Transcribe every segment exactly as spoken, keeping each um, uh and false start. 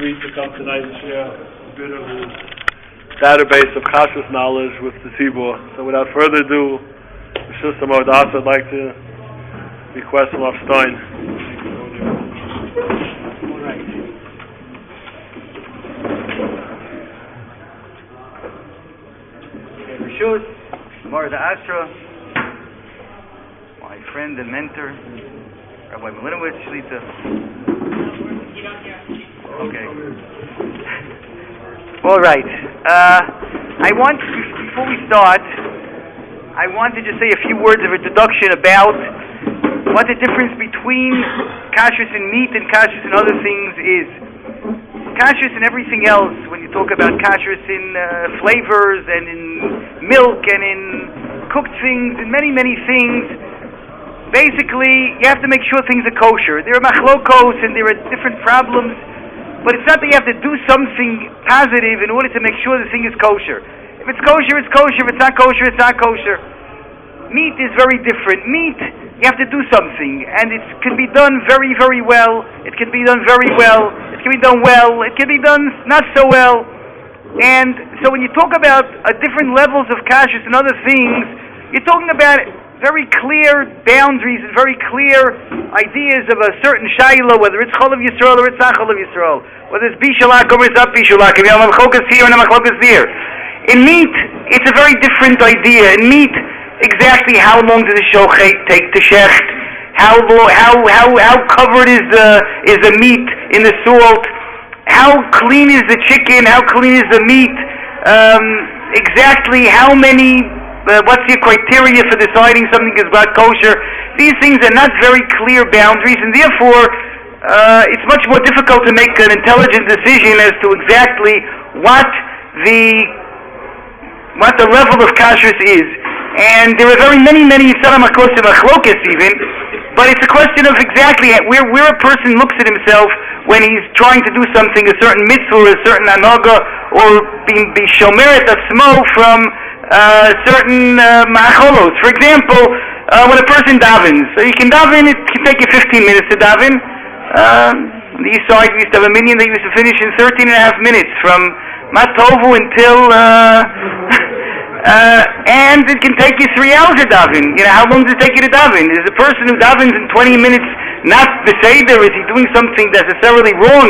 agreed to come tonight and share a bit of his database of Kashrus knowledge with the Tzibur. So without further ado, Mishus Modas, I'd like to request from Rav Stein. All right. Mishus, Marda Astra, my friend and mentor, Rabbi Milinowitz, Shlita. Okay. All right. Uh, I want, before we start, I want to just say a few words of introduction about what the difference between kashrus and meat and kashrus and other things is. Kashrus and everything else, when you talk about kashrus in uh, flavors and in milk and in cooked things and many, many things, basically, you have to make sure things are kosher. There are machlokos and there are different problems, but it's not that you have to do something positive in order to make sure the thing is kosher. If it's kosher, it's kosher. If it's not kosher, it's not kosher. Meat is very different. Meat, you have to do something, and it can be done very, very well. It can be done very well. It can be done well. It can be done not so well. And so when you talk about uh, different levels of kashrus and other things, you're talking about very clear boundaries and very clear ideas of a certain shayla, whether it's Chol of Yisrael or it's not Chol of Yisrael, whether it's Bishalak or it's not Bishalak, if you have a Machlokas here and a Machlokas there. In meat, it's a very different idea. In meat, exactly how long does the shochet take to shecht? How long, how how how covered is the is the meat in the salt? How clean is the chicken? How clean is the meat? Um, exactly how many? Uh, what's your criteria for deciding something is not kosher? These things are not very clear boundaries, and therefore uh, it's much more difficult to make an intelligent decision as to exactly what the what the level of kashrus is. And there are very many, many Yisrael Machlokas even, but it's a question of exactly where, where a person looks at himself when he's trying to do something, a certain mitzvah, a certain anaga, or be, be shomeret asmo from uh, certain uh, ma'acholos. For example, uh, when a person davens, so you can daven, it can take you fifteen minutes to daven. Uh, on the east side, we used to have a minion that used to finish in thirteen and a half minutes, from Matovu until... Uh, Uh, and it can take you three hours to daven. You know, how long does it take you to daven? Is a person who davens in twenty minutes not beseder? Is he doing something necessarily wrong?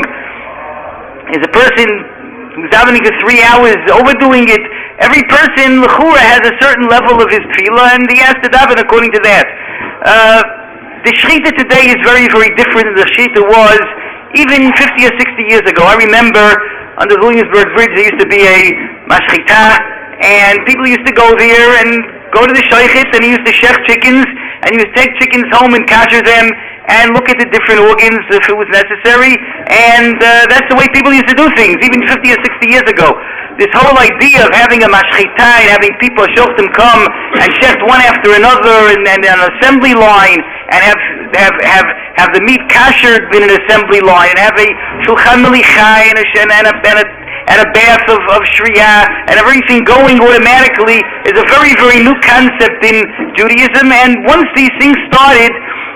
Is a person who's davening for three hours overdoing it? Every person, l'chura, has a certain level of his tefillah, and he has to daven according to that. Uh, the shechita today is very, very different than the shechita was even fifty or sixty years ago. I remember under the Williamsburg Bridge there used to be a mashchita, and people used to go there and go to the shaychit, and he used to shech chickens, and he used to take chickens home and kasher them, and look at the different organs if it was necessary, and uh, that's the way people used to do things, even fifty or sixty years ago. This whole idea of having a mashchita and having people, shoftim, come and shecht one after another, and, and an assembly line, and have have have have the meat kashered in an assembly line, and have a shulchan melichai and a and a, and a and a bath of, of Shriya, and everything going automatically is a very, very new concept in Judaism. And once these things started,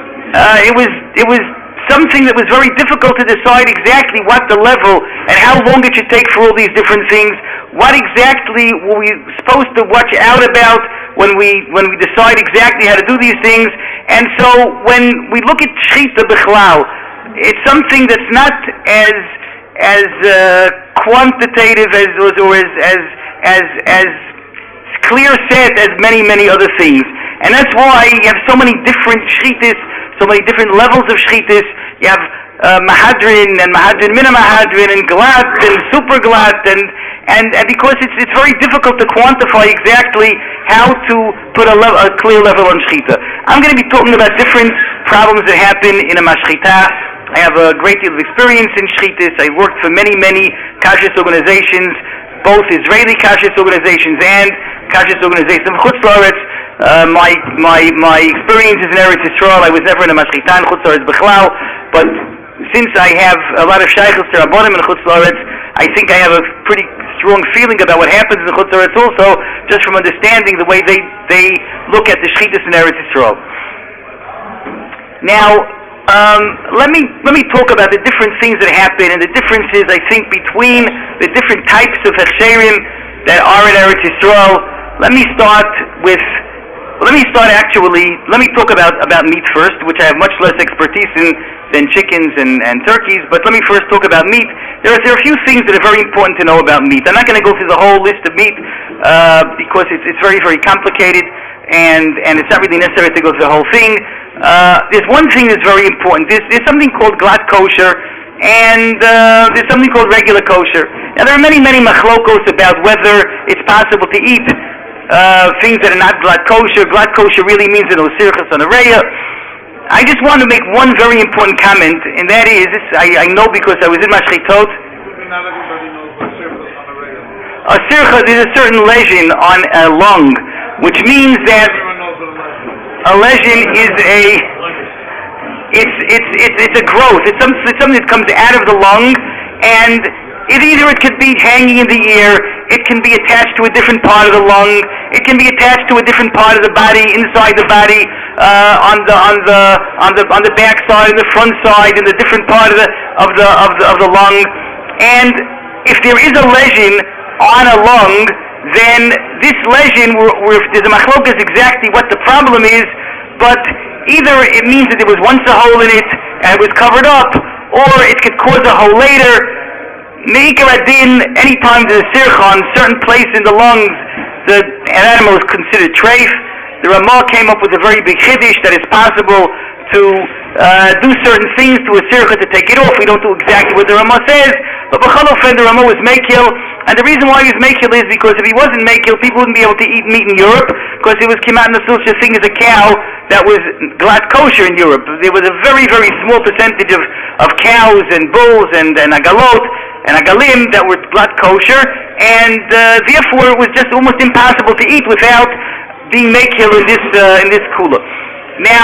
uh, it was it was something that was very difficult to decide exactly what the level and how long it should take for all these different things. What exactly were we supposed to watch out about when we when we decide exactly how to do these things? And so when we look at Shechita B'chlal, it's something that's not as as uh, quantitative as or as as as as clear set as many many other things, and that's why you have so many different shchitis, so many different levels of shchitis. You have uh, mahadrin and mahadrin mina mahadrin and glat and super glat, and and and because it's it's very difficult to quantify exactly how to put a, level, a clear level on shchita. I'm going to be talking about different problems that happen in a mashchita. I have a great deal of experience in shchitis. I worked for many, many kashrus organizations, both Israeli kashrus organizations and kashrus organizations of Chutz La'aretz. Uh, my my my experience is in Eretz Yisrael. I was never in a mashchita in Chutz La'aretz b'chlal, but since I have a lot of shaykhs to Rabbanim in Chutz La'aretz, I think I have a pretty strong feeling about what happens in Chutz La'aretz also, just from understanding the way they they look at the shchitis in Eretz Yisrael. Now, um, let me let me talk about the different things that happen and the differences I think between the different types of hechsherim that are in Eretz Yisrael. Let me start with. Let me start actually. Let me talk about about meat first, which I have much less expertise in than chickens and, and turkeys. But let me first talk about meat. There are there are a few things that are very important to know about meat. I'm not going to go through the whole list of meat uh, because it's it's very very complicated. And, and it's not really necessary to go through the whole thing. Uh, there's one thing that's very important. There's, there's something called glatt kosher, and uh, there's something called regular kosher. Now, there are many, many machlokos about whether it's possible to eat uh, things that are not glatt kosher. Glatt kosher really means an osirchas on a reya. I just want to make one very important comment, and that is, this I, I know because I was in Mashchitot. Not everybody knows what osirchas on a reya. Osirchas is a certain lesion on a lung, which means that a lesion is a it's it's it's it's a growth. It's, some, it's something that comes out of the lung, and it either it could be hanging in the ear, it can be attached to a different part of the lung, it can be attached to a different part of the body, inside the body, uh, on the on the on the on the back side, the front side, in the different part of the of the of the of the lung. And if there is a lesion on a lung, then this lesion, we're, we're, there's a machlokas exactly what the problem is, but either it means that there was once a hole in it and it was covered up, or it could cause a hole later. Meikar adin, anytime there's a sircha on a certain place in the lungs, the an animal is considered treif. The Ramah came up with a very big chiddush that it's possible to uh, do certain things to a sircha to take it off. We don't do exactly what the Ramah says, but b'chalofen the Ramah was mekil. And the reason why he was mekil is because if he wasn't mekil, people wouldn't be able to eat meat in Europe, because it was kimat nasul thing as a cow that was glatt kosher in Europe. There was a very, very small percentage of, of cows and bulls and, and agalot and agalim that were glatt kosher, and uh, therefore it was just almost impossible to eat without being mekil in this uh, in this kula. Now,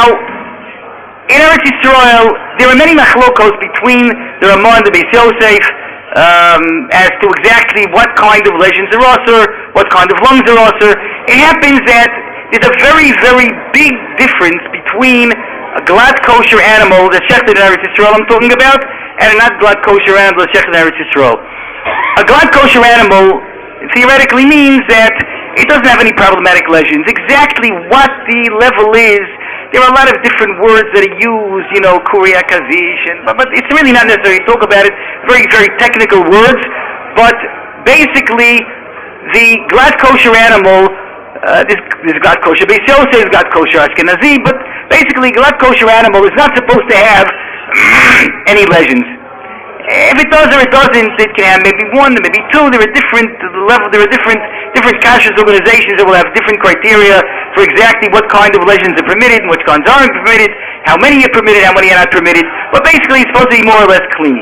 in Eretz Yisrael, there are many machlokos between the Ramah and the Beis Yosef, Um, as to exactly what kind of lesions are osur, what kind of lungs are osur. It happens that there's a very, very big difference between a glatt kosher animal, the shechted in Eretz Yisrael I'm talking about, and a not glatt kosher animal, the shechted in Eretz Yisrael. A glatt kosher animal theoretically means that it doesn't have any problematic lesions. Exactly what the level is, there are a lot of different words that are used, you know, kuriak kazish, and but, but it's really not necessary to talk about it. Very, very technical words. But basically, the glatt kosher animal, uh, this, this glatt kosher Beis Yosef, glatt kosher Ashkenazi, but basically, glatt kosher animal is not supposed to have any lesions. If it does or it doesn't, it can have maybe one, maybe two. There are different level. There are different different kashrus organizations that will have different criteria for exactly what kind of lesions are permitted and which kinds aren't permitted, how many are permitted, how many are not permitted. But basically, it's supposed to be more or less clean.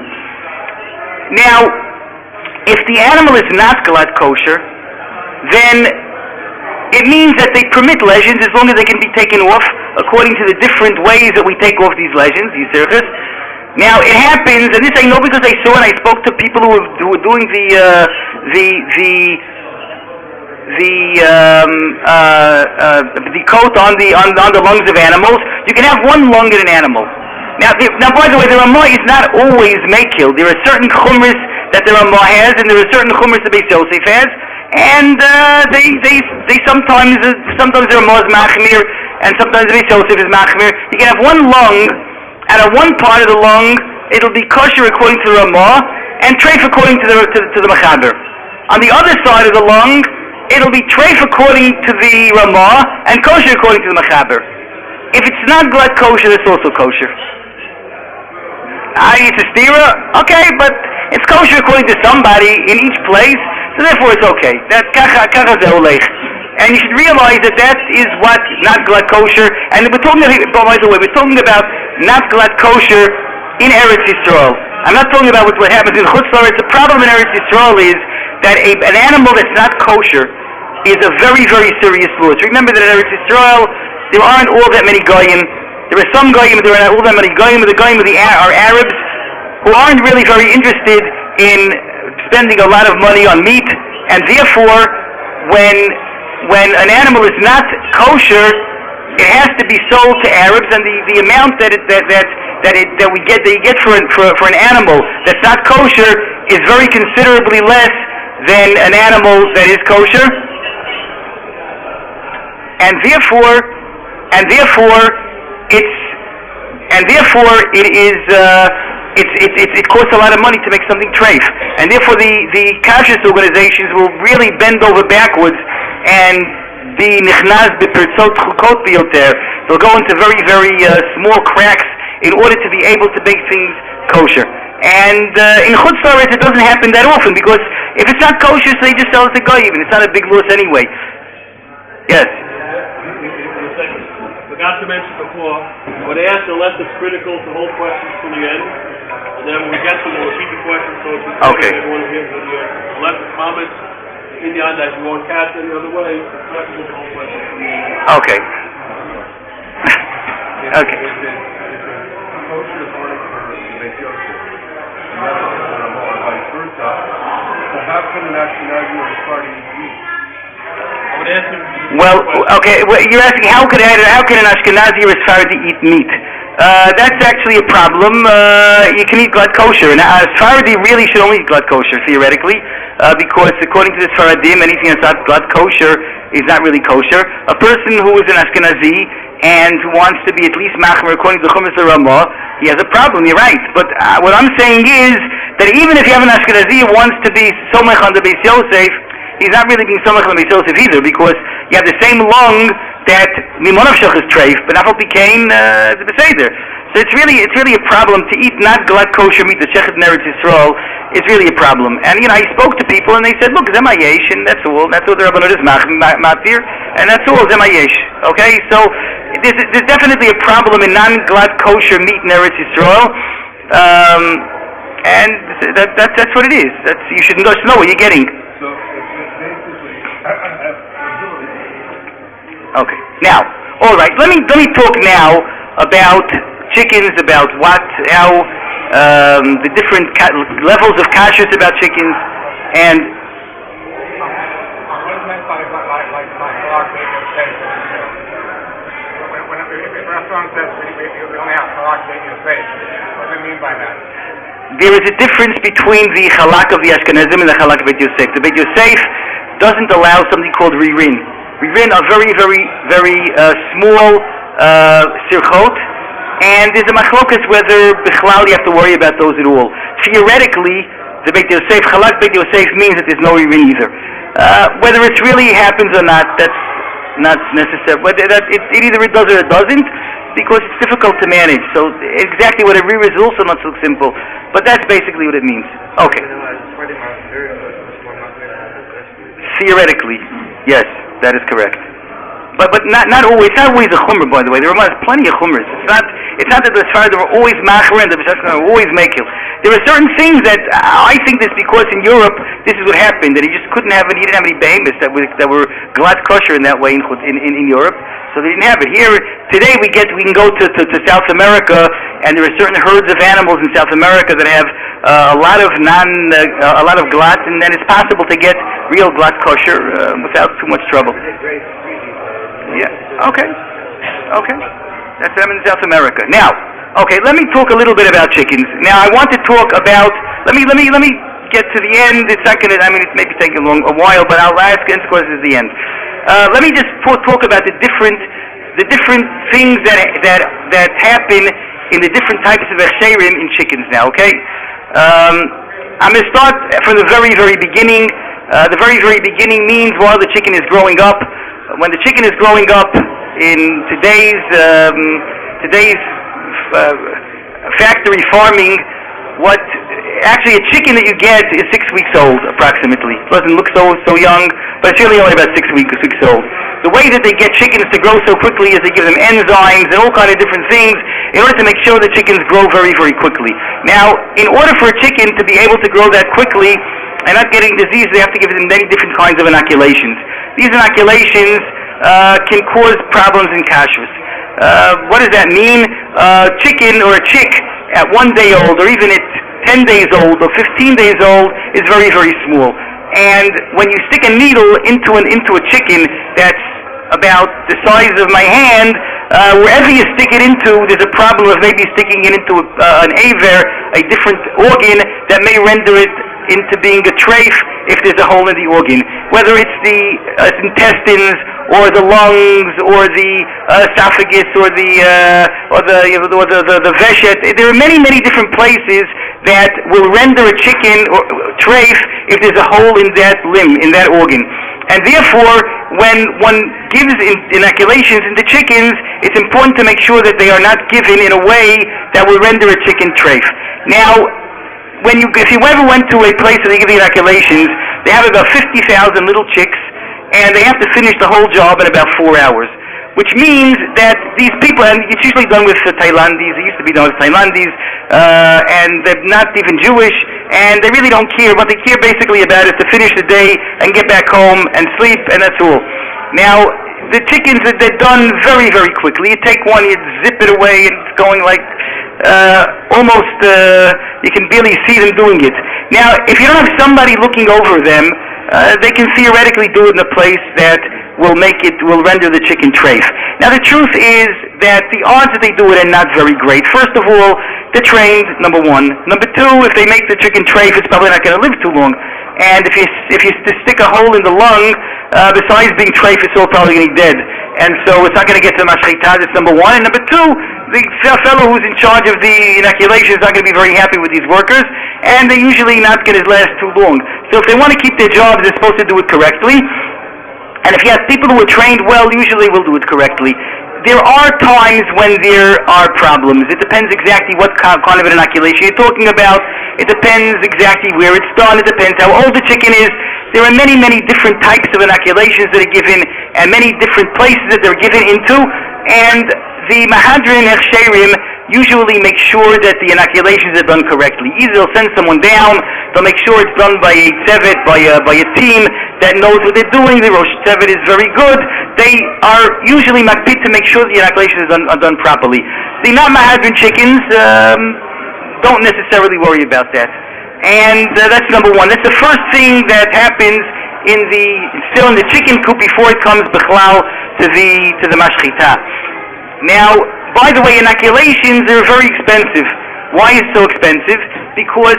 Now, if the animal is not glatt kosher, then it means that they permit lesions as long as they can be taken off according to the different ways that we take off these lesions, these sirchas. Now it happens, and this I know because I saw and I spoke to people who were, who were doing the uh, the the the um, uh, uh, the coat on the on, on the lungs of animals. You can have one lung in an animal. Now, the, now by the way, the Ramah is not always mekil. There are certain chumras that the Ramah has, and there are certain chumras that Beis Yosef has, and uh, they they they sometimes uh, sometimes the Ramah is machmir, and sometimes the Beis Yosef is machmir. You can have one lung. And on one part of the lung, it'll be kosher according to the Ramah, and treif according to the to, to the Mechaber. On the other side of the lung, it'll be treif according to the Ramah, and kosher according to the Mechaber. If it's not glatt kosher, it's also kosher. Ah, it's a stira? Okay, but it's kosher according to somebody in each place, so therefore it's okay. That kacha kacha ze olech. And you should realize that that is what not glatt kosher. And we're talking about, by the way, we're talking about not glatt kosher in Eretz Yisrael. I'm not talking about what, what happens in Chutz La'aretz. The problem in Eretz Yisrael is that a, an animal that's not kosher is a very, very serious loss. Remember that in Eretz Yisrael, there aren't all that many goyim. There are some goyim, there are not all that many goyim. The goyim are Arabs who aren't really very interested in spending a lot of money on meat, and therefore, when when an animal is not kosher, it has to be sold to Arabs, and the, the amount that, it, that that that it that we get that you get for for for an animal that's not kosher is very considerably less than an animal that is kosher, and therefore and therefore it's and therefore it is uh, it's, it, it, it costs a lot of money to make something treif, and therefore the the kashrus organizations will really bend over backwards and be nichnaz b'pertzot chukot biyoter. They'll go into very very uh, small cracks in order to be able to make things kosher. And uh, in Chutz La'aretz it doesn't happen that often, because if it's not kosher, so they just sell it to goyim, and it's not a big loss anyway. Yes. I forgot to mention before, I would ask unless it's critical to hold questions to the end, and then when we get to them, we'll repeat the questions so it's okay. Everyone hears the unless it's comments in the end that you won't catch any other way, it's preferable to hold questions to the end. Okay. Okay. How can an Ashkenazi or Sephardi eat meat? I would ask him. Well, okay. Well, you're asking how can how can an Ashkenazi or a Sephardi eat meat? Uh, that's actually a problem. Uh, you can eat glad kosher, and a Sephardi really should only eat glad kosher theoretically, uh, because according to the Sephardim, anything that's not glad kosher is not really kosher. A person who is an Ashkenazi and who wants to be at least machmer according to the Chumash Ramah, he has a problem. You're right, but uh, what I'm saying is that even if you have an Ashkenazi who wants to be somech on the Beis Yosef, he's not really being somech on the Beis Yosef either, because you have the same lung that Mimonav Shach is treif, but Afal Pikein is a Beseder. So it's really it's really a problem to eat not glad kosher meat, the Shechet in Eretz Yisrael, is really a problem. And you know, I spoke to people and they said, look, Zemayesh, and that's all. That's all the Rabbanot is matir, and that's all Zemayesh. Okay, so there's, there's definitely a problem in non-glad kosher meat in Eretz Yisrael, um, and that, that, that's what it is. That's, you should know, know what you're getting. So basically, okay. Now, all right. Let me let me talk now about chickens, about what, how um, the different ca- levels of kashrus about chickens, and. what is meant by like like like halak bacon steak? When if a restaurant says we only have halak bacon steak, what do they mean by that? There is a difference between the halak of the Ashkenazim and the halak of Beit Yosef. The Beit Yosef doesn't allow something called ririn. Ririn are very, very, very uh, small uh, sirchot, and there's a machlokas whether bichlal you have to worry about those at all. Theoretically, the Beit Yosef, halak Beit Yosef means that there's no ririn either. Uh, whether it really happens or not, that's not necessary. Whether that it, it either it does or it doesn't, because it's difficult to manage. So exactly what a rir is also not so simple, but that's basically what it means. Okay. Theoretically, yes, that is correct. But but not not always. It's not always a chumrah, by the way. There are plenty of chumras. It's not it's not that the Sephardim are always machmer and the B'shashkan are always mekil. There are certain things that uh, I think this because in Europe this is what happened, that he just couldn't have any. He didn't have any behemoths that were that were glad kosher in that way in in, in, in Europe. So they didn't have it. Here today we get we can go to, to, to South America, and there are certain herds of animals in South America that have uh, a lot of non uh, a lot of glat, and then it's possible to get real glat kosher uh, without too much trouble. Yeah. Okay. Okay. That's them in South America. Now, okay. Let me talk a little bit about chickens. Now, I want to talk about. Let me. Let me. Let me get to the end. It's not going to. I mean, it's maybe taking a long a while, but I'll ask it because it's the end. Uh, let me just talk, talk about the different, the different things that that that happen in the different types of hechsherim in chickens. Now, okay. Um, I'm going to start from the very, very beginning. Uh, the very, very beginning means while the chicken is growing up. When the chicken is growing up in today's um, today's uh, factory farming, what actually a chicken that you get is six weeks old approximately. It doesn't look so so young, but it's really only about six weeks weeks old. The way that they get chickens to grow so quickly is they give them enzymes and all kind of different things in order to make sure the chickens grow very very quickly. Now, in order for a chicken to be able to grow that quickly and not getting disease, they have to give them many different kinds of inoculations. These inoculations uh, can cause problems in kashrus. Uh, what does that mean? Uh, chicken or a chick at one day old, or even at ten days old or fifteen days old, is very, very small. And when you stick a needle into an into a chicken that's about the size of my hand, uh, wherever you stick it into, there's a problem of maybe sticking it into a, uh, an aver, a different organ that may render it into being a treif if there's a hole in the organ. Whether it's the uh, intestines or the lungs or the uh, esophagus or the uh, or the you know, or the the, the veshet. There are many many different places that will render a chicken or treif if there's a hole in that limb, in that organ. And therefore, when one gives in, inoculations into chickens, it's important to make sure that they are not given in a way that will render a chicken treif. Now, when you, if you ever went to a place where they give inoculations, they have about fifty thousand little chicks, and they have to finish the whole job in about four hours. Which means that these people, and it's usually done with the Thailandis, it used to be done with Thailandis, uh, and they're not even Jewish, and they really don't care. What they care basically about is to finish the day and get back home and sleep, and that's all. Now, the chickens, they're done very, very quickly. You take one, you zip it away, and it's going like, uh, almost, uh, you can barely see them doing it. Now, if you don't have somebody looking over them, uh, they can theoretically do it in a place that will make it, will render the chicken treif. Now the truth is that the odds that they do it are not very great. First of all, they're trained, number one. Number two, if they make the chicken treif, it's probably not going to live too long. And if you if you stick a hole in the lung, uh, besides being treif, it's all probably going to be dead. And so it's not going to get to mashchita, that's number one. And number two, the fellow who's in charge of the inoculation is not going to be very happy with these workers, and they're usually not going to last too long. So if they want to keep their jobs, they're supposed to do it correctly. And if you have people who are trained well, usually will do it correctly. There are times when there are problems. It depends exactly what kind of an inoculation you're talking about. It depends exactly where it's done. It depends how old the chicken is. There are many, many different types of inoculations that are given and many different places that they're given into. And the Mahadrin Hechsherim usually make sure that the inoculations are done correctly. Either they'll send someone down, they'll make sure it's done by a tzevet, by a, by a team that knows what they're doing. The Rosh Tzevet is very good. They are usually makpid to make sure the inoculations are done, are done properly. The non-Mahadrin chickens, um, don't necessarily worry about that. And uh, that's number one. That's the first thing that happens in the, still in the chicken coop before it comes bichlal to the, to the mashchita. Now, by the way, inoculations are very expensive. Why is it so expensive? Because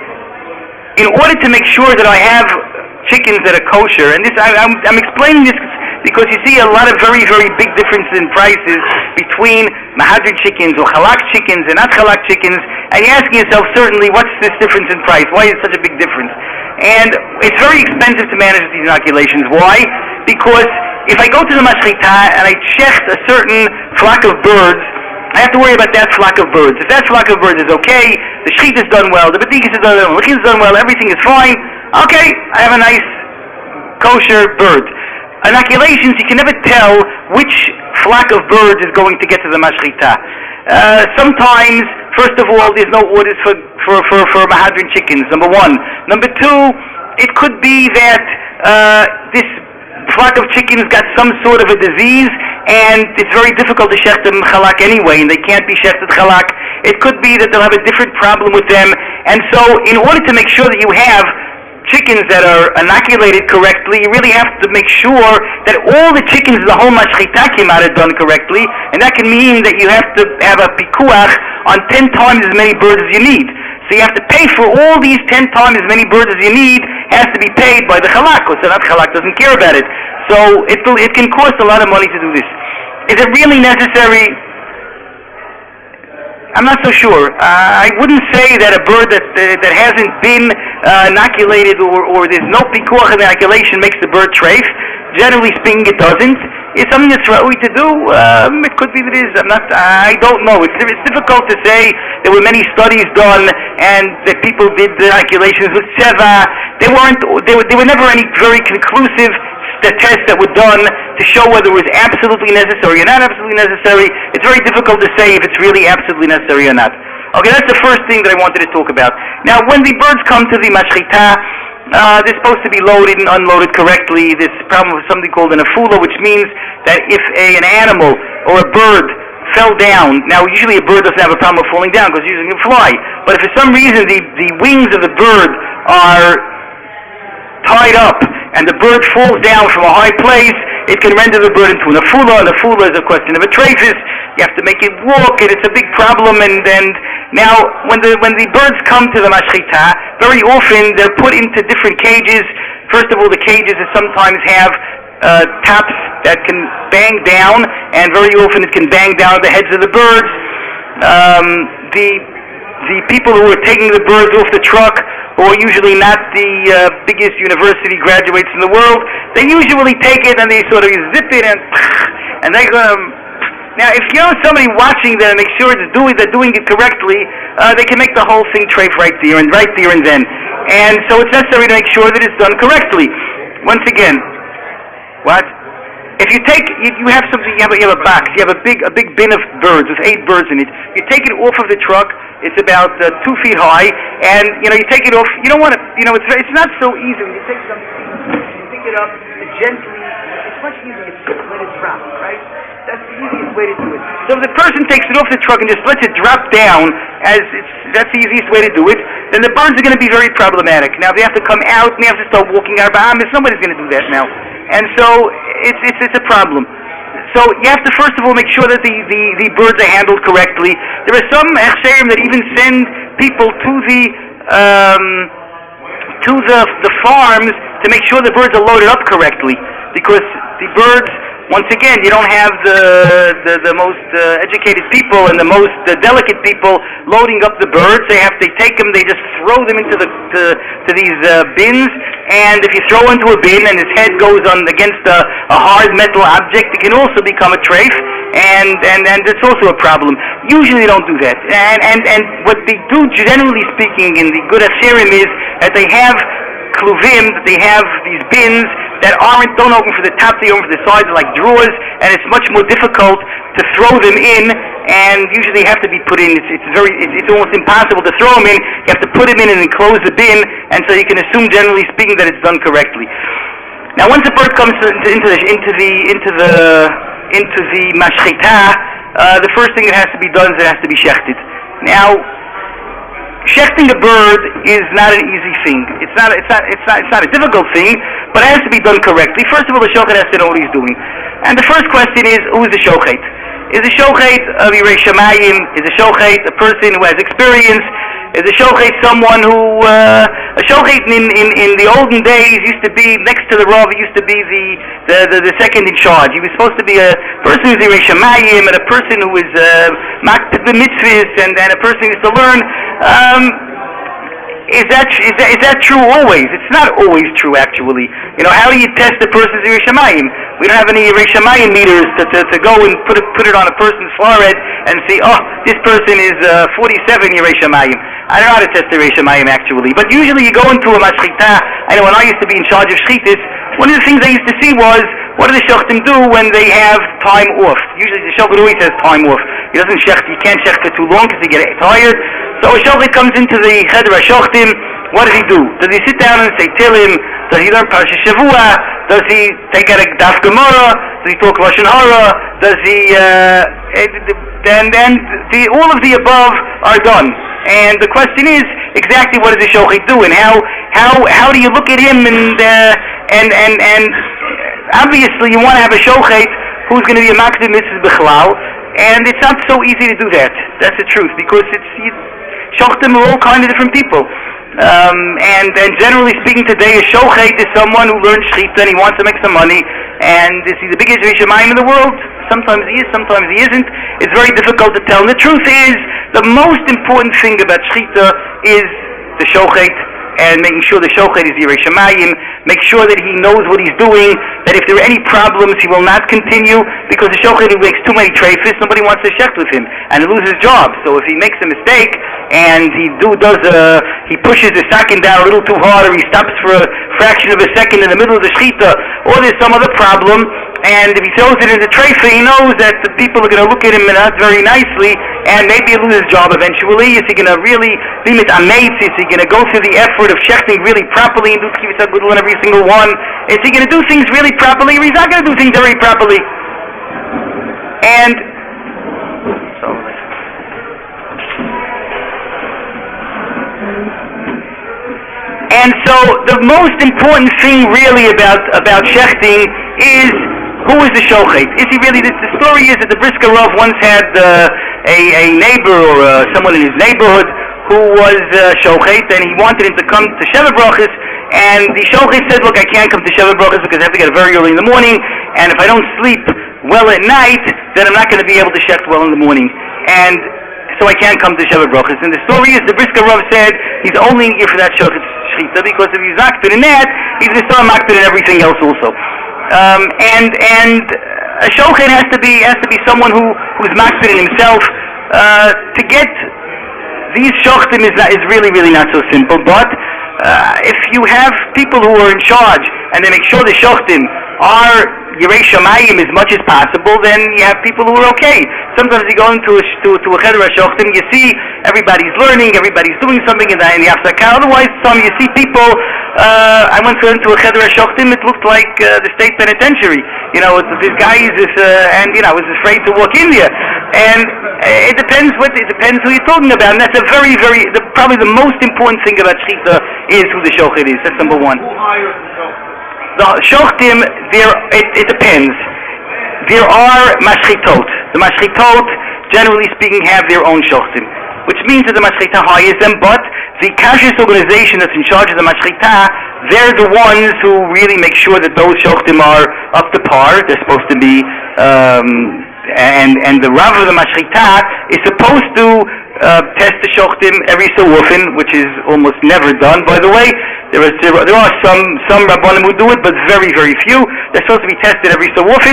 in order to make sure that I have chickens that are kosher, and this I, I'm, I'm explaining this because you see a lot of very, very big differences in prices between Mahadrin chickens or halak chickens and not halak chickens, and you're asking yourself, certainly, what's this difference in price? Why is it such a big difference? And it's very expensive to manage these inoculations. Why? Because if I go to the mashchita and I check a certain flock of birds, I have to worry about that flock of birds. If that flock of birds is okay, the shechit is done well, the bedikas is done well, the is done well, everything is fine, okay, I have a nice kosher bird. Inoculations, you can never tell which flock of birds is going to get to the mashchita. Uh, sometimes, first of all, there's no orders for, for, for, for Mahadrin chickens, number one. Number two, it could be that uh, this flock of chickens got some sort of a disease, and it's very difficult to shecht them chalak anyway, and they can't be shechted chalak. It could be that they'll have a different problem with them, and so in order to make sure that you have chickens that are inoculated correctly, you really have to make sure that all the chickens in the whole mashchita came out are done correctly, and that can mean that you have to have a pikuach on ten times as many birds as you need. So you have to pay for all these ten times as many birds as you need, has to be paid by the chalak, because the chalak doesn't care about it. So it, it can cost a lot of money to do this. Is it really necessary? I'm not so sure. Uh, I wouldn't say that a bird that uh, that hasn't been uh, inoculated or, or there's no pikuach of inoculation makes the bird treif. Generally speaking, it doesn't. It's something that's right to do. Um, it could be that it is. I'm not. I don't know. It's, it's difficult to say. There were many studies done, and that people did the inoculations with tseva. They weren't. They were. There were never any very conclusive the tests that were done to show whether it was absolutely necessary or not absolutely necessary. It's very difficult to say if it's really absolutely necessary or not. Okay, that's the first thing that I wanted to talk about. Now, when the birds come to the mashchita, uh, they're supposed to be loaded and unloaded correctly. There's a problem with something called an afula, which means that if a, an animal or a bird fell down, now usually a bird doesn't have a problem with falling down because usually it can fly, but if for some reason the, the wings of the bird are tied up and the bird falls down from a high place, it can render the bird into an afula. An afula is a question of a trephis. You have to make it walk, and it's a big problem. And, and now, when the when the birds come to the mashchita, very often they're put into different cages. First of all, the cages that sometimes have uh, taps that can bang down, and very often it can bang down the heads of the birds. Um, the the people who are taking the birds off the truck, who are usually not the uh, biggest university graduates in the world, they usually take it and they sort of zip it and and they're going to. Now, if you know somebody watching them and make sure it's doing they're doing it correctly, uh, they can make the whole thing treif right there and right there and then. And so it's necessary to make sure that it's done correctly. Once again, what? If you take, you, you have something, you have, a, you have a box, you have a big, a big bin of birds with eight birds in it. You take it off of the truck. It's about uh, two feet high, and you know you take it off. You don't want to, you know, it's it's not so easy. When you take something, you pick it up gently. It's much easier to let it drop, right? That's the easiest way to do it. So if the person takes it off the truck and just lets it drop down, as it's that's the easiest way to do it, then the birds are going to be very problematic. Now they have to come out, and they have to start walking out of Bahamas. Nobody's going to do that now, and so it's it's it's a problem. So you have to first of all make sure that the, the, the birds are handled correctly. There are some hechsherim that even send people to the um, to the the farms to make sure the birds are loaded up correctly, because the birds, once again, you don't have the the, the most uh, educated people and the most uh, delicate people loading up the birds. They have they take them, they just throw them into the to, to these uh, bins. And if you throw into a bin and his head goes on against a, a hard metal object, it can also become a treif, and and and it's also a problem. Usually they don't do that. And and and what they do, generally speaking, in the good hechsherim is that they have kluvim, that they have these bins that aren't, don't open for the top, they open for the sides, like drawers, and it's much more difficult to throw them in, and usually have to be put in. It's, it's very, it's, it's almost impossible to throw them in. You have to put them in and then close the bin, and so you can assume, generally speaking, that it's done correctly. Now, once a bird comes into, into the into the into the into the mashchita, uh, the first thing that has to be done is it has to be shechted. Now, shechting a bird is not an easy thing. It's not, it's not, it's not, it's not a difficult thing, but it has to be done correctly. First of all, the shochet has to know what he's doing. And the first question is, who is the shochet? Is the shochet a Yirei Shamayim? Is the shochet a person who has experience? Is the shochet someone who, uh, a shochet in, in, in the olden days used to be, next to the Rav, used to be the, the, the, the second in charge. He was supposed to be a person who's Yirei Shamayim, and a person who is makted the mitzvahs, and, and a person who used to learn. Um, is that, is that is that true always? It's not always true, actually. You know, how do you test a person's Yirei Shamayim? We don't have any Yirei Shamayim meters to, to, to go and put it, put it on a person's forehead and see, oh, this person is uh, forty-seven Yirei Shamayim. I don't know how to test Yirei Shamayim, actually. But usually you go into a mashchita. I know when I used to be in charge of shchitas, one of the things I used to see was, what do the shechtim do when they have time off? Usually the shochet always has time off. He doesn't shecht, you can't shecht for too long because he gets tired. So a shochet comes into the cheder hashoftim. What does he do? Does he sit down and say Tilim? Does he learn Parashat Shavua? Does he take out a Daf Gemara? Does he talk Lashon Hara? Does he, uh, and then the, all of the above are done. And the question is, exactly what does the shochet do? And how, how, how do you look at him and, uh, and, and, and, obviously you want to have a shochet who's going to be a makdim mitzvah bichlal, and it's not so easy to do that. That's the truth, because it's, you, shochtim are all kind of different people. Um, and, and generally speaking today, a shochet is someone who learns shchita and he wants to make some money, and is he the biggest Yirei Shamayim in the world? Sometimes he is, sometimes he isn't. It's very difficult to tell. And the truth is, the most important thing about shchita is the shochet, and making sure the shochet is Yirei Shamayim, make sure that he knows what he's doing, that if there are any problems he will not continue, because the shochet who makes too many treifis, nobody wants to shecht with him, and he loses his job. So if he makes a mistake, and he do does a, he pushes the sakin down a little too hard, or he stops for a fraction of a second in the middle of the shechita, or there's some other problem, and if he throws it in the treifa, he knows that the people are going to look at him not very nicely, and maybe he'll lose his job eventually. Is he going to really limit amates? Is he going to go through the effort of shechting really properly and do kibbutz good on every single one? Is he going to do things really properly, or he's not going to do things very properly? And so, and so the most important thing really about about shechting is Who is the shochet? Is he really? The, the story is that the Brisker Rav once had uh, a, a neighbor or uh, someone in his neighborhood who was uh, shochet, and he wanted him to come to Sheva Brachos. And the shochet said, "Look, I can't come to Sheva Brachos because I have to get up very early in the morning, and if I don't sleep well at night, then I'm not going to be able to shecht well in the morning, and so I can't come to Sheva Brachos." And the story is the Brisker Rav said he's only here for that shochet shechita because if he's acted in that, he's going to start acted in everything else also. Um, and and a shochet has to be has to be someone who who's makbid in himself. Uh, to get these shochtim is not, is really really not so simple. But uh, if you have people who are in charge and they make sure the shochtim are Yirei Shamayim as much as possible, then you have people who are okay. Sometimes you go into a, to, to a cheder HaShochtim, you see everybody's learning, everybody's doing something in the, in the Afsakah. Otherwise, some you see people, uh, I went to, into a cheder HaShochtim, it looked like uh, the state penitentiary. You know, this guy is this, uh, and you know, I was afraid to walk in there. And uh, it depends what, it depends who you're talking about. And that's a very, very, the, probably the most important thing about Shechita is who the Shochet is. That's number one. Who hires the shochet? The shochtim, there it, it depends. There are mashchitot. The mashchitot, generally speaking, have their own shochtim, which means that the mashchita hires them. But the kashrus organization that's in charge of the mashchita, they're the ones who really make sure that those shochtim are up to par. They're supposed to be, um, and and the rav of the mashchita is supposed to uh, test the shochtim every so often, which is almost never done, by the way. There are, there are some, some Rabbanim who do it, but very, very few. They're supposed to be tested every so often.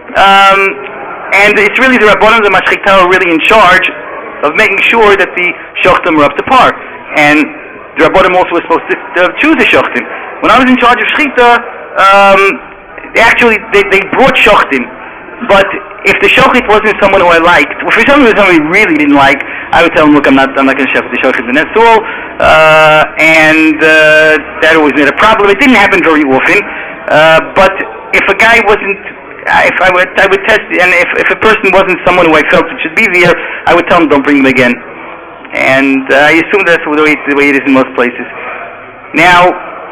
Um, and it's really the Rabbanim, the Mashchita, are really in charge of making sure that the Shochtim are up to par. And the Rabbanim also were supposed to uh, choose a Shochtim. When I was in charge of Shechita, um, they actually, they, they brought Shochtim. But if the Shochit wasn't someone who I liked, if it was someone who I really didn't like, I would tell him, look, I'm not, I'm not going to shecht the Shochit, and that's all. Uh, and uh, that always made a problem. It didn't happen very often. Uh, but if a guy wasn't, if I would, I would test, and if, if a person wasn't someone who I felt it should be there, I would tell him, don't bring him again. And uh, I assume that's the way, the way it is in most places. Now,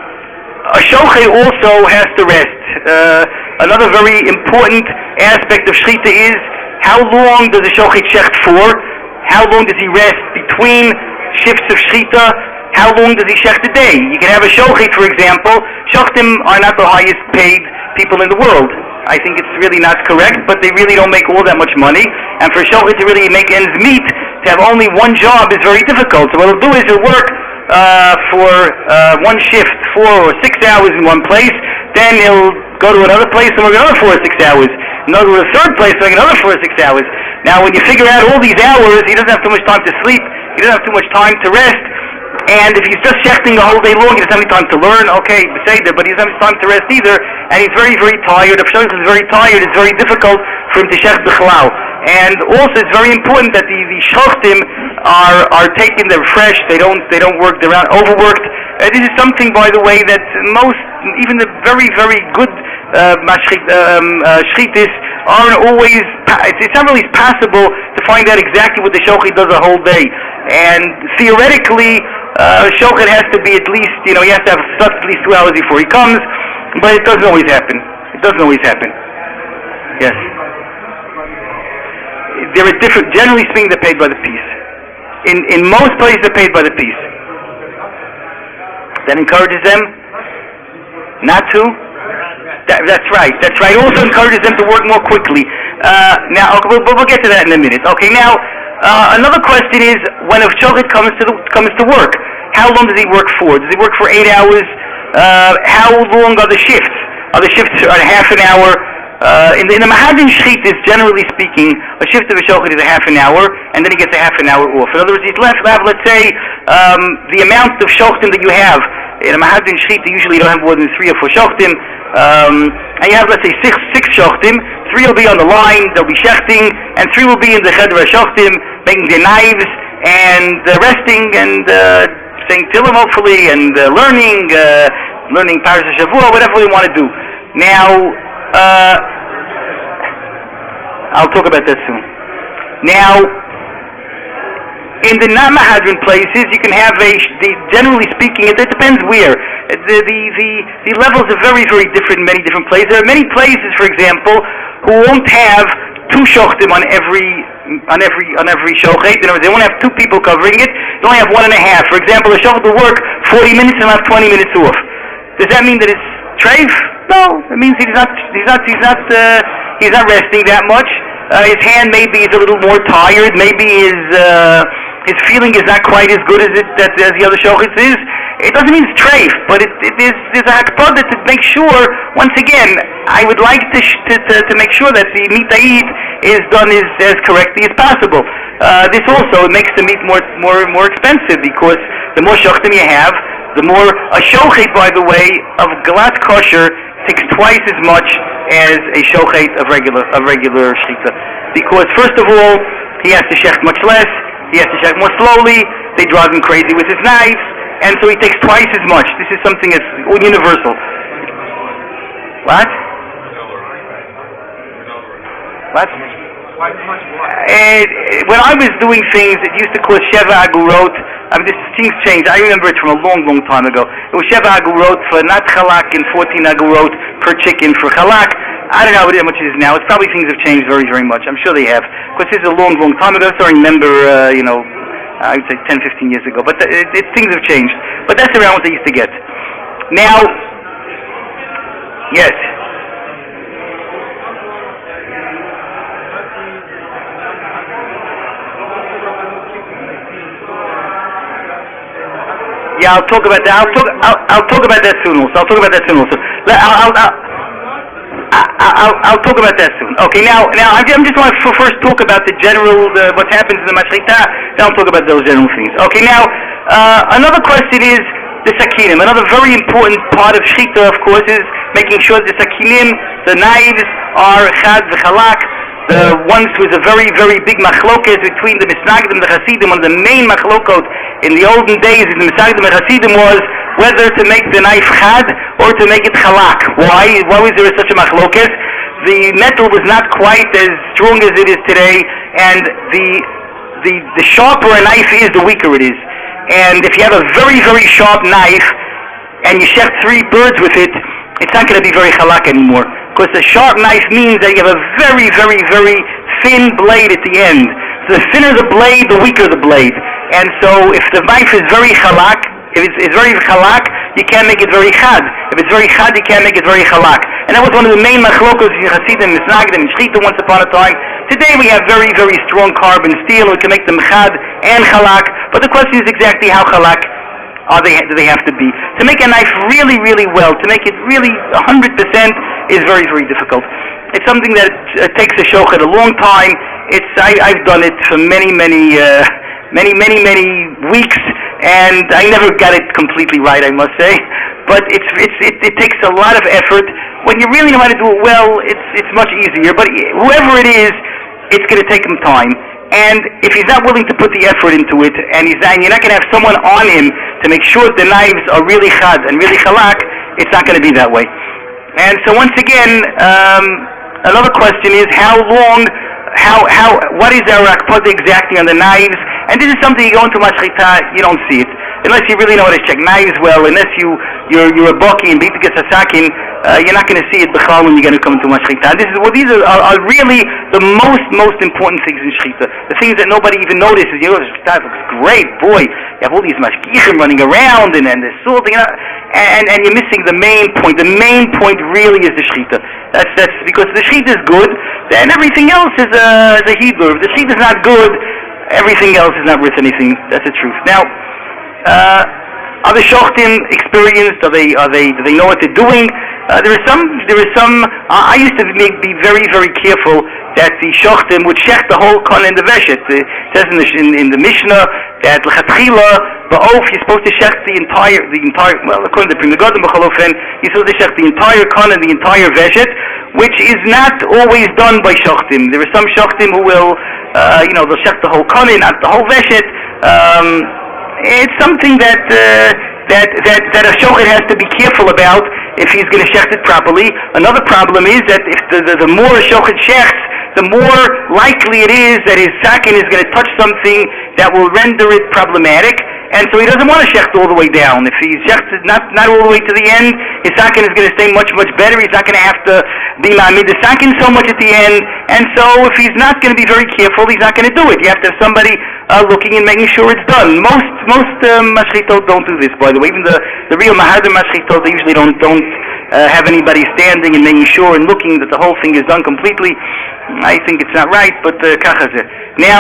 a Shochet also has to rest. Uh, another very important aspect of Shechita is how long does a Shochet shecht for? How long does he rest between shifts of Shechita? How long does he shecht a day? You can have a Shochet, for example. Shochtim are not the highest paid people in the world. I think it's really not correct, but they really don't make all that much money. And for a Shochet to really make ends meet, to have only one job is very difficult. So what he'll do is he'll work uh, for uh, one shift, four or six hours in one place, then he'll go to another place and work another four or six hours. Another to a third place, work another four or six hours. Now when you figure out all these hours, he doesn't have too much time to sleep, he doesn't have too much time to rest, and if he's just shechting the whole day long, he doesn't have any time to learn, okay, beseder, but he doesn't have time to rest either, and he's very, very tired. If Shochet is very tired, it's very difficult for him to shecht b'chalal. And also, it's very important that the, the shochtim are are taken, they're fresh, they don't they don't work, they're not overworked. Uh, this is something, by the way, that most, even the very, very good uh, mashchit, um, uh, shchitis aren't always, it's, it's not really possible to find out exactly what the shochet does a whole day. And theoretically, uh, shochet has to be at least, you know, he has to have slept at least two hours before he comes, but it doesn't always happen. It doesn't always happen. Yes. There are different, generally speaking, they're paid by the piece. In in most places, they're paid by the piece. That encourages them not to? That, that's right, that's right. It also encourages them to work more quickly. Uh, now, okay, we'll, we'll get to that in a minute. Okay, now, uh, another question is, when a shochet comes to the, comes to work, how long does he work for? Does he work for eight hours? Uh, how long are the shifts? Are the shifts are half an hour? Uh, in the, in the Mahadin Shchitis, generally speaking, a shift of a shochet is a half an hour, and then he gets a half an hour off. In other words, he's left, left let's say, um, the amount of shochtim that you have. In a Mahadin Shchita, usually you don't have more than three or four shochtim, um, and you have, let's say, six six shochtim. Three will be on the line, they'll be shechting, and three will be in the cheder shochtim, making their knives, and uh, resting, and uh, saying Tillim, hopefully, and uh, learning, uh, learning Parashat Shavua, whatever we want to do. Now, Uh, I'll talk about that soon. Now, In the non-Mahadran places, you can have a, the, generally speaking, it, it depends where. The, the, the, the levels are very, very different in many different places. There are many places, for example, who won't have two shochtim on every on every on every shochet. In other words, they won't have two people covering it. They only have one and a half. For example, the shochet will work forty minutes and will have twenty minutes off. Does that mean that it's treif? No, it means he's not he's not he's not uh, he's not resting that much. Uh, his hand maybe is a little more tired. Maybe his uh, his feeling is not quite as good as it that as the other shochets is. It doesn't mean it's treif, but it, it is there's a hakpada to make sure. Once again, I would like to sh- to, to to make sure that the meat I eat is done as, as correctly as possible. Uh, this also makes the meat more more more expensive because the more shochtim you have, the more a shochet, by the way, of galat kosher takes twice as much as a shochet of regular of regular shechita. Because first of all, he has to shecht much less. He has to shecht more slowly. They drive him crazy with his knives. And so he takes twice as much. This is something that's universal. What? What? Uh, when I was doing things, it used to cost Sheva Agurot. I mean, this things changed. I remember it from a long, long time ago. It was Sheva Agurot for not Chalak and fourteen Agurot per chicken for Chalak. I don't know how much it is now. It's probably things have changed very, very much. I'm sure they have. Because this is a long, long time ago, so I remember, uh, you know, I would say ten, fifteen years ago. But th- it, it, things have changed. But that's around what they used to get. Now, yes. Yeah, I'll talk about that. I'll talk. I'll, I'll talk about that soon. Also, I'll talk about that soon. Also, I'll. I'll, I'll I'll, I'll talk about that soon. Okay, now, now I just want to first talk about the general, the, what happens in the mashchita. Then I'll talk about those general things. Okay, now, uh, another question is the sakinim. Another very important part of shchita, of course, is making sure the sakinim, the knives, are chad v'chalak. The ones was a very, very big machloket between the misnagdim and the chasidim. One of the main machlokot in the olden days in the misnagdim and chasidim was whether to make the knife chad or to make it chalak. Why? Why was there such a machloket? The metal was not quite as strong as it is today, and the the the sharper a knife is, the weaker it is. And if you have a very, very sharp knife and you shecht three birds with it, it's not going to be very chalak anymore. Because a sharp knife means that you have a very, very, very thin blade at the end. So the thinner the blade, the weaker the blade. And so if the knife is very chalak, if it's, it's very chalak, you can't make it very chad. If it's very chad, you can't make it very chalak. And that was one of the main machlokos in Hasidim, Misnagdim, and Shchita once upon a time. Today we have very, very strong carbon steel. We can make them chad and chalak. But the question is exactly how chalak are they, do they have to be? To make a knife really, really well, to make it really one hundred percent is very, very difficult. It's something that uh, takes a shochet a long time. It's I, I've done it for many, many, uh, many, many, many weeks, and I never got it completely right, I must say. But it's, it's, it, it takes a lot of effort. When you really know how to do it well, it's, it's much easier. But whoever it is, it's going to take him time. And if he's not willing to put the effort into it, and he's not, and you're not going to have someone on him to make sure the knives are really chad and really chalak, it's not going to be that way. And so once again, um, another question is how long, how, how, what is our akpada exactly on the knives? And this is something you go into mashchita, you don't see it. Unless you really know how to check knives well, unless you, you're, you're a baki and b'tikas hasakin, uh, you're not going to see it b'chal when you're going to come into mashchita. This is, well, these are, are, are really the most, most important things in shchita. The things that nobody even notices. You know, shchita looks great, boy. You have all these mashgichim running around and, and they're salting, you know, and, and you're missing the main point. The main point really is the shchita. That's, that's because the shchita is good, then everything else is a, is a hebrew. If the shchita is not good, everything else is not worth anything. That's the truth. Now, Uh, are the shochtim experienced? Are they? Are they? Do they know what they're doing? Uh, there is some. There is some. Uh, I used to be, be very, very careful that the shochtim would shecht the whole kon in the veshet. It says in the, in, in the Mishnah that l'chatchila ba'of you're supposed to shecht the entire, the entire. Well, according to the Pri Megadim b'cholofen, you're supposed to shecht the entire kon and the entire veshet, which is not always done by shochtim. There are some shochtim who will, uh, you know, they'll shecht the whole kon, not the whole veshet. Um, It's something that uh, that that that a shochet has to be careful about if he's going to shecht it properly. Another problem is that if the, the, the more a shochet shechts, the more likely it is that his sakin is going to touch something that will render it problematic, and so he doesn't want to shecht all the way down. If he's shechted not, not all the way to the end, his sakin is going to stay much, much better. He's not going to have to be ma'amid the sakin so much at the end, and so if he's not going to be very careful, he's not going to do it. You have to have somebody uh, looking and making sure it's done. Most most um, mashchitot don't do this, by the way. Even the, the real mahadim mashchitot, they usually don't don't uh, have anybody standing and making sure and looking that the whole thing is done completely. I think it's not right, but kachazeh. Uh, now,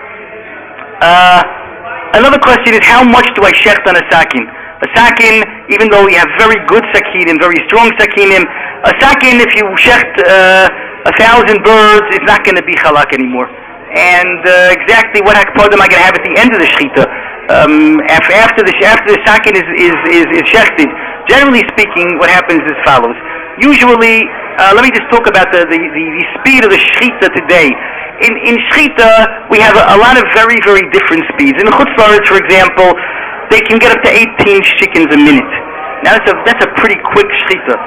uh, another question is, how much do I shecht on a sakin? A sakin, even though we have very good sakinim, very strong sakinim, a sakin, if you shecht uh, a thousand birds, it's not going to be chalak anymore. And uh, exactly what hakpodim am I going to have at the end of the shechita? Um, after, after the after the sakin is is is, is shechted, generally speaking, what happens is as follows. Usually, uh, let me just talk about the, the, the, the speed of the shechita today. In in shechita, we have a, a lot of very, very different speeds. In the Chutz La'aretz, for example, they can get up to eighteen chickens a minute. Now that's a that's a pretty quick shechita.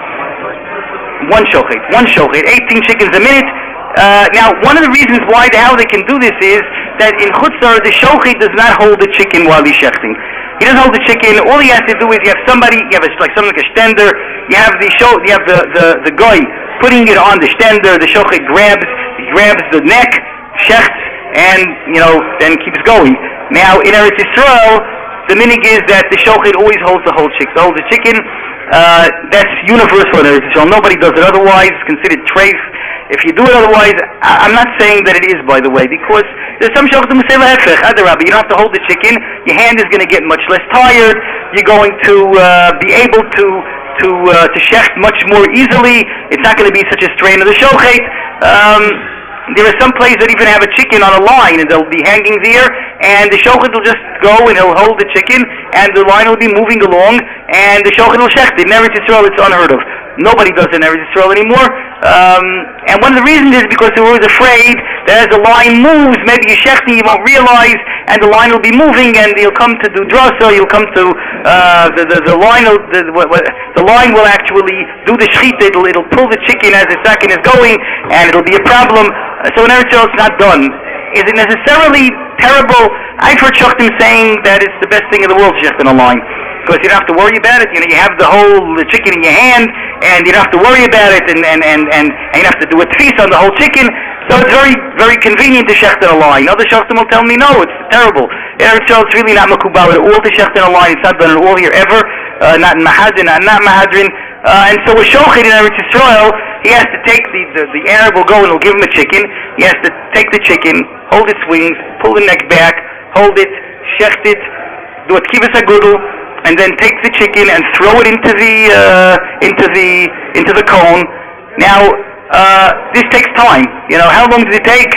One shochet, one shochet, eighteen chickens a minute. Uh, now, one of the reasons why how they can do this is that in Chutz La'aretz, the shochet does not hold the chicken while he's shechting. He doesn't hold the chicken. All he has to do is you have somebody, you have a, like something like a stender. You have the show, you have the the the guy putting it on the stender. The shochet grabs he grabs the neck, shechts, and you know then keeps going. Now in Eretz Yisrael, the minig is that the shochet always holds the whole chicken. Holds the chicken. Uh, that's universal in Eretz Yisrael. Nobody does it otherwise. It's considered treif. If you do it otherwise, I, I'm not saying that it is, by the way, because there's some shochtim who say lahefech, adarabah. You don't have to hold the chicken. Your hand is going to get much less tired. You're going to uh, be able to to uh, to shecht much more easily. It's not going to be such a strain of the shochet. Um, There are some places that even have a chicken on a line, and they'll be hanging there, and the shochet will just go and he'll hold the chicken, and the line will be moving along, and the shochet will shecht it. In Eretz Yisrael, it's unheard of. Nobody does it in Eretz Yisrael anymore. Um, and one of the reasons is because they're always afraid that as the line moves, maybe you're shechting, you won't realize, and the line will be moving, and you'll come to do drasa, you'll come to, uh, the, the, the line will, the, the line will actually do the shechita, it'll, it'll pull the chicken as the second is going, and it'll be a problem. So in Eretz Yisrael, it's not done. Is it necessarily terrible? I've heard shachtim saying that it's the best thing in the world to shecht in a line, because you don't have to worry about it. You know, you have the whole the chicken in your hand, and you don't have to worry about it, and and and and, and you have to do a tfis on the whole chicken. So it's very very convenient to shecht in a line. Other shachtim will tell me no, it's terrible. In Eretz Yisrael, it's really not makubal at all to shecht in a line. It's not done at all here ever. Uh, not in Mahadrin, not not Mahadrin. Uh, and so a shochet in Eretz Yisrael, he has to take the, the, the Arab will go and he'll give him a chicken. He has to take the chicken, hold its wings, pull the neck back, hold it, shecht it, do a kivas agudel, and then take the chicken and throw it into the uh, into the into the cone. Now uh, this takes time. You know, how long does it take?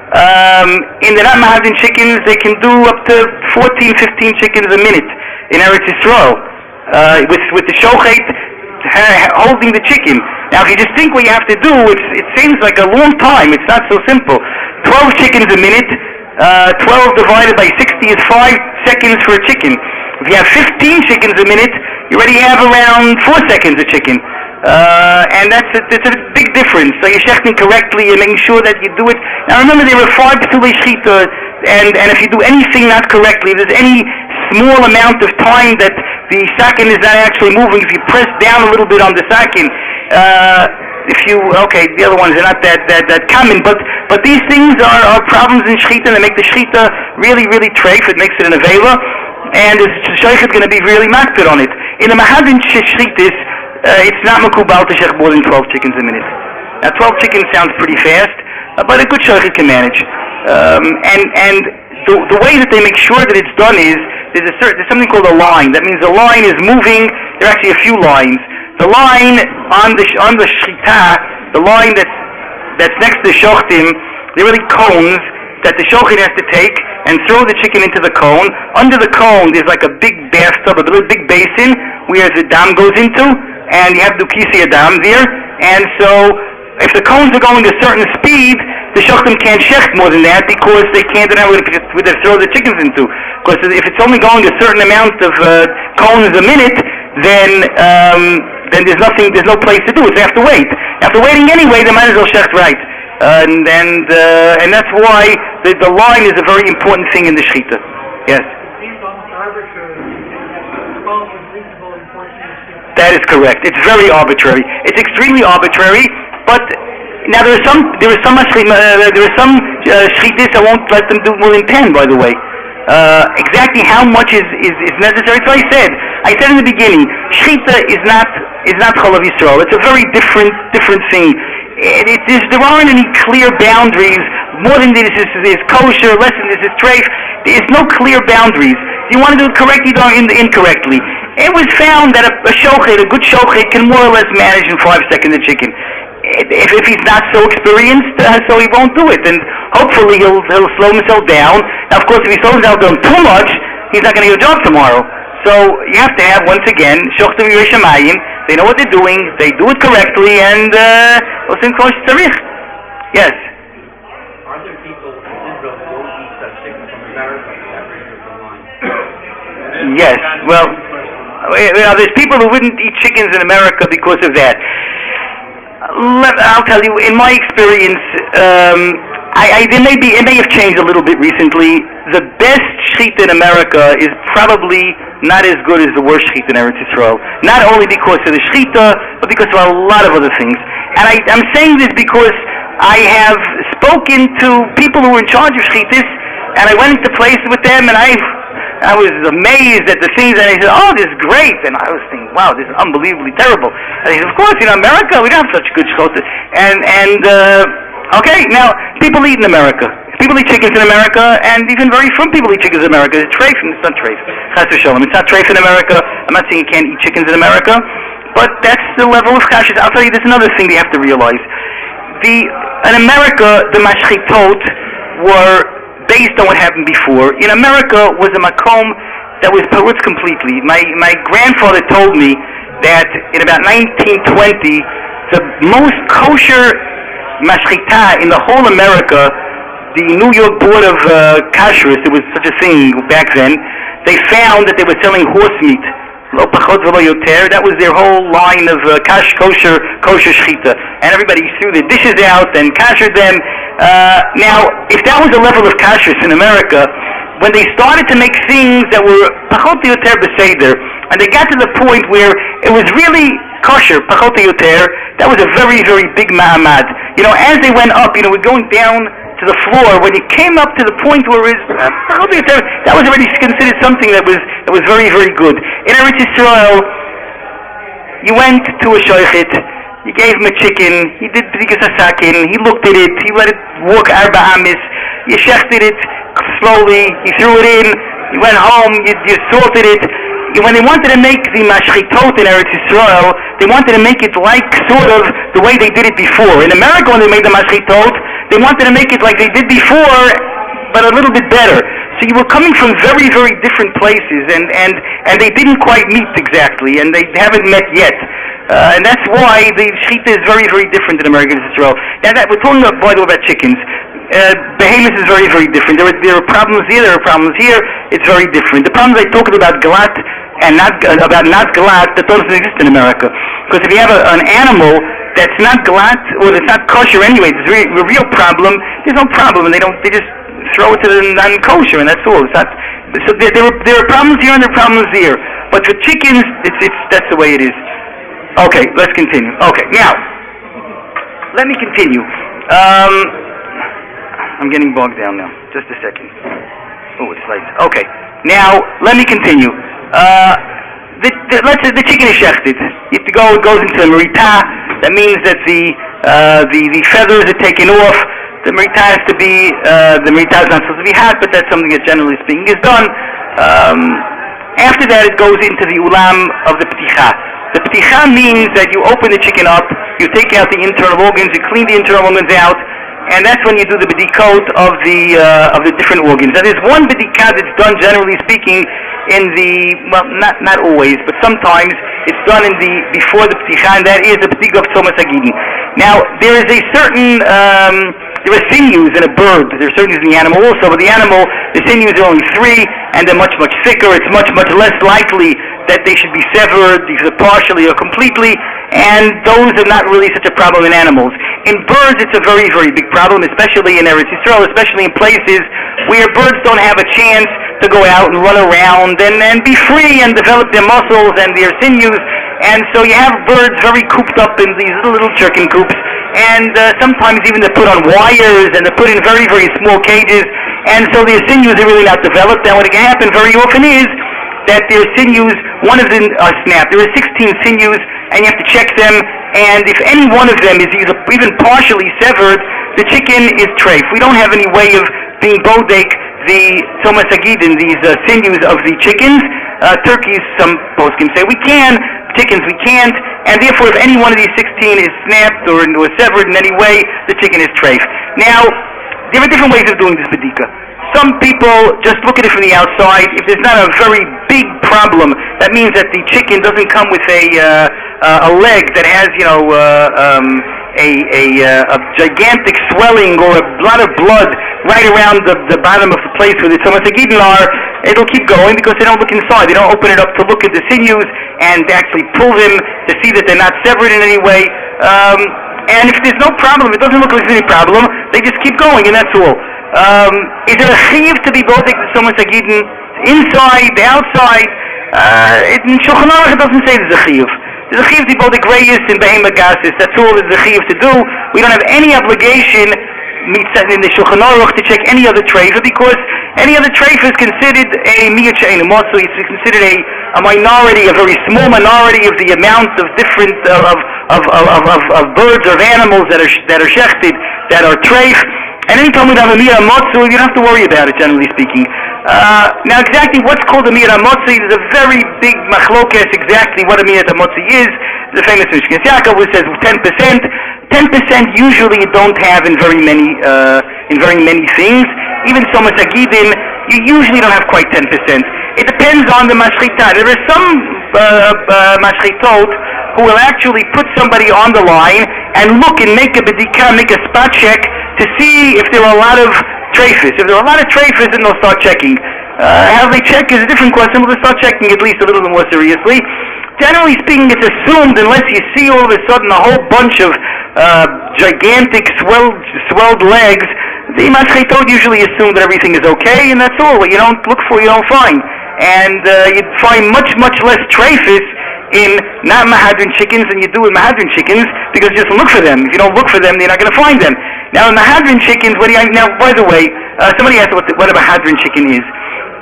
Um, in the not mahadin chickens, they can do up to fourteen, fifteen chickens a minute in Eretz Yisrael uh, with with the shochet holding the chicken. Now, if you just think what you have to do, it's, it seems like a long time. It's not so simple. Twelve chickens a minute. Uh, Twelve divided by sixty is five seconds for a chicken. If you have fifteen chickens a minute, you already have around four seconds a chicken. Uh, and that's a, that's a big difference. So you're shechting correctly and making sure that you do it. Now remember, there are five p'sulei shechita, and and if you do anything not correctly, if there's any small amount of time that the sakin is not actually moving, if you press down a little bit on the sakin, uh, if you, okay, the other ones are not that that, that common, but but these things are, are problems in shechita, and they make the shechita really, really treif. It makes it an avela, and the sheikh is going to be really makpid on it. In the mahadin shechitis, uh, it's not makubal to shech more than twelve chickens a minute. Now, twelve chickens sounds pretty fast, uh, but a good sheikh can manage. Um, and and the, the way that they make sure that it's done is there's a certain, there's something called a line. That means the line is moving. There are actually a few lines. The line on the on the shchita, the line that's that's next to the shochtim, there are really cones that the shochet has to take and throw the chicken into the cone. Under the cone, there's like a big bathtub, a really big basin where the dam goes into, and you have dukisi dam there. And so, if the cones are going a certain speed, the shochtim can't shecht more than that because they can't know where to throw the chickens into. Because if it's only going a certain amount of uh, cones a minute, then um, then there's nothing, there's no place to do it. They have to wait. After waiting anyway, they might as well shecht right. and and uh, and that's why the, the line is a very important thing in the shechita. Yes. That is correct. It's very arbitrary. It's extremely arbitrary. But now there are some there are some uh, there are some uh, shchitas that won't let them do more than ten. By the way, uh, exactly how much is, is, is necessary? So I said I said in the beginning, shchita is not is not Chalav Yisrael. It's a very different different thing. It, it is, there aren't any clear boundaries. More than this is, is kosher, less than this is treif. There is no clear boundaries. You want to do it correctly, you don't do it incorrectly. It was found that a, a shochet, a good shochet, can more or less manage in five seconds a chicken. If, if he's not so experienced, uh, so he won't do it. And hopefully he'll, he'll slow himself down. Now, of course, if he slows himself down too much, he's not going to get a job tomorrow. So you have to have, once again, shochtim yeshamayim. They know what they're doing. They do it correctly, and uh, yes. Are there people in Israel who won't eat that chicken from America for that reason of the line? Yes. Well, well, there's people who wouldn't eat chickens in America because of that. Let, I'll tell you, in my experience, um, I, I, there may be, it may have changed a little bit recently. The best shechita in America is probably not as good as the worst shechita in Eretz Yisrael. Not only because of the shechita, but because of a lot of other things. And I, I'm saying this because I have spoken to people who were in charge of shechitas, and I went into places with them, and I I was amazed at the things, and they said, oh, this is great. And I was thinking, wow, this is unbelievably terrible. And they said, of course, in America, we don't have such good shechita. And, and uh, okay, now, people eat in America. People eat chickens in America, and even very from people eat chickens in America. It's treif, and it's not treif. Chas v'sholom. It's not treif in America. I'm not saying you can't eat chickens in America, but that's the level of kashrus. I'll tell you, there's another thing you have to realize. The, in America, the mashchitot were based on what happened before. In America was a makom that was perutz completely. My my grandfather told me that in about nineteen twenty, the most kosher mashchita in the whole America, the New York Board of uh, Kashrus, there was such a thing back then, they found that they were selling horse meat. Lo pachot v'lo yoter. That was their whole line of uh, kash, kosher, kosher shechita. And everybody threw their dishes out and kashered them. Uh, now, if that was the level of kashrus in America, when they started to make things that were pachot yoter beseder, and they got to the point where it was really kosher, pachot yoter, that was a very, very big ma'amad. You know, as they went up, you know, we're going down to the floor. When it came up to the point where it was, uh, that was already considered something that was that was very, very good. In Eretz Yisrael, you went to a shoichet, you gave him a chicken, he did b'dikas hasakin, he looked at it, he let it walk arba amis, you shechted it slowly, he threw it in, you went home, you, you salted it. When they wanted to make the mashchitot in Eretz Yisrael, they wanted to make it like sort of the way they did it before. In America, when they made the mashchitot, they wanted to make it like they did before, but a little bit better. So you were coming from very, very different places, and, and, and they didn't quite meet exactly, and they haven't met yet. Uh, and that's why the shechita is very, very different in America and Israel. Now, that, we're talking about, by the way, about chickens. Uh, behemoth is very, very different. There are, there are problems here, there are problems here. It's very different. The problems I talked about galat and not uh, about not galat, that doesn't exist in America. Because if you have a, an animal that's not galat or that's not kosher anyway, it's re- a real problem. There's no problem, and they don't. They just throw it to the non-kosher, and that's all. It's not. So there, there, are, there are problems here and there are problems there. But for chickens, it's, it's that's the way it is. Okay, let's continue. Okay, now let me continue. Um, I'm getting bogged down now. Just a second. Oh, it's late. Okay. Now, let me continue. Uh, the, the, let's say the chicken is shechted. You have to go, it goes into the merita. That means that the, uh, the, the feathers are taken off. The merita has to be, uh, the merita is not supposed to be hot, but that's something that generally speaking is done. Um, after that, it goes into the ulam of the pticha. The pticha means that you open the chicken up, you take out the internal organs, you clean the internal organs out, and that's when you do the bedikot of the uh, of the different organs. Now, there's one bedikah that's done, generally speaking, in the well, not not always, but sometimes it's done in the before the pticha, and that is the bedikah of tzomas hagidin. Now, there is a certain um, there are sinews in a bird. There are sinews in the animal also, but the animal, the sinews are only three, and they're much much thicker. It's much much less likely that they should be severed, either partially or completely, and those are not really such a problem in animals. In birds, it's a very, very big problem, especially in Eretz Yisrael, especially in places where birds don't have a chance to go out and run around and, and be free and develop their muscles and their sinews. And so you have birds very cooped up in these little, little chicken coops. And uh, sometimes even they're put on wires and they're put in very, very small cages. And so their sinews are really not developed. And what can happen very often is that their sinews, one of them are snapped. There are sixteen sinews, and you have to check them. And if any one of them is either even partially severed, the chicken is treif. We don't have any way of being bodek the Thomas Agidin, these uh, sinews of the chickens. Uh, turkeys, some posts can say we can. Chickens we can't. And therefore, if any one of these sixteen is snapped or, or severed in any way, the chicken is treif. Now, there are different ways of doing this bedika. Some people just look at it from the outside. If there's not a very big problem, that means that the chicken doesn't come with a uh, uh, a leg that has, you know, uh, um, a, a, uh, a gigantic swelling or a lot of blood right around the, the bottom of the place where the Thomas Agidin are. It'll keep going because they don't look inside. They don't open it up to look at the sinews and actually pull them to see that they're not severed in any way. Um, and if there's no problem, if it doesn't look like there's any problem, they just keep going, and that's all. Um, is it a chiyuv to be bodek to Thomas Agidin inside, the outside? Uh, in Shulchan Aruch it doesn't say there's a chiyuv. There's a chiyuv to be bodek reyes in behema gasis. That's all there's a chiyuv to do. We don't have any obligation in the Shulchan Aruch to check any other treifa, because any other treifa is considered a miyat she'einu motzu. It's considered a, a minority, a very small minority of the amount of different uh, of, of, of, of, of birds or of animals that are that are shechted, that are treif. And anytime we have a miyat motzu, you don't have to worry about it, generally speaking. Uh, now, exactly what's called a miyat motzu is a very big machlokes. Exactly what a miyat motzu is. The famous Mishkas Yaakov, which says ten percent. Ten percent usually you don't have in very many uh, in very many things. Even Thomas Agidin, you usually don't have quite ten percent. It depends on the mashchita. There are some uh, uh, mashchitot who will actually put somebody on the line and look and make a bedika, make a spot check to see if there are a lot of treifas. If there are a lot of treifas, then they'll start checking. Uh, how they check is a different question, but they'll start checking at least a little bit more seriously. Generally speaking, it's assumed, unless you see all of a sudden a whole bunch of uh, gigantic swelled, swelled legs, the mashchitot usually assume that everything is okay, and that's all. What you don't look for, you don't find. And uh, you'd find much, much less treifas in not Mahadran chickens than you do with Mahadran chickens, because you just look for them. If you don't look for them, you're not going to find them. Now, in Mahadran chickens, what do you, now, by the way, uh, somebody asked what, the, what a Mahadran chicken is.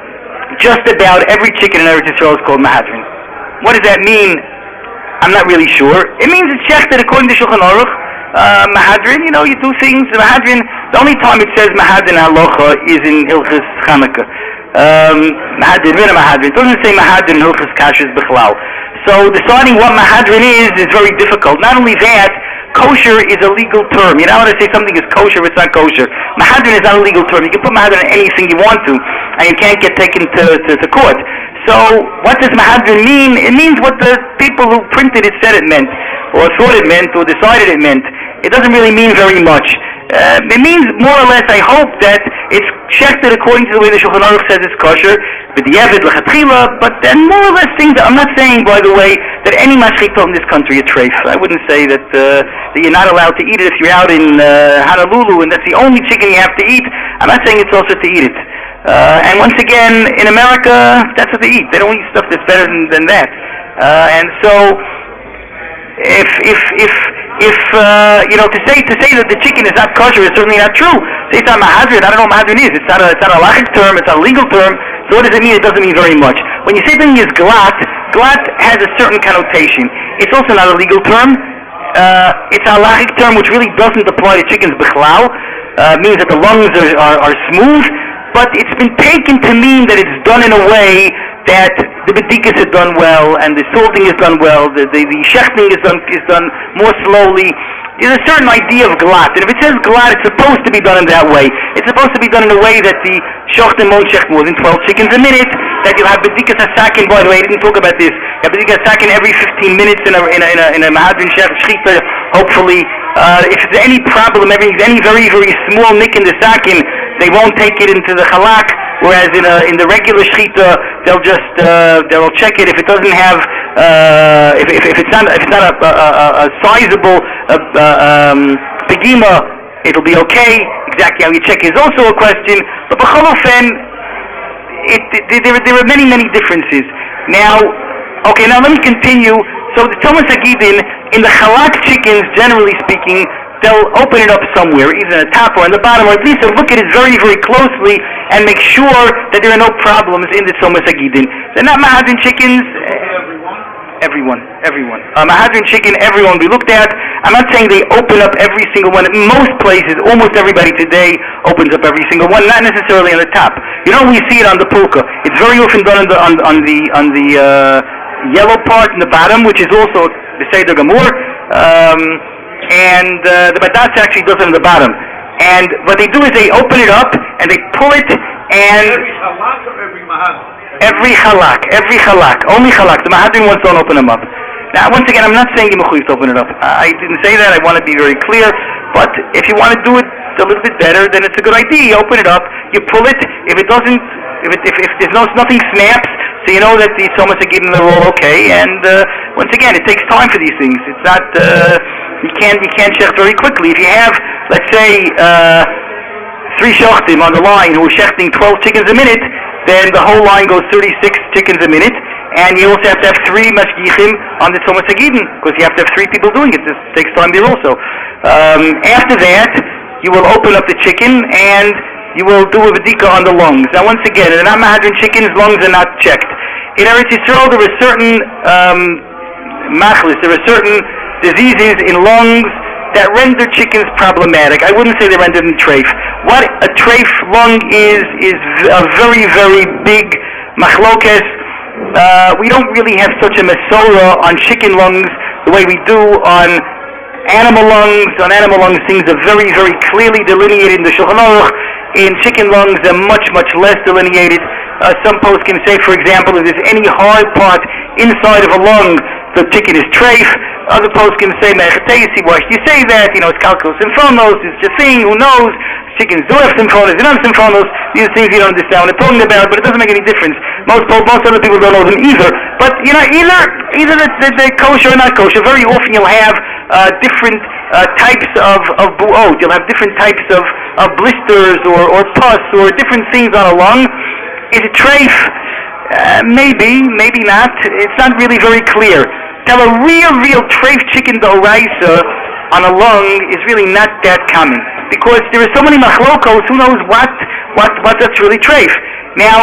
Just about every chicken in Eretz Yisrael is called Mahadran. What does that mean? I'm not really sure. It means it's shechted according to Shulchan Aruch. Uh, Mahadran, you know, you do things. Mahadran, the only time it says Mahadran halacha is in Hilchas Chanukah. Um, Mahadran, Rina Mahadran. It doesn't say Mahadran Hilchas Kashrus Bichlal. So deciding what Mahadran is is very difficult. Not only that, kosher is a legal term. You know how to say something is kosher if it's not kosher. Mahadran is not a legal term. You can put Mahadran on anything you want to, and you can't get taken to, to, to court. So what does Mahadran mean? It means what the people who printed it said it meant, or thought it meant, or decided it meant. It doesn't really mean very much. Uh, it means more or less, I hope, that it's shechted according to the way the Shulchan Aruch says it's kosher, but the Yevid l'chatchila, but then more or less things. I'm not saying, by the way, that any mashchito in this country is treif. I wouldn't say that uh, that you're not allowed to eat it if you're out in uh, Honolulu and that's the only chicken you have to eat. I'm not saying it's also to eat it. Uh, and once again, in America, that's what they eat. They don't eat stuff that's better than, than that. Uh, and so, if if if if uh, you know, to say to say that the chicken is not kosher is certainly not true. Say it's not Mahadran. I don't know what Mahadran is. It's not a it's not a halachic term. It's not a legal term. So what does it mean? It doesn't mean very much. When you say something is glat, glat has a certain connotation. It's also not a legal term. Uh, it's a halachic term which really doesn't apply to chickens bichlal. Uh, means that the lungs are, are, are smooth, but it's been taken to mean that it's done in a way that the bedikas is done well, and the salting is done well, the, the, the shechting is done is done more slowly. There's a certain idea of glat, and if it says glat, it's supposed to be done in that way. It's supposed to be done in a way that the shochten won't shecht more than twelve chickens a minute, that you'll have bedikas hasakin. By the way, I didn't talk about this. You have bedikas hasakin every fifteen minutes in a in a in a, in a Mahadran shechita. Hopefully, uh, if there's any problem, any any very very small nick in the sakin, they won't take it into the halak. Whereas in a, in the regular shechita, they'll just uh, they'll check it if it doesn't have uh, if, if if it's not if it's not a, a, a, a sizable uh, um, Pegima, it'll be okay. Exactly how you check is also a question. But b'cholofen, it, it, there, there are many, many differences. Now, okay, now let me continue. So the Thomas Agidin, in the halak chickens, generally speaking, they'll open it up somewhere, either on the top or on the bottom, or at least they'll look at it very, very closely and make sure that there are no problems in the Thomas Agidin. They're not Mahadrin chickens. Everyone, everyone. Uh, Mahadrin chicken, everyone we looked at. I'm not saying they open up every single one. In most places, almost everybody today opens up every single one, not necessarily on the top. You know, we see it on the pulka. It's very often done on the on, on the on the uh, yellow part in the bottom, which is also the Seder Gamur. Um, and uh, the Badatz actually does it on the bottom. And what they do is they open it up and they pull it and Every halak or every mahad? Every halak, every halak, only halak. The Mahadrin ones don't open them up. Now, once again, I'm not saying you mechuyev to open it up. I didn't say that. I want to be very clear. But if you want to do it a little bit better, then it's a good idea. You open it up, you pull it. If it doesn't, if it, if, if there's no nothing snaps, so you know that the Thomas Agidin are all okay. And uh, once again, it takes time for these things. It's not uh, you can't you can't check very quickly. If you have, let's say, uh, three shachtim on the line who are shechting twelve chickens a minute, then the whole line goes thirty-six chickens a minute, and you also have to have three mashgichim on the Thomas Agidin, because you have to have three people doing it. This takes time there also. Um, after that, you will open up the chicken, and you will do a vedika on the lungs. Now, once again, in the non-Mahadrin chickens, lungs are not checked. In Eretz Yisrael, there are certain um, machlis, there are certain diseases in lungs that render chickens problematic. I wouldn't say they render them treif. What a treif lung is, is a very, very big machlokes. Uh, we don't really have such a mesora on chicken lungs the way we do on animal lungs. On animal lungs, things are very, very clearly delineated in the Shulchan Aruch. In chicken lungs, they're much, much less delineated. Uh, some posts can say, for example, if there's any hard part inside of a lung, the chicken is treif. Other posts can say, Mechatesi, why should you say that? You know, it's calculus symphonos, it's just thing, who knows? Chickens do have symphonos, they don't have symphonos. These are things you don't understand what they're talking about, but it doesn't make any difference. Most most other people don't know them either. But, you know, either either they're, they're kosher or not kosher. Very often you'll have uh, different uh, types of, of bu'ot. You'll have different types of, of blisters or, or pus or different things on a lung. Is it treif? Uh, maybe, maybe not. It's not really very clear. Now, a real, real treif chicken d'oraisa on a lung is really not that common, because there are so many machlokos. Who knows what, what, what that's really treif? Now,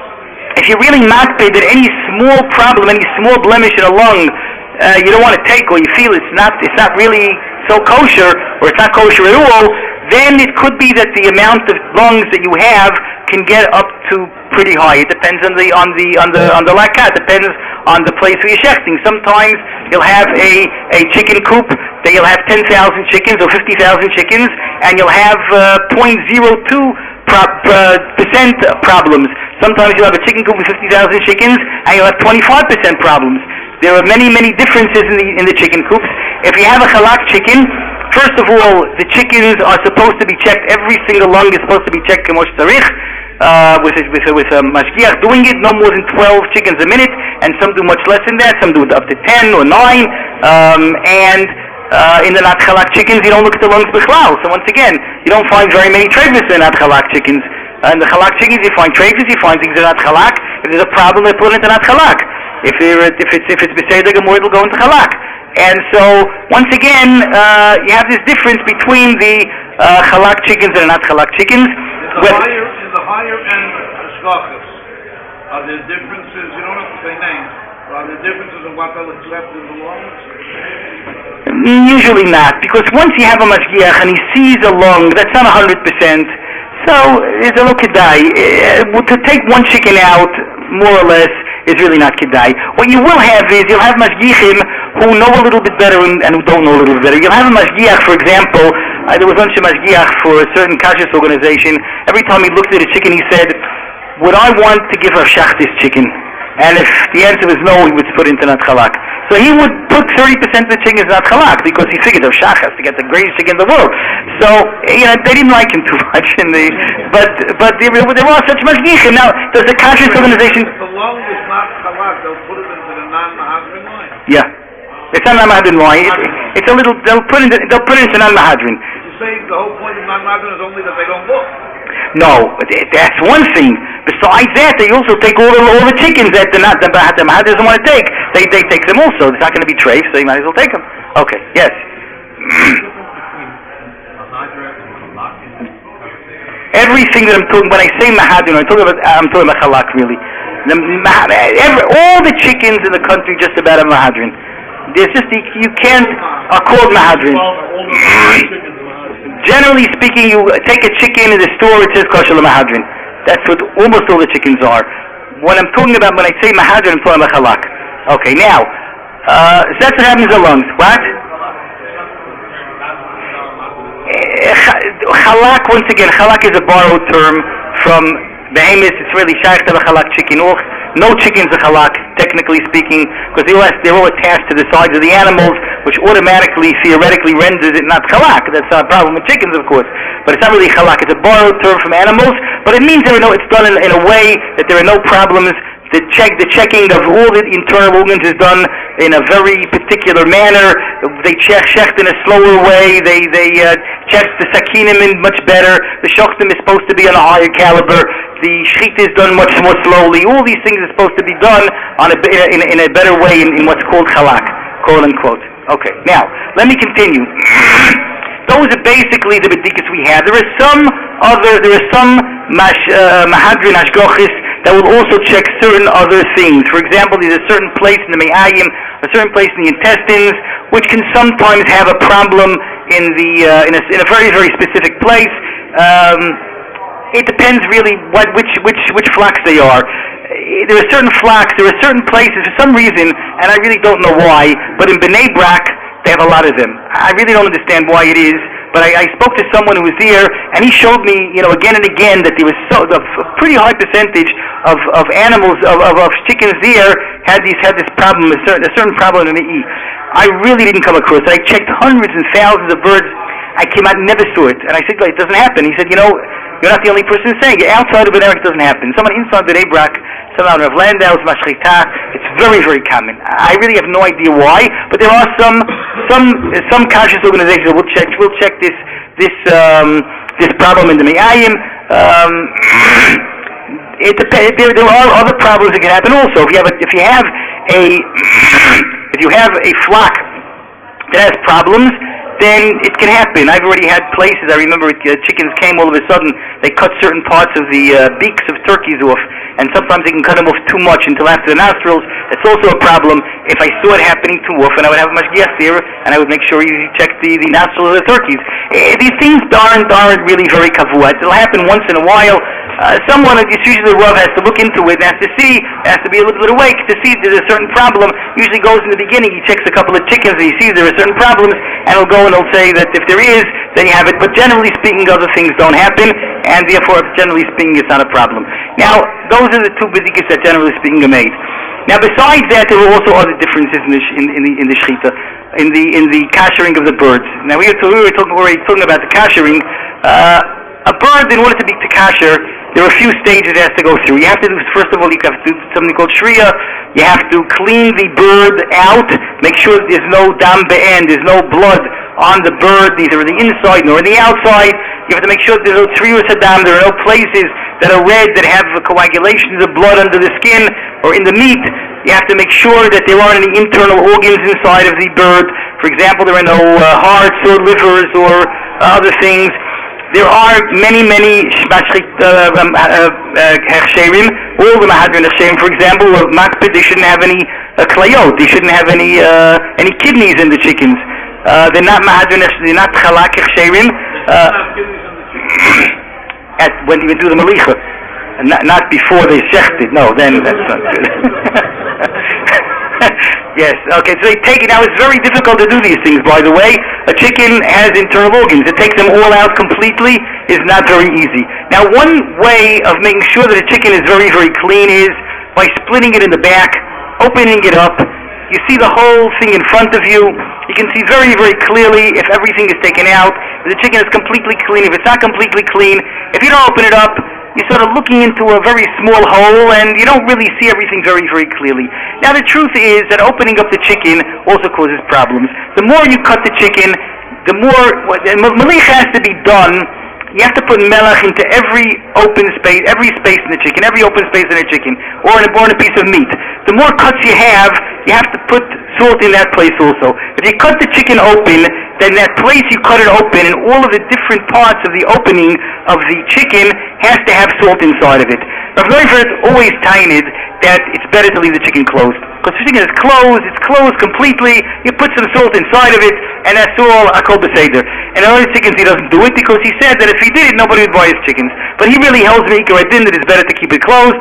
if you're really makpid that any small problem, any small blemish in a lung, uh, you don't want to take, or you feel it's not, it's not really so kosher, or it's not kosher at all, then it could be that the amount of lungs that you have can get up to pretty high. It depends on the on the on the on the lakat. Depends on the place where you're shechting. Sometimes you'll have a, a chicken coop that you'll have ten thousand chickens or fifty thousand chickens, and you'll have uh, zero point zero two prop, uh, percent problems. Sometimes you'll have a chicken coop with fifty thousand chickens, and you'll have twenty-five percent problems. There are many many differences in the in the chicken coops. If you have a halak chicken, first of all, the chickens are supposed to be checked. Every single lung is supposed to be checked kemosh tarich, uh, with a, with a, with a mashgiach doing it, no more than twelve chickens a minute, and some do much less than that. Some do it up to ten or nine. Um, and uh, in the not halak chickens, you don't look at the lungs b'chlal. So once again, you don't find very many treifus in not halak chickens. Uh, in the halak chickens, you find treifus, you find things that are not halak. If there's a problem, they put it into not halak. If, if it's if it's b'seder gemur, it'll go into halak. And so, once again, uh, you have this difference between the uh, halak chickens and not halak chickens. In the higher, in the higher end hashgachas, are there differences? You don't have to say names. But are there differences in what they'll accept in the lungs? Usually not, because once you have a mashgiach and he sees a lung, that's not a hundred percent. So it's a little kedai. Uh, to take one chicken out, more or less, is really not kedai. What you will have is you'll have mashgichim who know a little bit better and, and who don't know a little bit better. You'll have a mashgiach, for example. Uh, there was once a mashgiach for a certain kashrus organization. Every time he looked at a chicken, he said, "Would I want to give her shachtis chicken?" And if the answer was no, he would put it into not halak. So he would put thirty percent of the chicken in not halak, because he figured of shachas to get the greatest chicken in the world. So, you know, they didn't like him too much. In the, but but there, there were such mashgichim. Now, does the kashrus organization... If the lung is not halak, they'll put it into the non-mahadrin line. Yeah. It's not non-mahadrin line. it's a little, they'll put it, they'll put it into non-mahadrin. You're saying the whole point of non-mahadrin is only that they don't look. No, that's one thing. Besides that, they also take all the all the chickens that they're not the mahadrin doesn't want to take. They they take them also. It's not going to be treif, so you might as well take them. Okay, yes. Everything that I'm talking, when I say mahadrin, I'm talking about I'm talking about halak really. The, every, all the chickens in the country just about a mahadrin. There's just you can't are called mahadrin. Generally speaking, you take a chicken in the store, it says kosher mahadrin. That's what almost all the chickens are. When I'm talking about, when I say mahadrin, I'm talking about halak. Okay, now, uh, that's what happens in the lungs. What? Halak, once again, halak is a borrowed term from behemoths. It's really shaykh to the halak chicken. No chickens are halak, technically speaking, because they're all, they're all attached to the sides of the animals, which automatically, theoretically, renders it not halak. That's not a problem with chickens, of course. But it's not really halak. It's a borrowed term from animals, but it means there are no, it's done in, in a way that there are no problems. The check, the checking of all the internal organs is done in a very particular manner. They check shecht in a slower way. They they uh, check the sakinim in much better. The shochtim is supposed to be on a higher caliber. The shechita is done much more slowly. All these things are supposed to be done on a in a, in a better way in, in what's called halak, quote unquote. Okay, now let me continue. Those are basically the bedikas we have. There are some other, there are some mash, uh, mahadrin hashgochis that will also check certain other things. For example, there's a certain place in the me'ayim, a certain place in the intestines, which can sometimes have a problem in the uh, in, a, in a very very specific place. Um, it depends really what which which which flocks they are. There are certain flocks, there are certain places for some reason, and I really don't know why. But in Bnei Brak, they have a lot of them. I really don't understand why it is, but I, I spoke to someone who was there, and he showed me, you know, again and again that there was so, a pretty high percentage of, of animals, of, of, of chickens there had these had this problem, a certain, a certain problem in the E. I really didn't come across it. I checked hundreds and thousands of birds. I came out and never saw it. And I said, it doesn't happen. He said, you know, you're not the only person saying it. Outside of Bnei Brak, it doesn't happen. Someone inside Bnei Brak, someone out of Landau's Mashrita, it's very, very common. I really have no idea why, but there are some some some conscious organizations that will check will check this this um, this problem in the Me'ayim. Um, it depends. There, there are other problems that can happen also. If you have a, if you have a if you have a flock that has problems, then it can happen. I've already had places, I remember uh, chickens came all of a sudden, they cut certain parts of the uh, beaks of turkeys off, and sometimes they can cut them off too much until after the nostrils. That's also a problem. If I saw it happening too often, I would have a mashgiach there, and I would make sure you check the, the nostrils of the turkeys. Uh, these things aren't, aren't really very kavua. It'll happen once in a while. Uh, someone, it's usually the Rav, has to look into it and has to see, has to be a little bit awake to see if there's a certain problem. Usually goes in the beginning, he checks a couple of chickens and he sees there are certain problems, and he'll go and he'll say that if there is, then you have it. But generally speaking, other things don't happen, and therefore, generally speaking, it's not a problem. Now, those are the two bedikas that generally speaking are made. Now, besides that, there are also other differences in the in, in the in the shechita, in the in the kashering of the birds. Now, we were, we were talking, already talking about the kashering. Uh, a bird, in order to be to kasher, there are a few stages it has to go through. You have to do, first of all, you have to do something called shriya. You have to clean the bird out, make sure that there's no dam be'en, there's no blood on the bird, neither in the inside nor in the outside. You have to make sure that there's no tzrius hadam, there are no places that are red that have coagulations of blood under the skin or in the meat. You have to make sure that there aren't any internal organs inside of the bird. For example, there are no uh, hearts or livers or uh, other things. There are many, many hechsherim. All the mahadrin hechsherim, for example, of makpid, they shouldn't have any uh, klayot. They shouldn't have any uh, any kidneys in the chickens. Uh, they're not mahadrin. They're not chalak hechsherim. At when you do the malicha, and not, not before they shechted. No, then that's not good. Yes, okay, so they take it. Now, it's very difficult to do these things, by the way. A chicken has internal organs. To take them all out completely is not very easy. Now, one way of making sure that a chicken is very, very clean is by splitting it in the back, opening it up. You see the whole thing in front of you. You can see very, very clearly if everything is taken out, if the chicken is completely clean, if it's not completely clean. If you don't open it up, you're sort of looking into a very small hole, and you don't really see everything very, very clearly. Now, the truth is that opening up the chicken also causes problems. The more you cut the chicken, the more, Malicha has to be done. You have to put melech into every open space, every space in the chicken, every open space in the chicken, or in a, or in a piece of meat. The more cuts you have, you have to put salt in that place also. If you cut the chicken open, then that place you cut it open, and all of the different parts of the opening of the chicken has to have salt inside of it. Rav Neufer always tainted that it's better to leave the chicken closed. Because the chicken is closed, it's closed completely, you put some salt inside of it, and that's all Akol Beseder. And in other chickens he doesn't do it because he said that if he did it, nobody would buy his chickens. But he really holds me, Ikaradin, that it's better to keep it closed.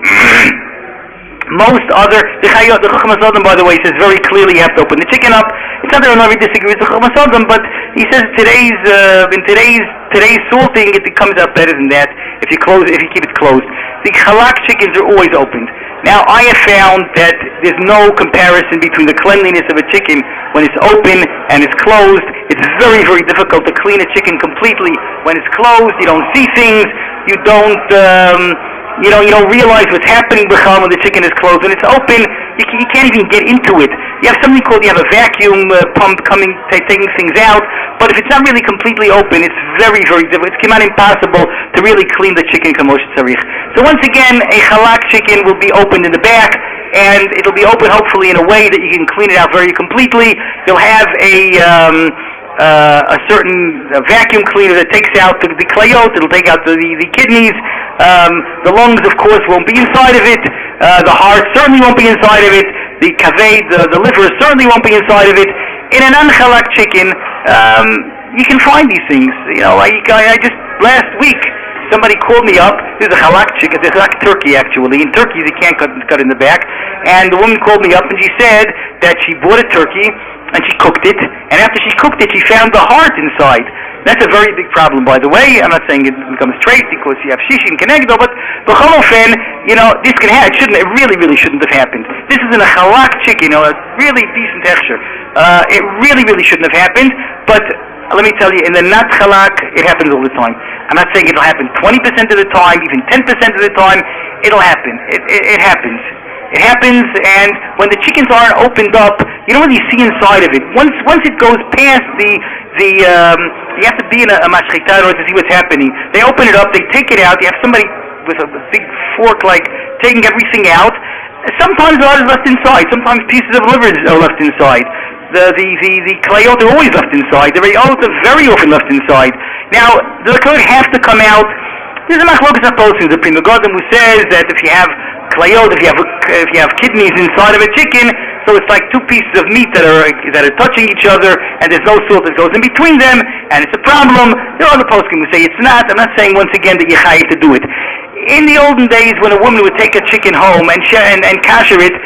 Most other, the Chayot, the Chacham Hasodam, by the way, says very clearly you have to open the chicken up. It's not that Ranavi disagrees with the Chacham Hasodam, but he says today's, uh, in today's, today's salting, it comes out better than that if you close, if you keep it closed. The halak chickens are always opened. Now, I have found that there's no comparison between the cleanliness of a chicken when it's open and it's closed. It's very, very difficult to clean a chicken completely when it's closed. You don't see things. You don't, um, you know, you don't realize what's happening when the chicken is closed. When it's open, you, can, you can't even get into it. You have something called, you have a vacuum uh, pump coming, t- taking things out. But if it's not really completely open, it's very, very difficult. It's not impossible to really clean the chicken kamosh tzarich. So once again, a halak chicken will be opened in the back, and it'll be open hopefully in a way that you can clean it out very completely. You'll have a um, uh, a certain uh, vacuum cleaner that takes out the, the klayot. It'll take out the, the, the kidneys. Um, the lungs, of course, won't be inside of it. Uh, the heart certainly won't be inside of it. The kaved, the, the liver certainly won't be inside of it. In an unchalak chicken, um, you can find these things. You know, I, I, I just last week somebody called me up. This is a halak chicken, this is halak turkey actually. In turkeys you can't cut, cut in the back. And the woman called me up and she said that she bought a turkey and she cooked it. And after she cooked it, she found the heart inside. That's a very big problem, by the way. I'm not saying it becomes straight because you have shishi and kenegdo, but b'chol you know, this can happen. It shouldn't. It really, really shouldn't have happened. This is in a halak chicken, you know, a really decent texture. Uh, it really, really shouldn't have happened. But let me tell you, in the not halak, it happens all the time. I'm not saying it'll happen twenty percent of the time, even ten percent of the time. It'll happen. It, it, it happens. It happens, and when the chickens aren't opened up, you don't really see inside of it. Once once it goes past the the um, you have to be in a, a mashchita to see what's happening. They open it up, they take it out. You have somebody with a big fork, like taking everything out. Sometimes a lot is left inside. Sometimes pieces of liver are left inside. The the the, the klayot are always left inside. The rayot are very often left inside. Now the klayot have to come out. There's a machlokas apostle, the Prima Godim, who says that if you have klayot, if you have if you have kidneys inside of a chicken, so it's like two pieces of meat that are that are touching each other, and there's no salt that goes in between them, and it's a problem. There are other poskim who say it's not. I'm not saying once again that you have to do it. In the olden days, when a woman would take a chicken home and sh- and, and kasher it,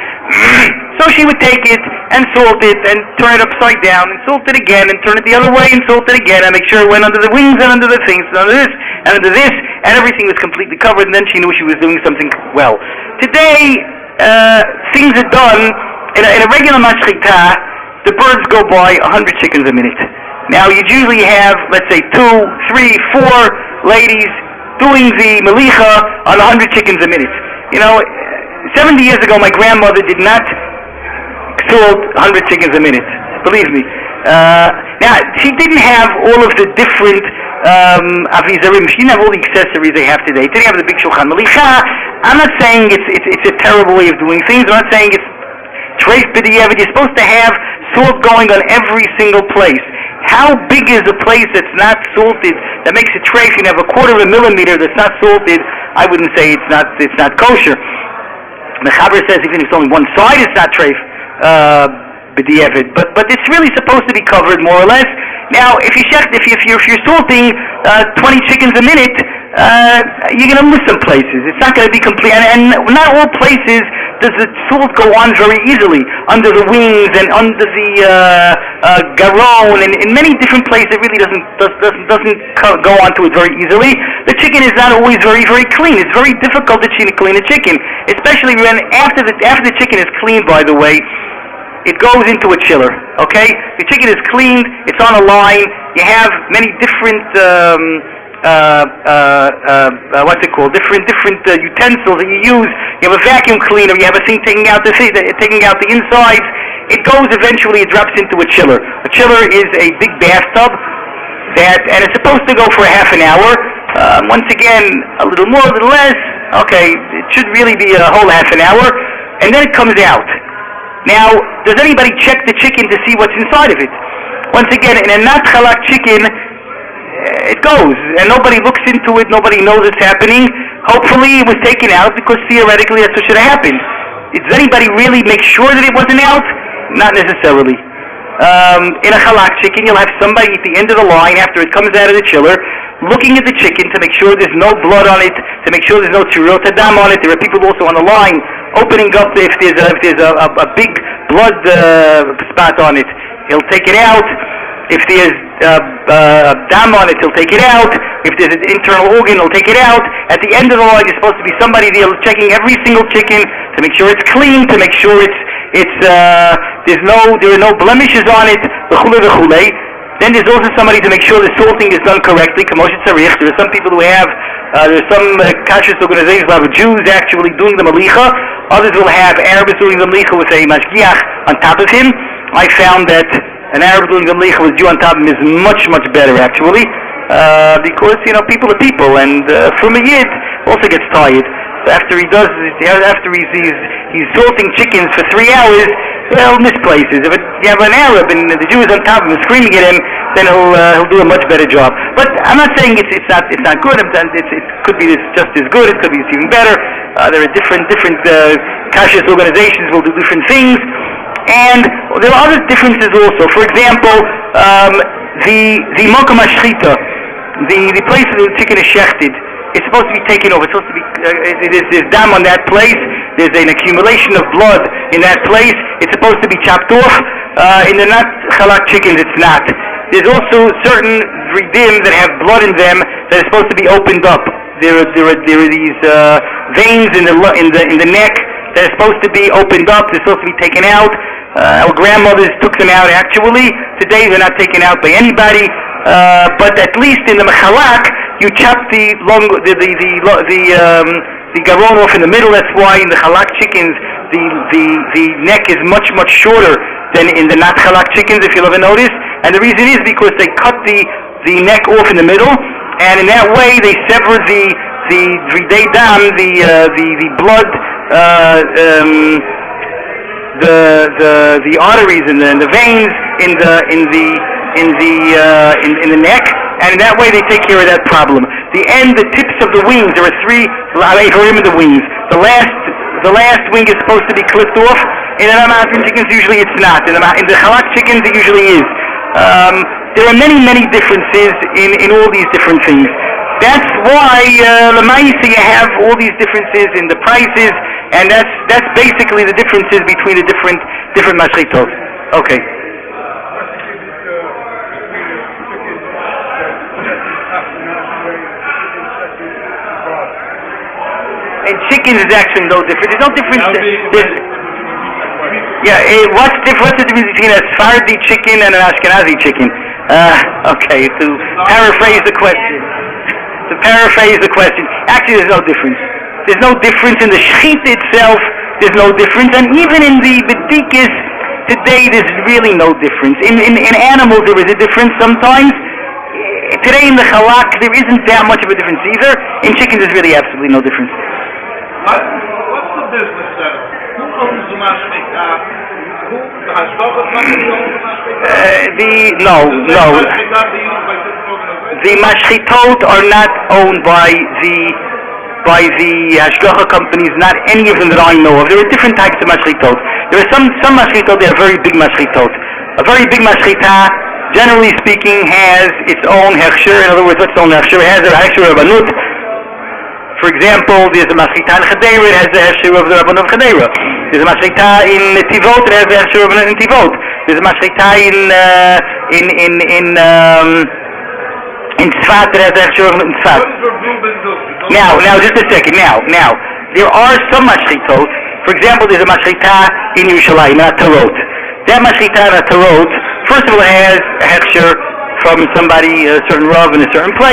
so she would take it and salt it and turn it upside down and salt it again and turn it the other way and salt it again and make sure it went under the wings and under the things and under this and under this, and everything was completely covered, and then she knew she was doing something well. Today, uh, things are done in a, in a regular mashchita. The birds go by a hundred chickens a minute. Now you usually have, let's say, two, three, four ladies doing the malicha on a hundred chickens a minute. You know, seventy years ago, my grandmother did not salt a hundred chickens a minute. Believe me. Uh, now, she didn't have all of the different um, avizarim. She didn't have all the accessories they have today. Today, have the big shulchan malicha. I'm not saying it's, it's it's a terrible way of doing things. I'm not saying it's treif b'diavad. You're supposed to have salt going on every single place. How big is a place that's not salted that makes it treif? You have a quarter of a millimeter that's not salted. I wouldn't say it's not it's not kosher. The Chaber says even if it's only one side, it's not treif uh, b'diavad. But but it's really supposed to be covered more or less. Now, if you check, if you if you're, if you're salting uh, twenty chickens a minute, uh, you're going to miss some places. It's not going to be complete, and, and not all places does the salt go on very easily. Under the wings and under the uh, uh, garon, and in many different places, it really doesn't does, doesn't doesn't go onto it very easily. The chicken is not always very very clean. It's very difficult to clean a chicken, especially when after the after the chicken is cleaned. By the way, it goes into a chiller. Okay, the chicken is cleaned. It's on a line. You have many different um, uh, uh, uh, what's it called? Different different uh, utensils that you use. You have a vacuum cleaner. You have a thing taking out the thing, taking out the insides. It goes eventually. It drops into a chiller. A chiller is a big bathtub that, and it's supposed to go for a half an hour. Uh, once again, a little more, a little less. Okay, it should really be a whole half an hour, and then it comes out. Now, does anybody check the chicken to see what's inside of it? Once again, in a not halak chicken, it goes, and nobody looks into it, nobody knows it's happening. Hopefully it was taken out because theoretically that's what should have happened. Does anybody really make sure that it wasn't out? Not necessarily. Um, in a halak chicken, you'll have somebody at the end of the line after it comes out of the chiller looking at the chicken to make sure there's no blood on it, to make sure there's no tzirot hadam on it. There are people also on the line opening up if there's a, if there's a, a, a big blood uh, spot on it. He'll take it out. If there's uh, uh, dam on it, he'll take it out. If there's an internal organ, he'll take it out. At the end of the line, there's supposed to be somebody there checking every single chicken to make sure it's clean, to make sure it's it's uh, there's no there are no blemishes on it. V'chulei v'chulei. Then there's also somebody to make sure the salting is done correctly. K'moshe tzarich. There are some people who have uh, there's some uh, kashrus organizations who have Jews actually doing the malicha. Others will have Arabs doing the malicha with a mashgiach on top of him. I found that an Arab doing the malicha with Jew on top of him is much, much better actually, uh, because, you know, people are people, and uh, from a Yid also gets tired. So after he does, after he's, he's, he's salting chickens for three hours, well, misplaces. If it, you have an Arab and the Jew is on top of him screaming at him, then he'll uh, he'll do a much better job. But I'm not saying it's it's not it's not good. It's, it could be just as good. It could be even better. Uh, there are different different uh, kashrus organizations will do different things. And there are other differences also. For example, um, the the mokum hashchita, the the place where the chicken is shechted, is supposed to be taken over. It's supposed to be uh, there's, there's dam on that place. There's an accumulation of blood in that place. It's supposed to be chopped off. Uh, in the not halak chickens, it's not. There's also certain redim that have blood in them that are supposed to be opened up. There are there are, there are these uh, veins in the in the in the neck that are supposed to be opened up. They're supposed to be taken out. Uh, our grandmothers took them out actually. Today they're not taken out by anybody. Uh, but at least in the machalak, you chop the long, the the the, the um, the garon off in the middle. That's why in the halak chickens, the the the neck is much much shorter than in the not halak chickens, if you'll ever notice. And the reason is because they cut the the neck off in the middle, and in that way they sever the the vridei dam, the uh, the the blood. Uh, um, the the the arteries and the, and the veins in the in the in the uh, in, in the neck, and in that way they take care of that problem. The end, the tips of the wings. There are three in the wings. The last the last wing is supposed to be clipped off. In the American chickens, usually it's not. In the in the halak chickens, it usually is. Um, there are many many differences in in all these different things. That's why uh, Lamaisa you have all these differences in the prices, and that's that's basically the differences between the different different mashchitot. Okay. And chickens is actually no different. There's no difference. There's, yeah, uh, what's, diff- what's the difference between a Sephardi chicken and an Ashkenazi chicken? Uh, okay, to paraphrase the question. To paraphrase the question, actually there's no difference. There's no difference in the shechit itself, there's no difference, and even in the bedikis today there's really no difference. In, in, in animals there is a difference sometimes. Today in the halak there isn't that much of a difference either. In chickens there's really absolutely no difference. What, what's the business setup? Who owns the mashchita? Who, the hashgacha company owns the mashchita? Uh, the, no, no. The mashchitot are not owned by the by the hashgacha companies. Not any of them that I know of. There are different types of mashchitot. There are some some mashchitot that are very big mashchitot. A very big mashchita, generally speaking, has its own hechsher. In other words, what's its own hechsher? It has a hechsher of Rabbanut. For example, there's a mashchita in Chadera. It has the hechsher of the Rabbanut of Chadera. There's a mashchita in Tivot. It has the hechsher of in Tivot. There's a mashchita in uh, in in in. Um, In Tzfat, there has actually in Tzfat. Now, now, just a second. Now, now, there are some mashchitot. For example, there's a mashchita in Yerushalayim, not Tarot. That mashchita in Tarot, first of all, it has a hechsher from somebody, a certain rav in a certain place.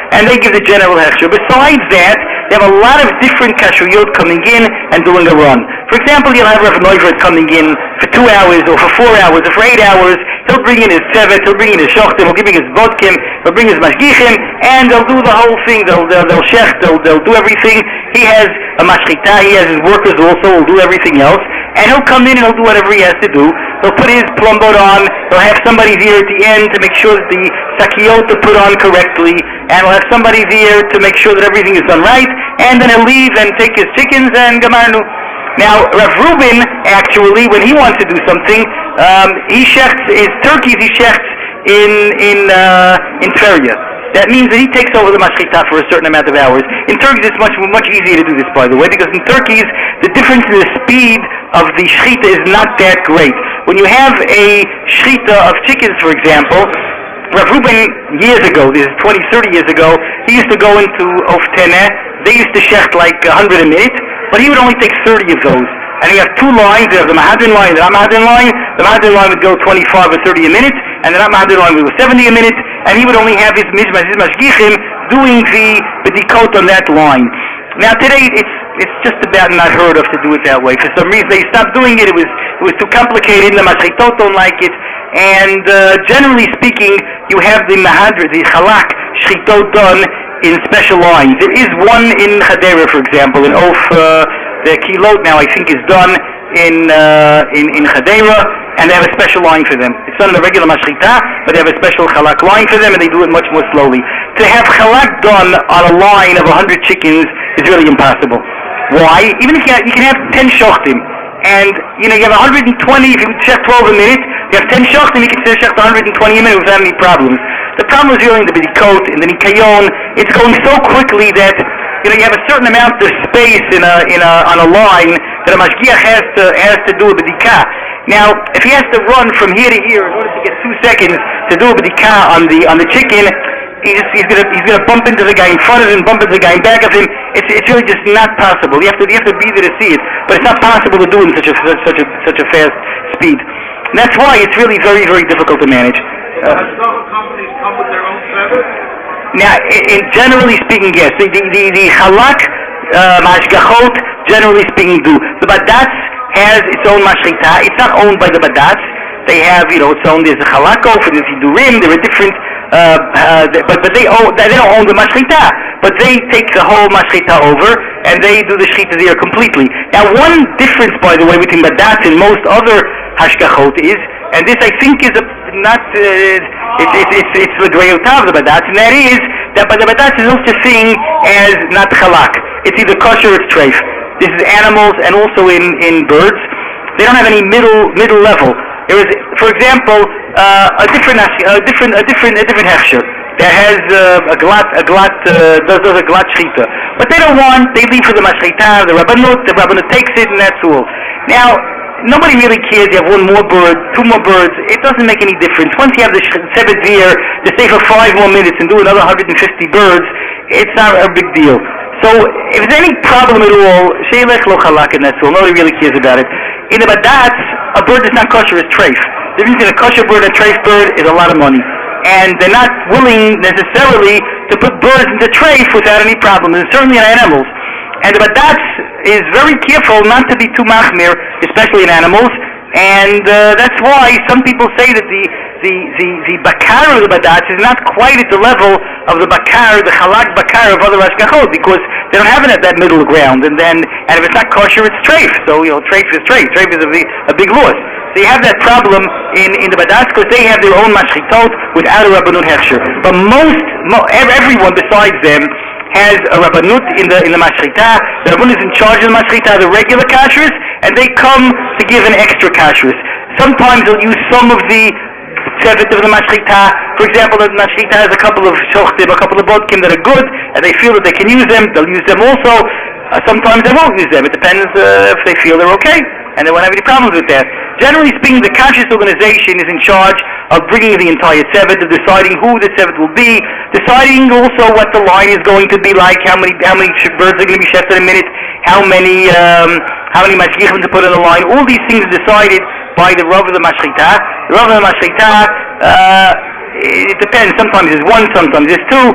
and they give the general hechsher. Besides that, they have a lot of different kashriyot coming in and doing a run. For example, you'll have Rav Neuvert coming in for two hours, or for four hours, or for eight hours. He'll bring in his tevet, he'll bring in his shochtim, he'll bring his vodkim, he'll bring his mashgichim, and they'll do the whole thing. They'll they'll, they'll shech, they'll they'll do everything. He has a mashchita, he has his workers also, who'll do everything else, and he'll come in and he'll do whatever he has to do. He'll put his plumbot on, he'll have somebody there at the end to make sure that the sakiyot are put on correctly, and he'll have somebody there to make sure that everything is done right, and then he'll leave and take his chickens and gamarnu. Now, Rav Rubin, actually, when he wants to do something, um, he shechts his turkeys, he shechts in, in, uh, in Tveria. That means that he takes over the mashchita for a certain amount of hours. In turkeys, it's much much easier to do this, by the way, because in turkeys, the difference in the speed of the shechita is not that great. When you have a shechita of chickens, for example, Rav Rubin, years ago, this is twenty, thirty years ago, he used to go into Ofteneh. They used to shecht like a hundred a minute, but he would only take thirty of those. And he has two lines. There's the Mahadin line, the Mahadin line. The Mahadin line would go twenty-five or thirty a minute, and the Mahadin line would go seventy a minute, and he would only have his mishmash, his mashgichim, doing the bedikot on that line. Now today, it's it's just about not heard of to do it that way. For some reason, they stopped doing it. It was it was too complicated. The mashchitot don't like it, and uh, generally speaking, you have the mahadr, the chalak shchitot done in special lines. There is one in Hadera, for example, in Of. Uh, The kilot now, I think, is done in uh, in in Hadera, and they have a special line for them. It's not in the regular mashchita, but they have a special chalak line for them, and they do it much more slowly. To have chalak done on a line of a hundred chickens is really impossible. Why? Even if you, have, you can have ten shochtim, and you know you have one hundred twenty. If you check twelve a minute, you have ten shochtim. You can check one hundred twenty a minute without any problems. The problem is really in the bidikot, in the nikayon. It's going so quickly that, you know, you have a certain amount of space in a in a on a line that a mashgiach has to has to do a bedikah. Now, if he has to run from here to here in order to get two seconds to do a bedikah on the on the chicken, he's he's gonna he's gonna bump into the guy in front of him, bump into the guy in back of him. It's it's really just not possible. You have to you have to be there to see it, but it's not possible to do it in such a such a such a fast speed. And that's why it's really very very difficult to manage. Uh, companies come with their own feathers? Now, in, in generally speaking, yes. The the the, the halak uh, mashgachot, generally speaking, do. The badatz has its own mashchita. It's not owned by the badatz. They have, you know, its own. There's a halako for the sidurim. There are different, uh, uh, but but they own. They don't own the mashchita, but they take the whole mashchita over and they do the shchita there completely. Now, one difference, by the way, between badatz and most other hashgachot is, and this I think is a not. Uh, It's it's it's it's the greyot of the badatz, and that is that the badatz is also seen as not chalak. It's either kosher or it's treif. This is animals and also in, in birds. They don't have any middle middle level. There is, for example, uh, a different a different a different a different hechsher that has uh, a glat a glat uh, does does a glat shchita, but they don't want. They leave for the mashchita, the rabbanut. The rabbanut takes it, and that's all. Now, nobody really cares. You have one more bird, two more birds. It doesn't make any difference. Once you have the sevet there to stay for five more minutes and do another one hundred fifty birds, it's not a big deal. So if there's any problem at all, sheilech lo chalak, and that's all. Nobody really cares about it. In the badatz, a bird that's not kosher is treif. The reason a kosher bird and a treif bird is a lot of money, and they're not willing necessarily to put birds into treif without any problem, and certainly in animals. And the badatz is very careful not to be too machmir, especially in animals, and uh, that's why some people say that the the the, the bakar of the badatz is not quite at the level of the bakar, the halak bakar of other hashgachot, because they don't have it at that middle ground. And then, and if it's not kosher, it's treif. So you know, treif is treif. Treif is a big, a big loss. So you have that problem in in the badatz because they have their own mashchitot without a rabbanut hechsher. But most, mo- everyone besides them has a rabbanut in the in the mashchita. The rabbanut is in charge of the mashchita, the regular kashrus, and they come to give an extra kashrus. Sometimes they'll use some of the sevet of the mashchita. For example, the mashchita has a couple of shochtim, a couple of bodkim that are good, and they feel that they can use them. They'll use them also. Uh, sometimes they won't use them. It depends uh, if they feel they're okay, and they won't have any problems with that. Generally speaking, the kashrus organization is in charge of bringing the entire sevet, of deciding who the sevet will be, deciding also what the line is going to be like, how many how many birds are going to be shefted in a minute, how many um, how many mashgichim to put on the line. All these things are decided by the rav of the mashchita. The rav of the mashchita, uh, it depends. Sometimes it's one, sometimes it's two.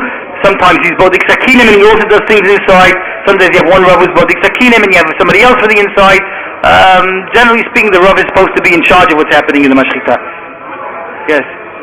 sometimes he's bodik sakinim and he also does things inside. Sometimes you have one Rav who's bodik sakinim and you have somebody else for the inside. Um, generally speaking, the Rav is supposed to be in charge of what's happening in the mashchita. Yes.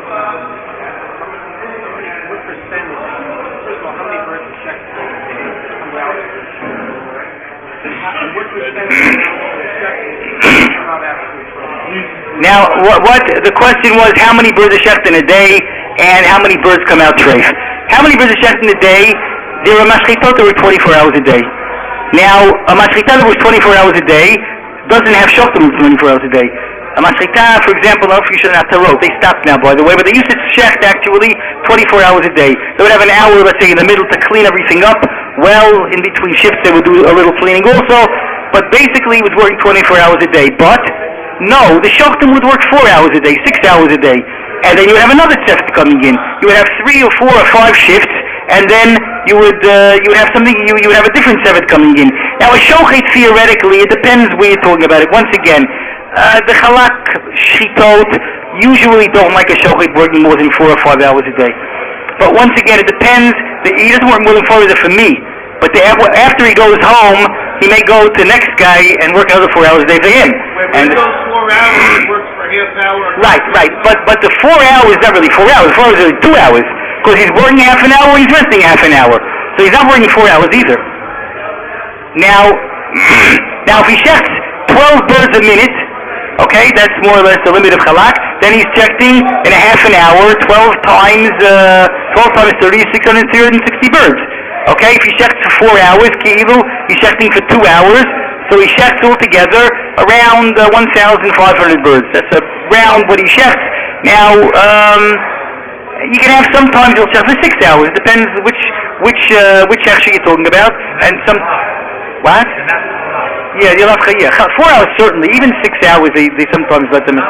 Now, what, what the question was, how many birds are shecht in a day, and how many birds come out treif? How many birds are shecht in a day? There are mashchitot that were twenty-four hours a day. Now, a mashchita that was twenty-four hours a day doesn't have shoftim twenty-four hours a day. A mashchita, for example, of Yishon Atarot, they stopped now, by the way, but they used to shecht actually twenty-four hours a day. They would have an hour, let's say, in the middle to clean everything up. Well, in between shifts, they would do a little cleaning also, but basically, it was working twenty-four hours a day. But no, the shoftim would work four hours a day, six hours a day, and then you would have another shift coming in. You would have three or four or five shifts, and then you would uh, you would have something. You, you would have a different sevet coming in. Now, a shochet theoretically, it depends where you're talking about it. Once again, uh, the chalak shitot usually don't like a shochet working more than four or five hours a day. But once again, it depends. He doesn't work more than four hours for me. But the, after he goes home, he may go to the next guy and work another four hours a day for him. When he goes four hours, he works for half hour. Right, right. But but the four hours is not really four hours. Four hours is really two hours. Because he's working half an hour, he's resting half an hour. So he's not working four hours either. Now, now if he checks twelve birds a minute, okay, that's more or less the limit of chalak, then he's checking in a half an hour, twelve times, uh, twelve times thirty, six hundred sixty birds. Okay, if he checks for four hours, ki'ilu, he's checking for two hours, so he checks altogether around uh, one thousand five hundred birds. That's around what he checks. Now, um, you can have sometimes he'll check for six hours. It depends which which uh, which actually you're talking about. And some what? Yeah, you'll have yeah, four hours certainly. Even six hours they, they sometimes let them.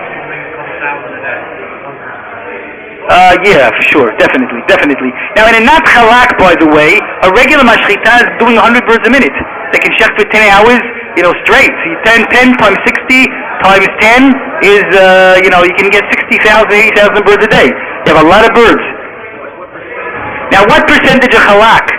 Uh, yeah, for sure, definitely, definitely. Now, in a not chalak, by the way, a regular mashchita is doing one hundred birds a minute. They can check for ten hours, you know, straight. So ten, ten times sixty times ten is, uh, you know, you can get sixty thousand, eighty thousand birds a day. You have a lot of birds. Now, what percentage of chalak?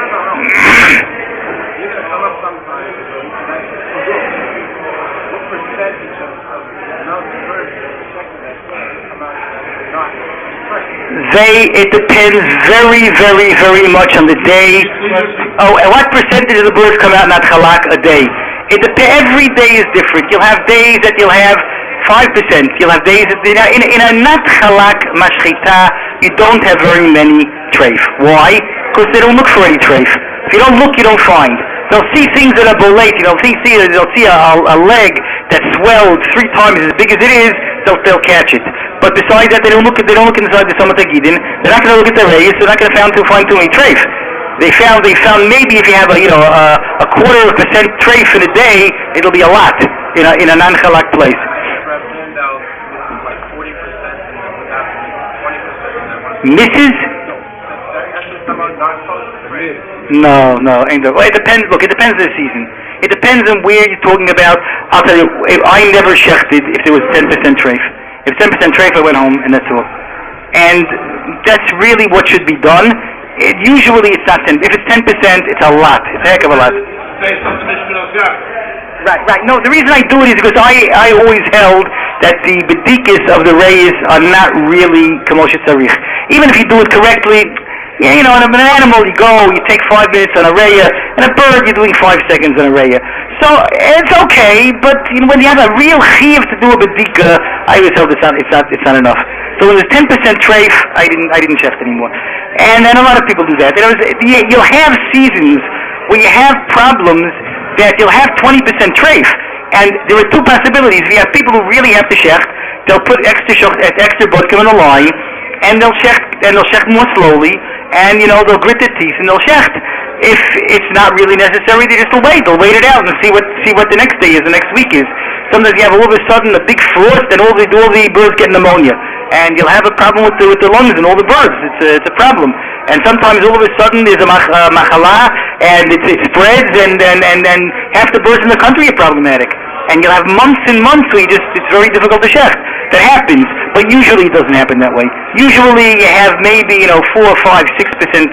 They, it depends very, very, very much on the day. Oh, and what percentage of the birds come out not chalak a day? It depends. Every day is different. You'll have days that you'll have five percent. You'll have days that in, in a not chalak mashchita, you don't have very many treif. Why? Because they don't look for any treif. If you don't look, you don't find. They'll see things that are bolate. You know, see, see, they'll see a, a leg that swelled three times as big as it is. They'll, they'll catch it. But besides that, they don't look. They don't look inside the Samat Agidin. They're not going to look at the reyes. They're not going to find to find too many treif. They found. They found maybe if you have a you know a, a quarter of a percent treif in a day, it'll be a lot in a in a non-chalak place. Misses? No, no, ain't there. Well, it depends. Look, it depends on the season. It depends on where you're talking about. I'll tell you, I never shechted if there was ten percent treif. If ten percent treif, I went home, and that's all. And that's really what should be done. It, usually, it's not ten. If it's ten percent, it's a lot. It's a heck of a lot. Right, right. No, the reason I do it is because I, I always held that the bedikas of the reyes are not really kamoshe tzarich. Even if you do it correctly, yeah, you know, in an animal you go, you take five minutes on a reya, and a bird you're doing five seconds on a reya. So it's okay, but you know, when you have a real chiv to do a bedika, I always held it's not, it's not, it's not enough. So when there's ten percent treif, I didn't, I didn't shecht anymore. And then a lot of people do that. There was, you'll have seasons where you have problems that you'll have twenty percent treif. And there are two possibilities. If you have people who really have to shecht, they'll put extra shech, extra bodkim on the line, and they'll shecht, and they'll shecht more slowly, and you know they'll grit their teeth and they'll shecht. If it's not really necessary, they just will wait. They'll wait it out and see what see what the next day is, the next week is. Sometimes you have all of a sudden a big frost, and all the all the birds get pneumonia, and you'll have a problem with the with the lungs and all the birds. It's a, it's a problem. And sometimes all of a sudden there's a mach, uh, machala, and it, it spreads, and, and and and half the birds in the country are problematic. And you'll have months and months where you just it's very difficult to shecht. That happens, but usually it doesn't happen that way. Usually you have maybe you know four, five, six percent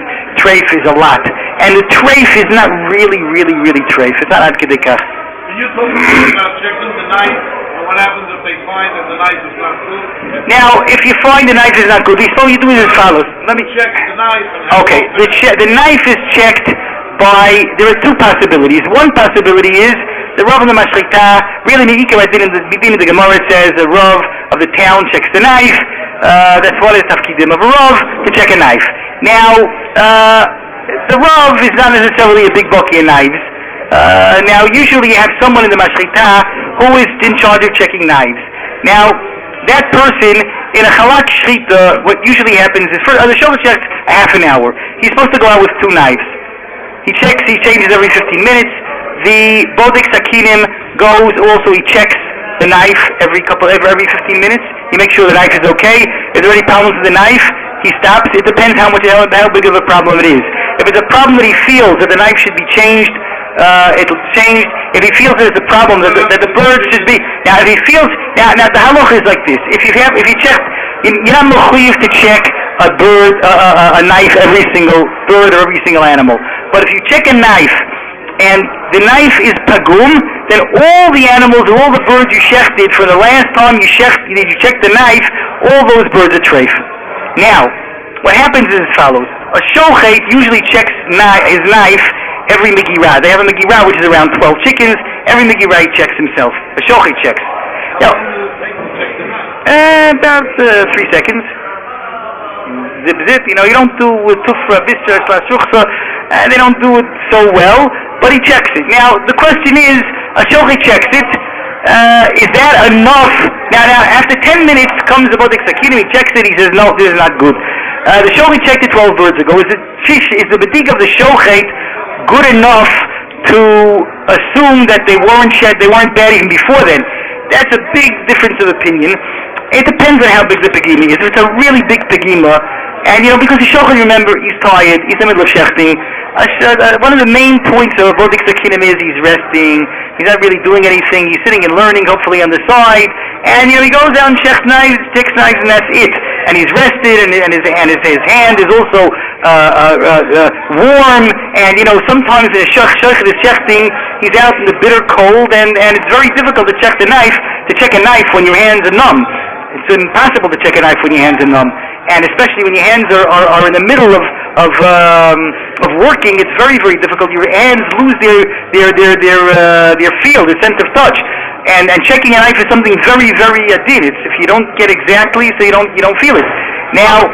treif is a lot. And the treif is not really, really, really treif. It's not ad kedei kach. Can you talk about checking the knife, and what happens if they find that the knife is not good? Now, if you find the knife is not good, we supposed you do it as follows. Let me Check the knife. And Okay, the, che- the knife is checked by, there are two possibilities. One possibility is, the Rav of the Mashrita, really the Ikar Adin in the beginning of the Gemara says, the Rav of the town checks the knife, uh, that's what is Tafkidim of a Rav, to check a knife. Now, uh, the Rav is not necessarily a big bucky in knives. Uh, now, usually you have someone in the Mashrita who is in charge of checking knives. Now, that person, in a halak shrita, what usually happens is, first, uh, the shofar checks a half an hour. He's supposed to go out with two knives. He checks, he changes every fifteen minutes. The Bodek Sakinim goes also, he checks the knife every couple, every, every fifteen minutes. He makes sure the knife is okay. If there are any problems with the knife, he stops. It depends how much, how, how big of a problem it is. If it's a problem that he feels that the knife should be changed, uh, it'll change. If he feels there's a problem that the, that the bird should be, now if he feels, now, now the halach is like this. If you have, if you check, you're not mechuyev to check a bird, uh, a, a knife, every single bird or every single animal. But if you check a knife, and the knife is pagum, then all the animals, all the birds you shechted for the last time you shechted, you checked the knife, all those birds are treif. Now, what happens is as follows. A shochet usually checks ni- his knife every Megirah. They have a Megirah which is around twelve chickens. Every Megirah he checks himself. A shochet checks. Now, uh, about uh, three seconds. Zip zip, you know, you don't do with tufra, bistra, slash shuksa, and they don't do it so well, but he checks it. Now, the question is, a shochet checks it, uh, is that enough? Now, now, after ten minutes comes the Bodek Sakinim, he checks it, he says, no, this is not good. Uh, the shochet checked it twelve birds ago. Is it fish, is the bedik of the shochet good enough to assume that they weren't shed, they weren't bad even before then? That's a big difference of opinion. It depends on how big the pegima is. If it's a really big pegima, and you know, because the shochet, remember, he's tired, he's in the middle of shechting. Uh, uh, one of the main points of Bodek Sakinim is he's resting, he's not really doing anything, he's sitting and learning, hopefully on the side, and you know, he goes out and checks knives, takes knives, and that's it. And he's rested, and, and, his, and his, his hand is also uh, uh, uh, warm, and you know, sometimes in a shochet is shechting, he's out in the bitter cold, and, and it's very difficult to check the knife, to check a knife when your hands are numb. It's impossible to check a knife when your hands are numb. And especially when your hands are, are, are in the middle of of, um, of working, it's very, very difficult. Your hands lose their their their their, uh, their feel, their sense of touch. And and checking a knife is something very, very adin. It's if you don't get exactly, so you don't you don't feel it. Now,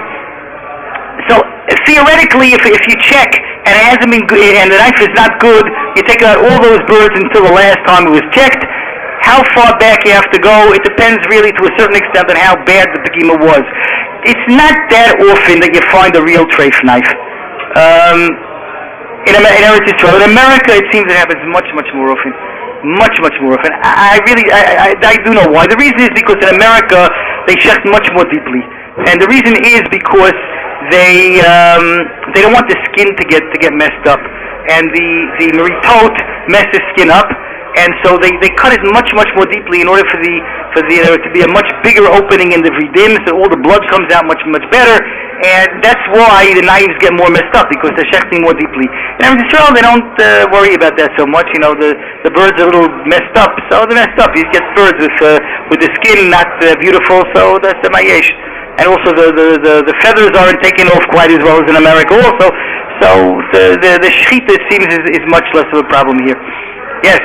so theoretically, if if you check and it hasn't been good, and the knife is not good, you take out all those birds until the last time it was checked. How far back you have to go, it depends really to a certain extent on how bad the pegima was. It's not that often that you find a real treif knife. Um, in, Amer- in Eretz Yisrael, in America, it seems it happens much, much more often. Much, much more often. I, I really, I, I, I do know why. The reason is because in America, they shecht much more deeply. And the reason is because they um, they don't want the skin to get to get messed up. And the, the meritot messes skin up. And so they, they cut it much, much more deeply in order for the for the uh, to be a much bigger opening in the vridim, so all the blood comes out much, much better. And that's why the knives get more messed up, because they're shechting more deeply. In Eretz Yisrael, they don't uh, worry about that so much. You know, the, the birds are a little messed up, so they're messed up. You get birds with uh, with the skin not uh, beautiful, so that's the mayesh. And also the, the, the, the feathers aren't taken off quite as well as in America also. So the the, the shechita seems is, is much less of a problem here. Yes?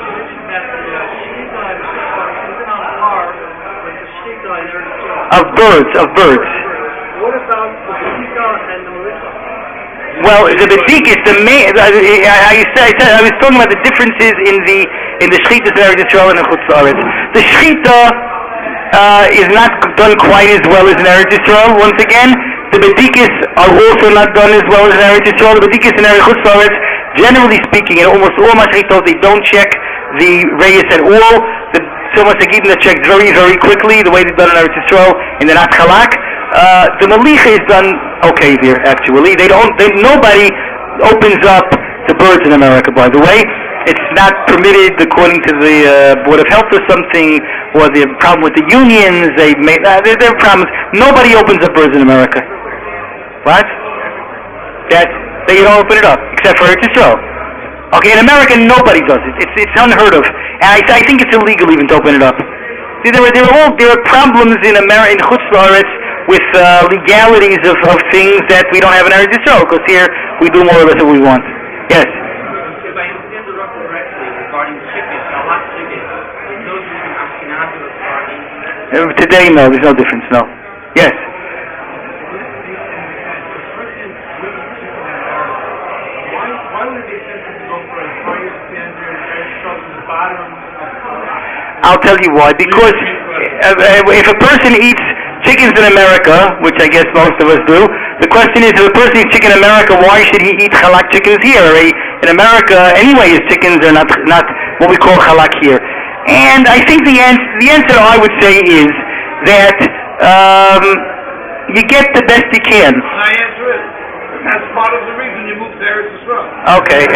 Of birds, of birds. What about the Bedika and the Melissa? Well, the Bedik is the main. I, I, I, said, I was talking about the differences in the in the Shechita in Eretz Yisrael and in Chutz La'aretz. The Shechita uh, is not done quite as well as in Eretz Yisrael. Once again, the Bedikis are also not done as well as in Eretz Yisrael. The Bedikis in Eretz Chutz La'aretz, generally speaking, in almost all Mashiachos, they don't check the reyes at all. The Thomas Agidin is checked very, very quickly, the way they've done in Eretz Yisrael in the Nat Chalak. Uh, the Malicha is done okay there, actually. They don't, they, nobody opens up to birds in America, by the way. It's not permitted according to the uh, Board of Health or something, or the problem with the unions. They made, uh, there, there are problems. Nobody opens up birds in America. What? That, that you don't open it up, except for Eretz Yisrael. Okay, in America, nobody does it. It's it's unheard of, and I, I think it's illegal even to open it up. See, there are there are all, there are problems in America, in Chutz La'aretz, with uh, legalities of, of things that we don't have in Eretz Yisrael, because here we do more or less what we want. Yes. If I understand the Rav correctly regarding chicken, halak chicken, there's no difference Ashkenazi or Sephardi. Uh, today, no, there's no difference. No. Yes. I'll tell you why. Because uh, if a person eats chickens in America, which I guess most of us do, the question is, if a person eats chicken in America, why should he eat halak chickens here? In America, anyway, his chickens are not not what we call halak here. And I think the answer, the answer I would say is that um, you get the best you can. My answer is, that's part of the reason you moved to Eretz Yisrael. Okay.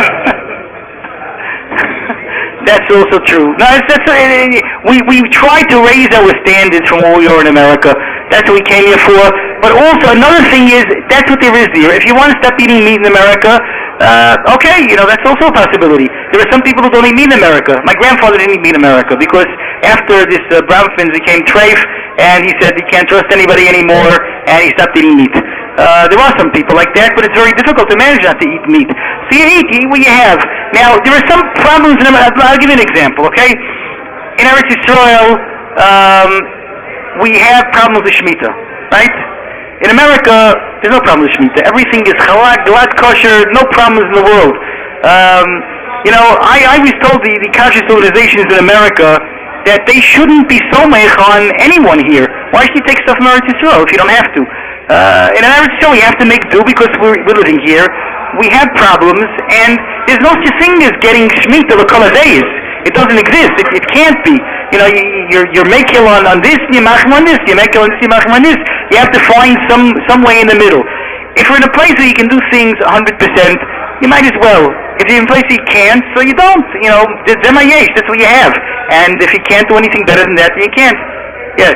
That's also true. No, it's, that's, uh, we we try to raise our standards from where we are in America. That's what we came here for. But also another thing is, that's what there is here. If you want to stop eating meat in America, uh, okay, you know, that's also a possibility. There are some people who don't eat meat in America. My grandfather didn't eat meat in America because after this uh, brown fins became treif, and he said he can't trust anybody anymore, and he stopped eating meat. Uh, there are some people like that, but it's very difficult to manage not to eat meat. So you eat, you eat what you have. Now, there are some problems in America. I'll give you an example, okay? In Eretz Yisrael, um, we have problems with Shemitah, right? In America, there's no problem with Shemitah. Everything is halak, glad, kosher, no problems in the world. Um, you know, I, I was told the, the conscious organizations in America that they shouldn't be so meich on anyone here. Why should you take stuff from Eretz Yisrael if you don't have to? Uh, in Eretz Yisrael, we have to make do because we're, we're living here. We have problems, and there's no such thing as getting Shemitah l'kol days. It doesn't exist. It, it can't be. You know, you, you're you're making on, on this, you're making on this, you're making on this, you're making on this. You have to find some some way in the middle. If you're in a place where you can do things one hundred percent, you might as well. If you're in a place where you can't, so you don't. You know, zemayesh, that's what you have. And if you can't do anything better than that, then you can't. Yes.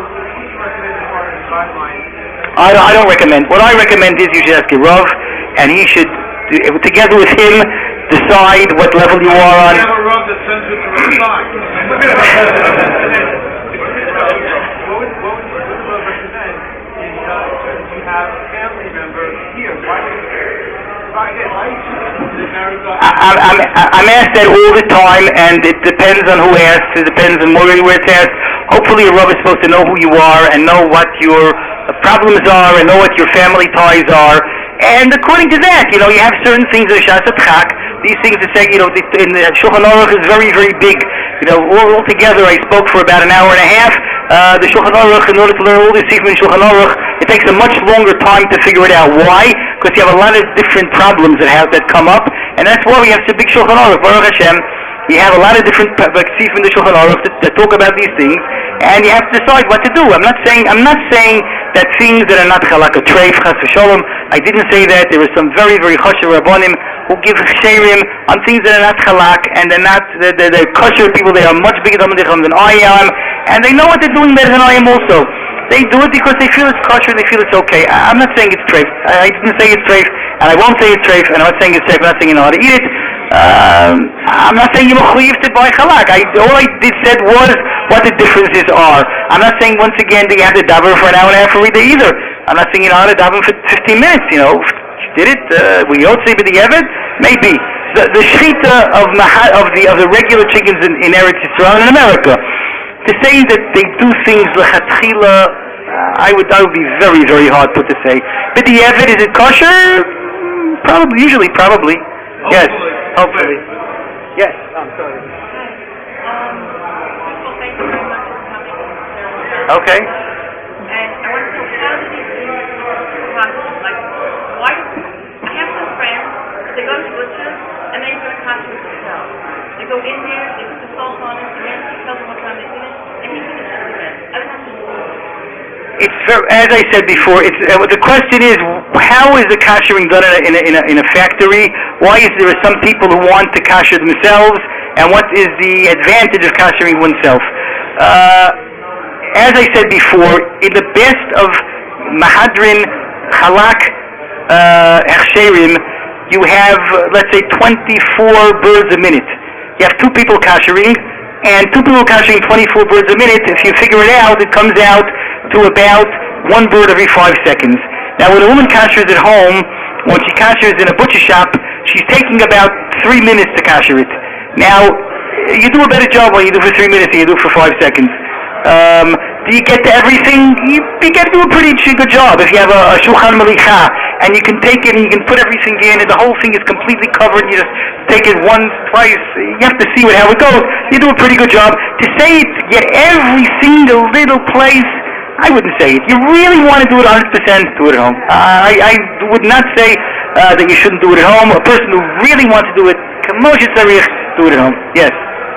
I don't, I don't recommend. What I recommend is you should ask your Rav, and he should, together with him, decide what level you are on. You have a Rav that sends you to the side. What would, what would the Rav recommend is uh, you have a family member here. Why do you, why, why you choose America? I, I'm, I'm asked that all the time, and it depends on who asks. It depends on where it's asked. Hopefully a Rav is supposed to know who you are and know what your problems are and know what your family ties are. And according to that, you know, you have certain things in Shas Chak. These things that say, you know, in the Shulchan Aruch is very, very big. You know, all, all together I spoke for about an hour and a half. Uh, the Shulchan Aruch, in order to learn all these things in Shulchan Aruch, it takes a much longer time to figure it out. Why? Because you have a lot of different problems that have that come up, and that's why we have such a big Shulchan Aruch. Baruch Hashem, you have a lot of different tzif in the Shulchan Aruch that, that talk about these things, and you have to decide what to do. I'm not saying I'm not saying that things that are not halak a treif, chas v'sholom. I didn't say that. There are some very, very chasher rabbonim who give sheirim on things that are not halak, and they're not they're, they're, they're kosher people. They are much bigger than I am, and they know what they're doing better than I am also. They do it because they feel it's kosher and they feel it's okay. I, I'm not saying it's treif. I, I didn't say it's treif, and I won't say it's treif, and I'm not saying it's treif. I'm not saying you know how to eat it. Um, I'm not saying you're mechuyev to buy halak. I, all I did said was what the differences are. I'm not saying once again that you have to daven for an hour and a half for Rida either. I'm not saying you know how to daven for fifteen minutes. You know, you did it. Uh, we yotze b'di'evet, maybe the the shechita of maha, of the of the regular chickens in, in Eretz Yisrael in America. To say that they do things lechatchila, uh, I would that would be very very hard put to say. B'di'evet, is it kosher? Probably, usually, probably. Hopefully. Yes. Hopefully. Yes. I'm sorry. Um, well, thank you very much for coming and sharing. Okay. And I want to know, how do these things possible? Like, why? I have some friends, they go to butcher, and they do a kasha with themselves. They go in there, they put the salt on it, the man tells them what time they finish, and he finishes the rest. I don't have to move. It's very, as I said before. It's uh, the question is, how is the kashering done in a, in a, in a, in a factory? Why is there some people who want to kasher themselves, and what is the advantage of kashering oneself? Uh, as I said before, in the best of Mahadrin, Halak, uh, hechsherim, you have, uh, let's say, twenty-four birds a minute. You have two people kashering, and two people kashering twenty-four birds a minute. If you figure it out, it comes out to about one bird every five seconds. Now, when a woman kashers at home, when she kashers in a butcher shop, she's taking about three minutes to kasher it. Now, you do a better job when you do it for three minutes than you do it for five seconds. Um, do you get to everything? You, you get to do a pretty good job. If you have a, a shulchan melicha, and you can take it and you can put everything in, and the whole thing is completely covered, you just take it once, twice, you have to see what, how it goes. You do a pretty good job. To say it, get every single little place, I wouldn't say it. You really want to do it one hundred percent, do it at home. Uh, I, I would not say uh, that you shouldn't do it at home. A person who really wants to do it, Moshe Tzarich, do it at home. Yes.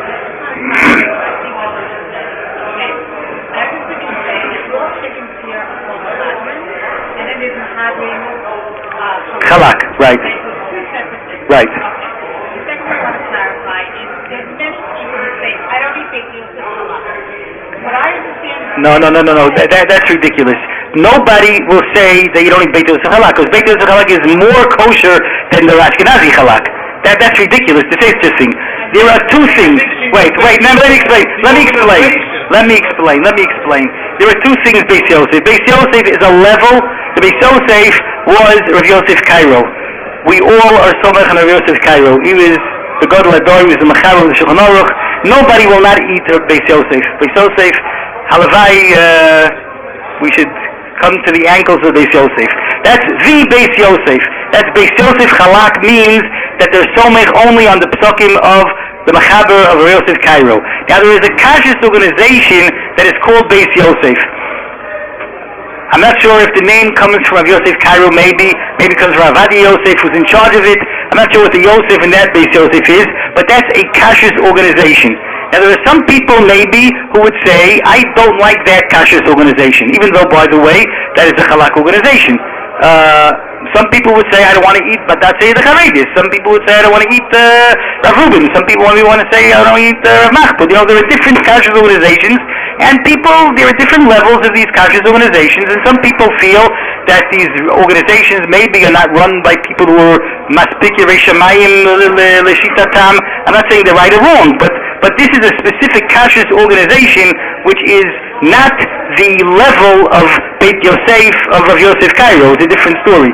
Chalak, right. Right. The second thing I want to clarify is there's many people who say, I don't eat bacon with chalak. What I understand... No, no, no, no, no. That, that, that's ridiculous. Nobody will say that you don't eat beit yosef halak, because beit yosef halak is more kosher than the Ashkenazi halak. That, that's ridiculous to say such a thing. There are two things. Wait, wait, now let me explain. Let me explain. Let me explain. Let me explain. There are two things Beis Yosef. Beis Yosef is a level. The Beis Yosef was Rav Yosef Cairo. We all are somech on Rav Yosef Cairo. He was the Gadol Ador, he was the Machaber of the Shulchan Aruch. Nobody will not eat Beis Yosef. Beis Yosef, halavai, uh, we should come to the ankles of Beis Yosef. That's the Beis Yosef. That's Beis Yosef Chalak means that they're somech only on the psukim of the Machaber of Rav Yosef Cairo. Now there is a kashrus organization that is called Beis Yosef. I'm not sure if the name comes from Rav Yosef Cairo, maybe, maybe it comes from Rav Adi Yosef, who's in charge of it. I'm not sure what the Yosef in that Beis Yosef is, but that's a kashrus organization. Now there are some people maybe who would say, I don't like that kashrus organization, even though, by the way, that is a halak organization. Uh, some people would say, I don't want to eat Batatzei the Charedis. Some people would say, I don't want to eat uh, Rav Rubin. Some people want to say, I don't want to eat uh, Rav Machbud. You know, there are different kashrus organizations, and people, there are different levels of these kashrus organizations, and some people feel that these organizations maybe are not run by people who are maspik yirei shamayim l'shitatam. I'm not saying they're right or wrong, but but this is a specific kashrus organization which is not the level of Beit Yosef of Rav Yosef Cairo. It's a different story.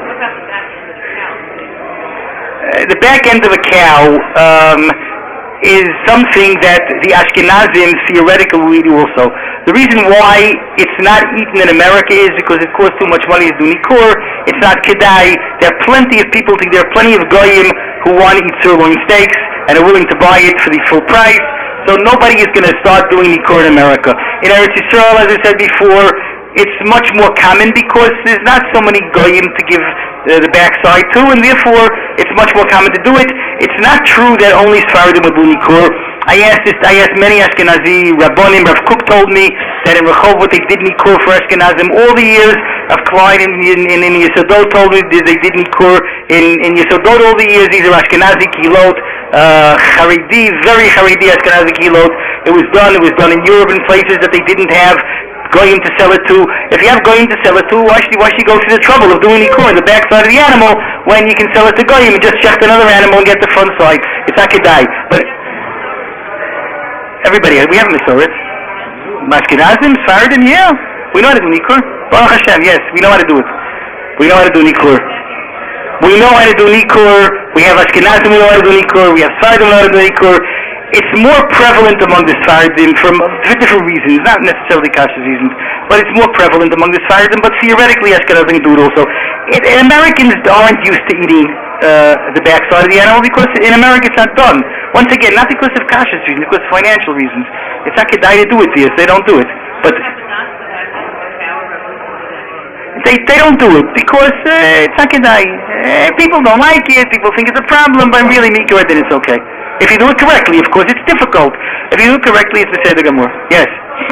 Uh, the back end of a cow um, is something that the Ashkenazim theoretically do also. The reason why it's not eaten in America is because it costs too much money to do nikur. It's not kedai. There are plenty of people, there are plenty of goyim who want to eat sirloin steaks and are willing to buy it for the full price. So nobody is going to start doing nikur in America. In Eretz Yisrael, as I said before, it's much more common because there's not so many goyim to give uh, the backside to, and therefore it's much more common to do it. It's not true that only Sfaradim would do nikur. I asked this, I asked many Ashkenazi Rabbonim. Rav Kook told me that in Rehovot they did nikur for Ashkenazim all the years. Rav Klein in, in, in, in Yesodot told me that they did nikur in, in Yesodot all the years. These are Ashkenazi Kilot, uh, Haredi, very Haredi Ashkenazi Kilot. It was done, it was done in Europe in places that they didn't have going to sell it to. If you have going to sell it to, why should, why should you go through the trouble of doing nikur in the backside of the animal when you can sell it to goyim and just check another animal and get the front side? It's not kedai. But everybody, we have Mesoret. Ashkenazim, Sfaradim, yeah. We know how to do nikur. Baruch Hashem, yes, we know how to do it. We know how to do nikur. We know how to do nikur. We have Ashkenazim, we know how to do nikur. We have Sfaradim, we know how to do nikur. It's more prevalent among the Sfaradim from for different reasons, not necessarily kashrus reasons, but it's more prevalent among the Sfaradim, but theoretically Ashkenazim do it also. It, Americans aren't used to eating uh, the backside of the animal because in America it's not done. Once again, not because of kashrus reasons, because of financial reasons. It's not kedai to do it there, so they don't do it. But they they don't do it because uh, it's not kedai. Uh, people don't like it, people think it's a problem, but really mikor then it's okay. If you do it correctly, of course, it's difficult. If you do it correctly, it's the Seder Gamur. Yes?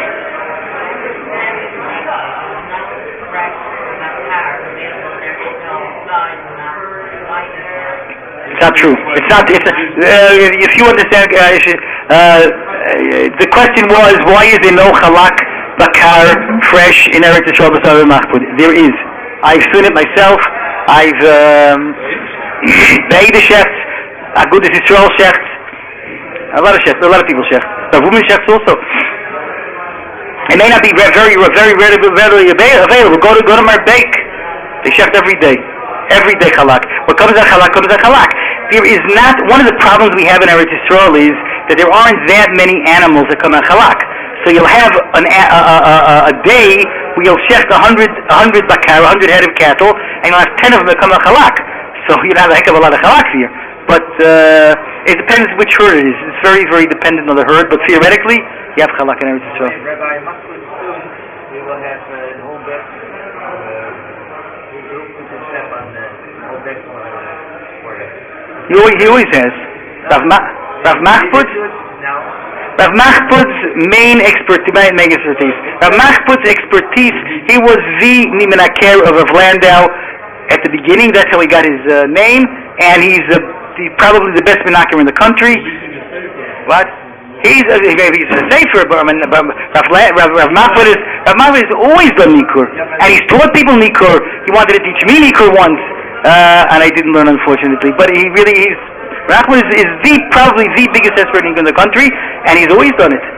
It's not true. It's not, it's, uh, if you understand, uh, uh, the question was, why is there no halak bakar fresh in Eretz Yisrael b'Sar Machbud? There is. I've seen it myself. I've um, the Eide Shechts, Agudas Yisrael Shechts, a lot of Shechts, a lot of people Shechts, the women Shechts also. It may not be very, very, very readily available. Go to go to Marbeik. They Shecht every day, every day Chalak. What comes out Chalak comes out Chalak. There is not one of the problems we have in Eretz Yisrael is that there aren't that many animals that come out Chalak. So you'll have an, a, a, a, a day where you'll shecht a hundred, a hundred bakar, a hundred head of cattle, and you'll have ten of them that come out Chalak. So you'll have a heck of a lot of Chalak here. But uh, it depends which herd it is. It's very, very dependent on the herd. But theoretically, you have Chalak in Eretz Yisrael. Rabbi, Maskud soon we will have uh, the whole deck. We will put the step on the whole deck for it. He always, he always has. Rav Ma- Rav Machputz. Rav Machputz's main expertise, main expertise. Rav Machputz's expertise, he was the Nimenaker of Rav Landau at the beginning. That's how he got his uh, name, and he's, uh, he's probably the best Menaker in the country. What? He's a, he's a safer, but I mean, Rav, Rav, Rav Machputz is Rav Machputz has always done Nikur, and he's taught people Nikur. He wanted to teach me Nikur once, uh, and I didn't learn, unfortunately. But he really is. Rahman is, is the probably the biggest expert in the country, and he's always done it.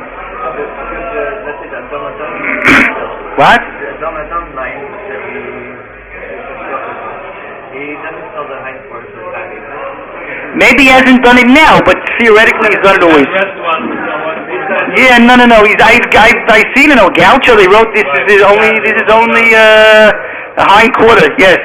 What? Maybe he hasn't done it now, but theoretically he's done it always. Yeah, no, no, no. He's I've I've, I've seen it. No, Gaucho. They wrote this is only this is only uh, a hind quarter. Yes.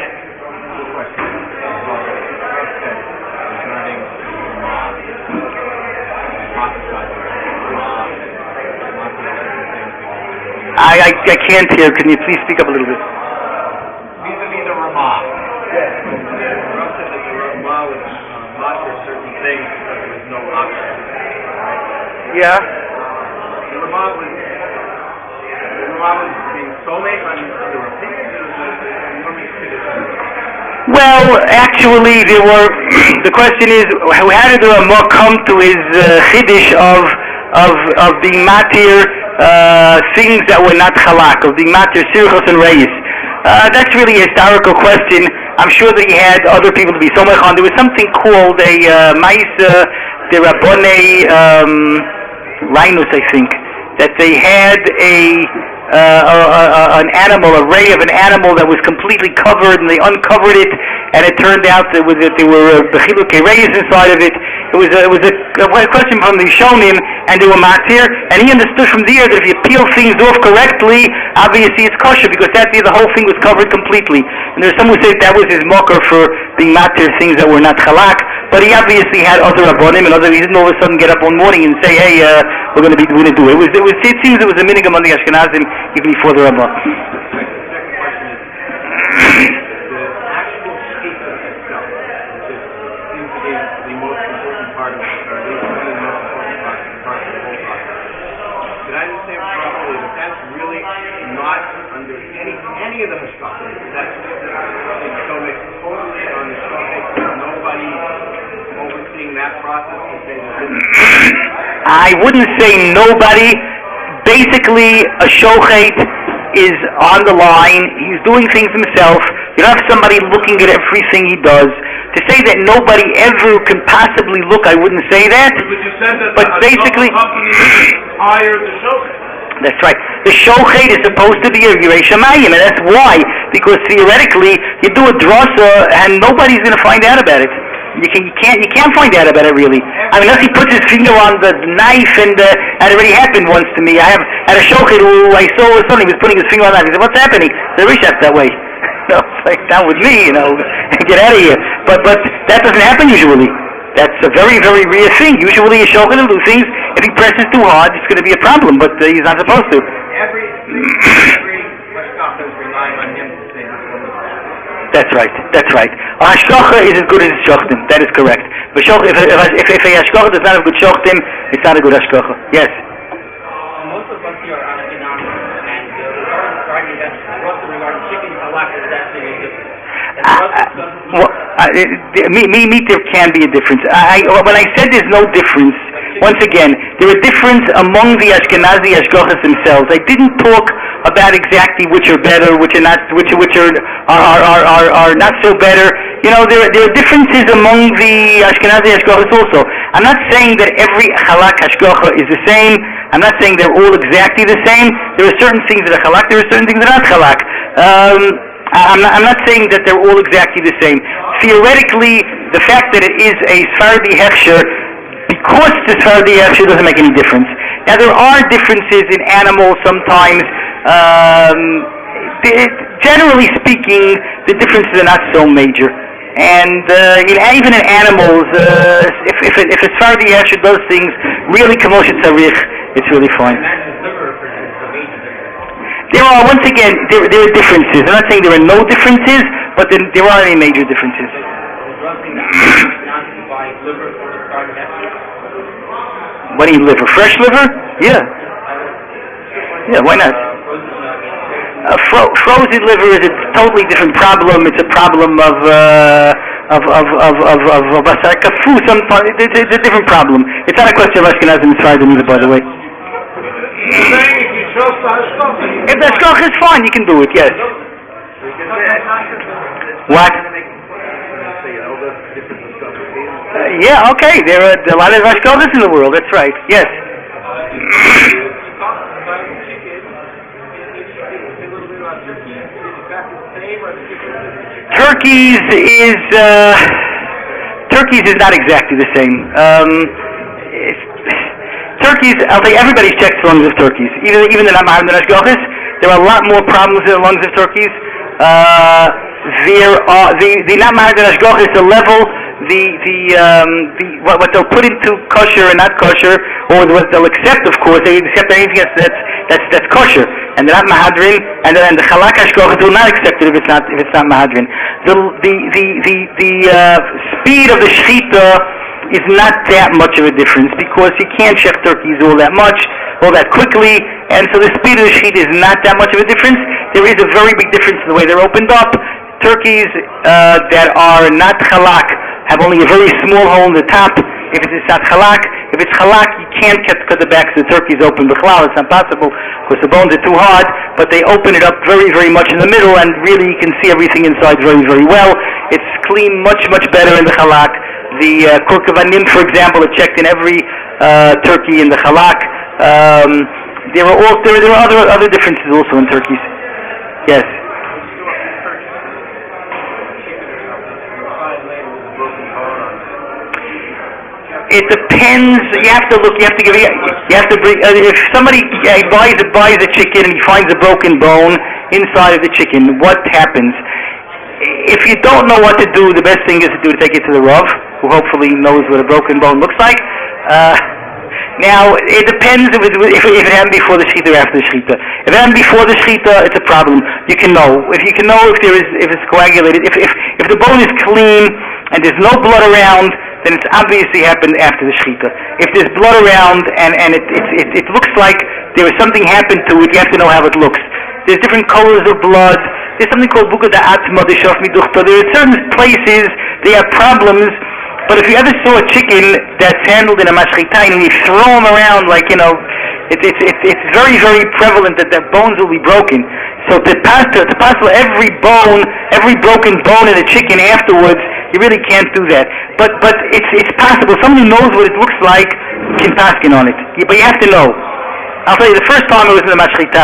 I, I, I can't hear. Can you please speak up a little bit? Vis-a-vis the Ramah. Yes. The Ramah said that the Ramah was not for certain things because there was no option. Right? Yeah. The Ramah was the Ramah was being soulmate on the opinions of the enormous tradition. Well, actually, there were. The question is, how did the Ramah come to his uh, chiddush of of of being matir? Uh, things that were not chalak, of being matir sirchos and reis. Uh, that's really a historical question. I'm sure that he had other people to be so much on. There was something called a uh, Maisa de Rabbonei um, Linus, I think, that they had a, uh, a, a an animal, a ray of an animal that was completely covered, and they uncovered it, and it turned out that, was, that there were bechilukei reis inside of it. It was a, it was a, a question from the Shonim, and they were matir, and he understood from there that if you peel things off correctly, obviously it's kosher, because that day the whole thing was covered completely. And there's some who say that was his mocker for being matir things that were not chalak, but he obviously had other rabbonim, and other, he didn't all of a sudden get up one morning and say, hey, uh, we're going to be going to do it. It, was, it, was, it seems it was a minhag among the Ashkenazim even before the Rabbah. I wouldn't say nobody. Basically, a shochet is on the line. He's doing things himself. You don't have somebody looking at everything he does. To say that nobody ever can possibly look, I wouldn't say that. But you said that but a basically, company hired the shochet. That's right. The shochet is supposed to be a Yirei Shamayim, and that's why. Because theoretically, you do a drasa, and nobody's going to find out about it. You, can, you can't you can't find out about it really. I mean, unless he puts his finger on the knife, and uh, and it already happened once to me. I have had a shochet who I saw suddenly he was putting his finger on the knife. He said, "What's happening?" The Rishaf that way. No, it's like down with me, you know, get out of here. But but that doesn't happen usually. That's a very very rare thing. Usually a shochet will do things. If he presses too hard, it's going to be a problem. But uh, he's not supposed to. Every every mashkacha is relying on him to say this one. That's right. That's right. A hashgacha is as good as shochtim. That is correct. But if, if, if, if a hashgacha does not have good shochtim, it's not a good hashgacha. Yes. Most of us here are Ashkenazim, and uh, regarding that, Russell regarding chicken halak is actually a difference. Uh, uh, well, uh, me, me, me, there can be a difference. I, when I said there's no difference, once again, there is a difference among the Ashkenazi hashgachas themselves. I didn't talk about exactly which are better, which are not, which which are are are are, are not so better. You know, there there are differences among the Ashkenazi hashgachas also. I'm not saying that every halak hashgacha is the same. I'm not saying they're all exactly the same. There are certain things that are halak. There are certain things that are not halak. Um, I'm not, I'm not saying that they're all exactly the same. Theoretically, the fact that it is a Sfardi hechsher, because the Sfardi hechsher doesn't make any difference. Now, there are differences in animals sometimes. Um, it, generally speaking, the differences are not so major. And uh, in, even in animals, uh, if if, it, if a Sfardi hechsher does things really kamo shetzarich, it's really fine. There are, once again, there, there are differences. I'm not saying there are no differences, but there, there are any major differences. What do you liver? Fresh liver? Yeah. Yeah, why not? Uh, fro- frozen liver is a totally different problem. It's a problem of uh, of of of of of, of basar kafu. Sometimes it's, it's a different problem. It's not a question of Ashkenazim and Sephardim either, by the way. If the hashgacha is fine, you can do it. Yes. What? Uh, yeah. Okay. There are a lot of hashgachas in the world. That's right. Yes. Turkeys is uh, turkeys is not exactly the same. Um, turkeys, I'll say everybody checks the lungs of turkeys. Even even the not the hashgachas, there are a lot more problems in the lungs of turkeys. Uh, there are the the not the hashgachas, the level, the the um, the what, what they'll put into kosher and not kosher, or what they'll accept. Of course, they accept anything that's that's that's, that's kosher. And they're not mahadrin, and then the chalak hashgacha will not accept it if it's not if it's not mahadrin. The the the the, the uh, speed of the shechita is not that much of a difference because you can't shech turkeys all that much, all that quickly, and so the speed of the shechita is not that much of a difference. There is a very big difference in the way they're opened up. Turkeys uh, that are not chalak have only a very small hole in the top. If it's not chalak, if it's chalak, you can't cut, cut the backs of the turkeys open b'chlal. It's not possible because the bones are too hard. But they open it up very, very much in the middle, and really you can see everything inside very, very well. It's clean much, much better in the chalak. The uh, kurkavanim, for example, are checked in every uh, turkey in the chalak. Um, there are also there, there are other other differences also in turkeys. Yes. It depends. You have to look. You have to give. You have to bring. Uh, if somebody uh, buys a buys a chicken and he finds a broken bone inside of the chicken, what happens? If you don't know what to do, the best thing is to do to take it to the Rav, who hopefully knows what a broken bone looks like. Uh, now, it depends if it, if, if it happened before the shechita or after the shechita. If it happened before the shechita, it's a problem. You can know. If you can know if there is if it's coagulated, if if if the bone is clean and there's no blood around, then it's obviously happened after the shechita. If there's blood around and, and it, it, it, it looks like there was something happened to it, you have to know how it looks. There's different colors of blood. There's something called buka da'atma, the shaf miduchta. There are certain places they have problems, but if you ever saw a chicken that's handled in a mashchita and you throw them around like, you know, it, it, it, it's very, very prevalent that their bones will be broken. So to pass to, to pass every bone, every broken bone in a chicken afterwards, you really can't do that. But but it's it's possible. Somebody who knows what it looks like can paskin on it. But you have to know. I'll tell you, the first time I was in the mashchita,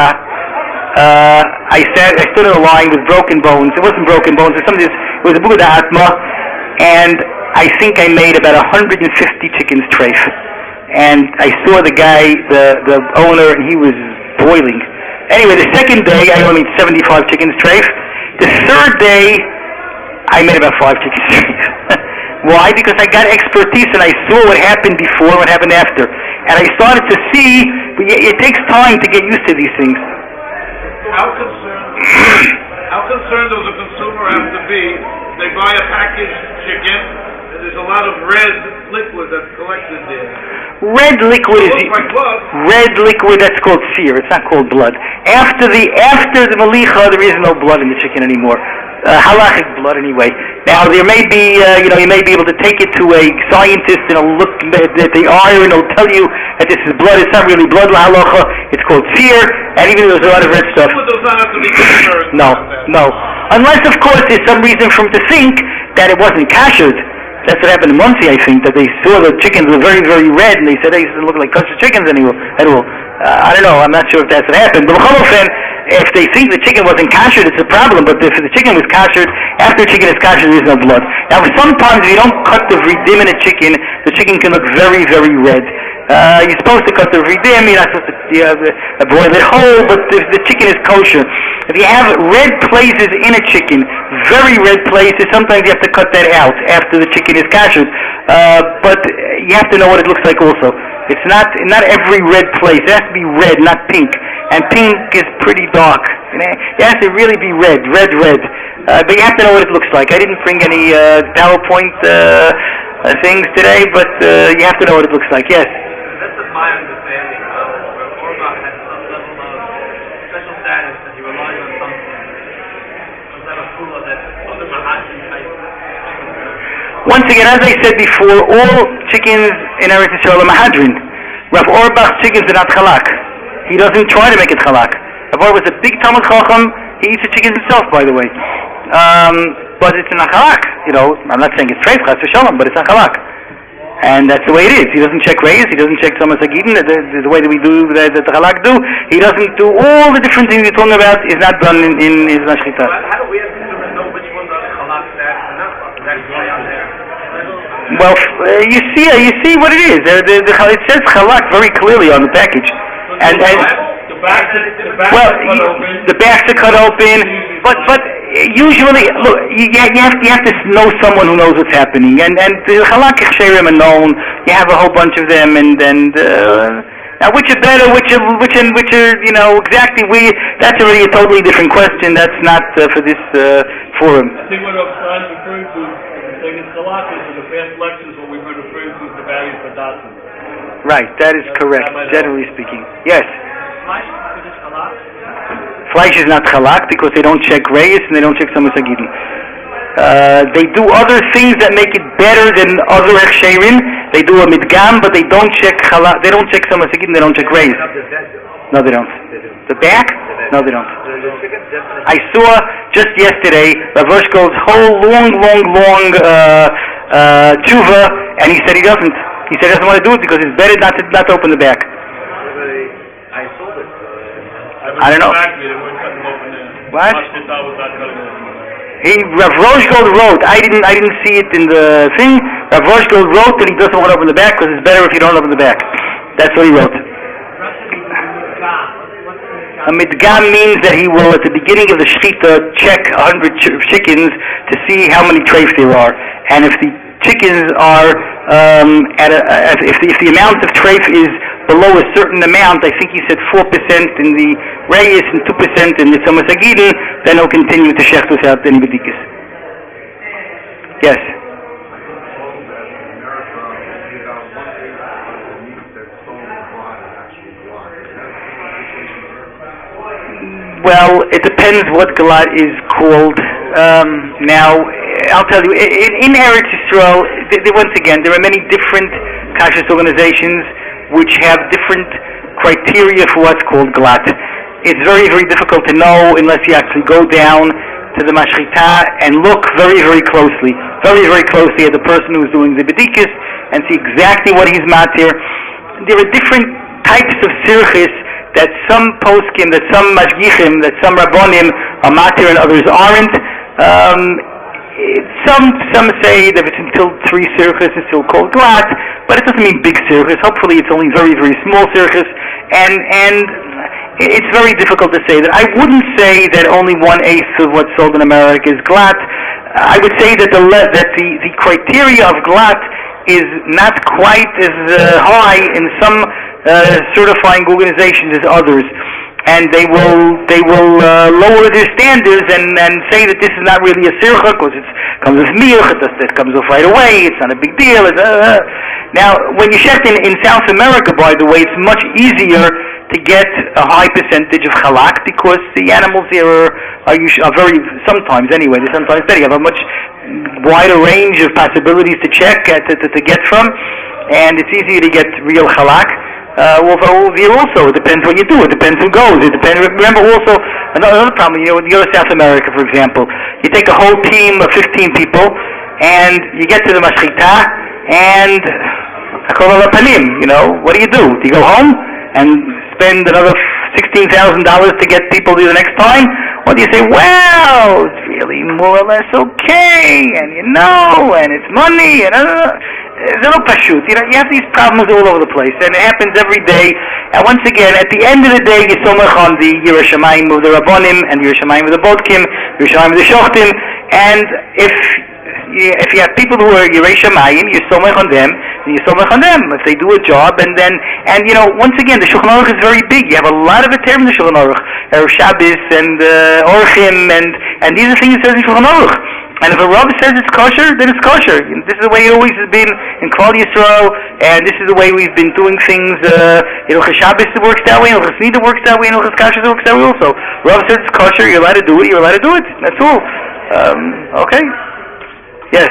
uh, I sat, I stood in a line with broken bones. It wasn't broken bones. It was, something, it was a buka da'atma, and I think I made about one hundred fifty chickens treif. And I saw the guy, the the owner, and he was boiling. Anyway, the second day I only made seventy-five chickens treif. The third day I made about five chickens treif. Why? Because I got expertise and I saw what happened before and what happened after. And I started to see, it takes time to get used to these things. How concerned, how concerned does a consumer have to be? They buy a packaged chicken and there's a lot of red liquid that's collected there. Red liquid It is looks like blood. red liquid. That's called sear. It's not called blood. After the after the malicha, there is no blood in the chicken anymore. uh, halachic blood anyway. Now there may be, uh, you know, you may be able to take it to a scientist and he'll look at the iron, he'll tell you that this is blood. It's not really blood halacha. It's called fear, and even there's a lot of red stuff. No, no. Unless, of course, there's some reason for him to think that it wasn't kashered. That's what happened in Muncie, I think, that they saw the chickens were very, very red, and they said they look like kosher chickens anymore. At all. Uh, I don't know. I'm not sure if that's what happened. But if they think the chicken wasn't kashered, it's a problem. But if the chicken was kashered, after the chicken is kashered, there's no blood. Now, sometimes if you don't cut the vridim in a chicken, the chicken can look very, very red. Uh, you're supposed to cut the vridim, you're not supposed to you know, uh, boil it whole, but the, the chicken is kosher. If you have red places in a chicken, very red places, sometimes you have to cut that out after the chicken is kashered. Uh, but you have to know what it looks like also. It's not not every red place. It has to be red, not pink. And pink is pretty dark. It has to really be red, red, red. Uh, but you have to know what it looks like. I didn't bring any uh, PowerPoint uh, uh, things today, but uh, you have to know what it looks like. Yes? This is my understanding of where Orba has some level of special status that he relies on something. Was that a fool that other Mahashim type? Once again, as I said before, all chickens in Eretz Yisrael are Mahadrin. Rav Auerbach's chickens are not chalak. He doesn't try to make it chalak. Rav Auerbach was a big Talmud Chacham. He eats the chickens himself, by the way. Um, but it's not chalak. You know, I'm not saying it's treif, chas v'shalom, but it's not chalak. And that's the way it is. He doesn't check rays. He doesn't check Thomas Agidin, the, the, the way that we do, that the chalak do. He doesn't do all the different things you're talking about is not done in, in his mashchita. Well, how do we have to know which ones are chalak status and not? That's why I'm there. Well, uh, you see, uh, you see what it is. Uh, the, the, it says chalak very clearly on the package, and and the backs are, the backs well, are cut you, open. the backs are cut open, but but usually, look, you, you have you have to know someone who knows what's happening, and and the chalak chsherim are known. You have a whole bunch of them, and and uh, now which are better, which are which are which are you know exactly we. That's already a totally different question. That's not uh, for this uh, forum. I think what I'm referring to. Saying it's chalak is in the past lectures what we've been referring to as the various badatim. Right, that is correct, generally speaking. Yes. Fleish is not chalak because they don't check reyes and they don't check samus agidin. Uh, they do other things that make it better than other hechsherim. They do a midgam, but they don't check chalak. They don't check samus agidin. They don't check reyes. No, they don't. The back? No, they don't. I saw just yesterday Rav Hershkov's whole long, long, long uh, uh, tshuva, and he said he doesn't. He said he doesn't want to do it because it's better not to not to open the back. I saw it. I don't know. What? He Rav Hershkov wrote. I didn't. I didn't see it in the thing. Rav Hershkov wrote that he doesn't want to open the back because it's better if you don't open the back. That's what he wrote. A midgam means that he will, at the beginning of the shechita, check a hundred ch- chickens to see how many treif there are, and if the chickens are um, at a, uh, if, the, if the amount of treif is below a certain amount, I think he said four percent in the reyes and two percent in the samas agidin, then he'll continue to shecht without any bedikas. Yes. Well, it depends what galat is called. Um, now, I'll tell you, in, in Eretz Yisrael, th- th- once again, there are many different kashrus organizations which have different criteria for what's called galat. It's very, very difficult to know unless you actually go down to the mashchita and look very, very closely, very, very closely at the person who's doing the bedikas and see exactly what he's matir. There are different types of sirchis that some poskim, that some mashgichim, that some rabbonim are matir and others aren't. Um, some some say that it's until three sirchus it's still called glat, but it doesn't mean big sirchus. Hopefully it's only very, very small sirchus, and and it's very difficult to say that. I wouldn't say that only one eighth of what's sold in America is glat. I would say that the le- that the, the criteria of glat is not quite as uh, high in some uh, certifying organizations as others, and they will they will uh, lower their standards and, and say that this is not really a sircha because it comes with milch, it, it comes off right away, it's not a big deal. It's, uh, now, when you check in, in South America, by the way, it's much easier to get a high percentage of halak, because the animals here are, are, usually, are very, sometimes anyway, they sometimes they have a much wider range of possibilities to check, uh, to, to, to get from, and it's easier to get real halak. Uh, although here also, it depends what you do, it depends who goes, it depends, remember also, another, another problem, you know, when you go to South America, for example, you take a whole team of fifteen people, and you get to the mashchita, and, you know, what do you do? Do you go home, and spend another sixteen thousand dollars to get people to the next time? Or do you say, well, it's really more or less okay, and you know, and it's money, and uh, it's a little pashut. You know, you have these problems all over the place, and it happens every day. And once again, at the end of the day, you somach on the Yerushalayim of the Rabbonim, and Yerushalayim of the Bodkim, Yerushalayim of the Shochtim, and if if you have people who are Yerei Shamayim, you somach on them, and you somach on them if they do a job, and then, and you know, once again, the Shulchan Aruch is very big. You have a lot of a term in the Shulchan Aruch, Erev Shabbos and uh, Orchim, and and these are things it says in Shulchan Aruch. And if a Rav says it's kosher, then it's kosher. This is the way it always has been in Klal Yisrael, and this is the way we've been doing things. Uh, you know, Shabbos works that way, and Chasnida works that way, and Kasher works that way also. Rav says it's kosher, you're allowed to do it, you're allowed to do it. That's all. Um, okay. Yes.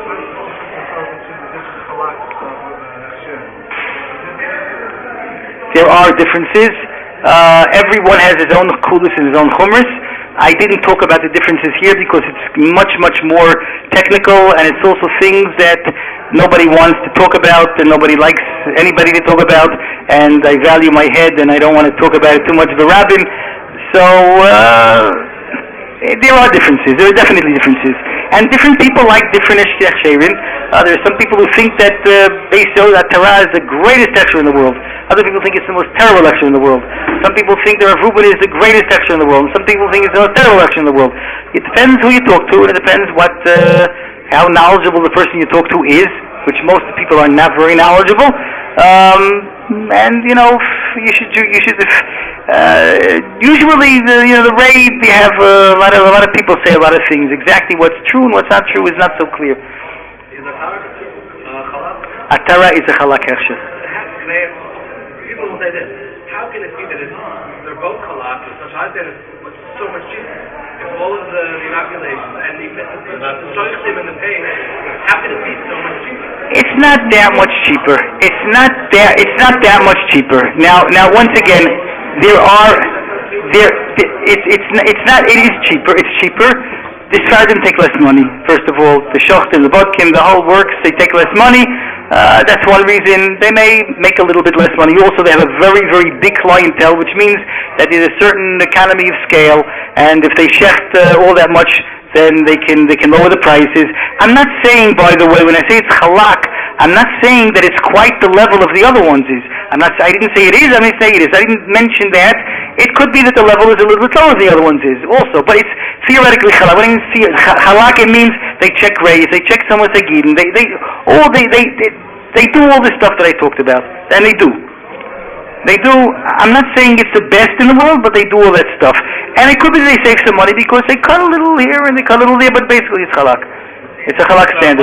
There are differences. Uh, everyone has his own kulis and his own chumras. I didn't talk about the differences here because it's much, much more technical, and it's also things that nobody wants to talk about and nobody likes anybody to talk about, and I value my head and I don't want to talk about it too much of a rabbin. So, uh, there are differences. There are definitely differences. And different people like different hechsherim. Uh, there are some people who think that uh, Beis Yosef, that Torah is the greatest hechsher in the world. Other people think it's the most terrible hechsher in the world. Some people think that Rav Reuben is the greatest hechsher in the world. Some people think it's the most terrible hechsher in the world. It depends who you talk to, and it depends what, uh, how knowledgeable the person you talk to is, which most people are not very knowledgeable. Um, and you know, you should you should. Uh, usually, the you know the raid, you have a lot of a lot of people say a lot of things. Exactly what's true and what's not true is not so clear. Is a halak? A tara is a halak hechsher. People will say this: how can it be that it's, they're both halak, but such high that it's so much cheaper? If all of the inoculations and the the shaykhim and the pain, how can it be so much cheaper? It's not that much cheaper. It's not that. It's not that much cheaper. Now, now, once again, there are there. It's it's it's not. It is cheaper. It's cheaper. The Sfardim take less money. First of all, the Shochtim, the Bodkim, the whole works, they take less money. Uh, that's one reason. They may make a little bit less money. Also, they have a very, very big clientele, which means that there's a certain economy of scale. And if they shecht uh, all that much, then they can they can lower the prices. I'm not saying, by the way, when I say it's halak, I'm not saying that it's quite the level of the other ones is. I'm not. I didn't say it is. I didn't say it is. I didn't mention that. It could be that the level is a little bit lower than the other ones is also, but it's theoretically halak. When I mean halak, it means they check raise, they check someone's agidin, they they all they, they they they do all this stuff that I talked about, and they do. They do, I'm not saying it's the best in the world, but they do all that stuff. And it could be they save some money because they cut a little here and they cut a little there, but basically it's halak. It's a halak standard.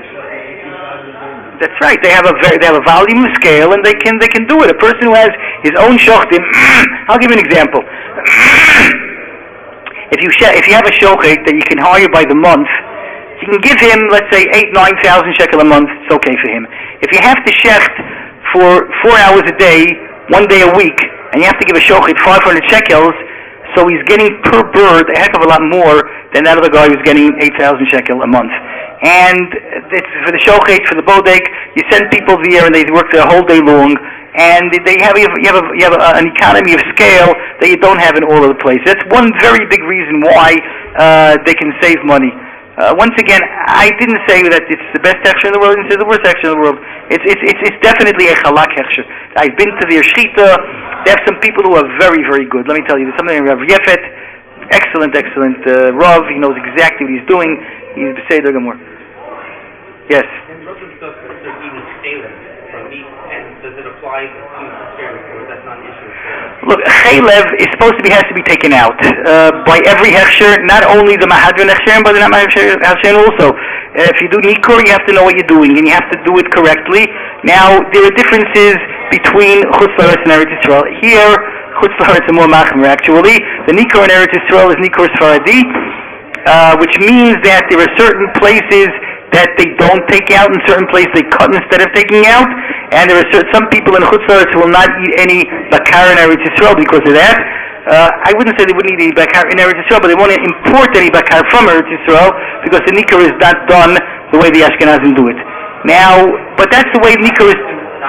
That's right. They have a very, they have a volume of scale, and they can they can do it. A person who has his own shochtim, I'll give you an example. If you sh- if you have a shochet that you can hire by the month, you can give him, let's say, eight, nine thousand shekel a month. It's okay for him. If you have to shecht for four hours a day, one day a week, and you have to give a shochet five hundred shekels, so he's getting per bird a heck of a lot more than that other guy who's getting eight thousand shekel a month. And it's for the shochet, for the bodek, you send people there and they work there a whole day long, and they have you have, a, you have a, an economy of scale that you don't have in all other places. That's one very big reason why uh, they can save money. Uh, once again, I didn't say that it's the best hechsher in the world, it's the worst hechsher in the world. It's, it's, it's, it's definitely a halak hechsher. I've been to their shita. They have some people who are very, very good. Let me tell you, there's something in Rav Yefet, excellent, excellent uh, Rav. He knows exactly what he's doing. He's Beseder Gemur. Yes? And Rav discussed if they're eating chaylev from meat, and does it apply to chaylev, or that's not an issue? Look, chaylev is supposed to be, has to be taken out uh, by every hechsher, not only the mahadran hechsher, but the non-mahadran hechsher also. Uh, if you do nikur, you have to know what you're doing, and you have to do it correctly. Now, there are differences between Chutz La'aretz and Eretz Yisrael. Here, Chutz La'aretz is more machmer actually. The Nikor in Eretz Yisrael is Nikor Sfaradi, uh, which means that there are certain places that they don't take out, in certain places they cut instead of taking out, and there are certain, some people in Chutz La'aretz who will not eat any bakar in Eretz Yisrael because of that. Uh, I wouldn't say they wouldn't eat any bakar in Eretz Yisrael, but they won't import any bakar from Eretz Yisrael because the Nikor is not done the way the Ashkenazim do it. Now, but that's the way Nikor is.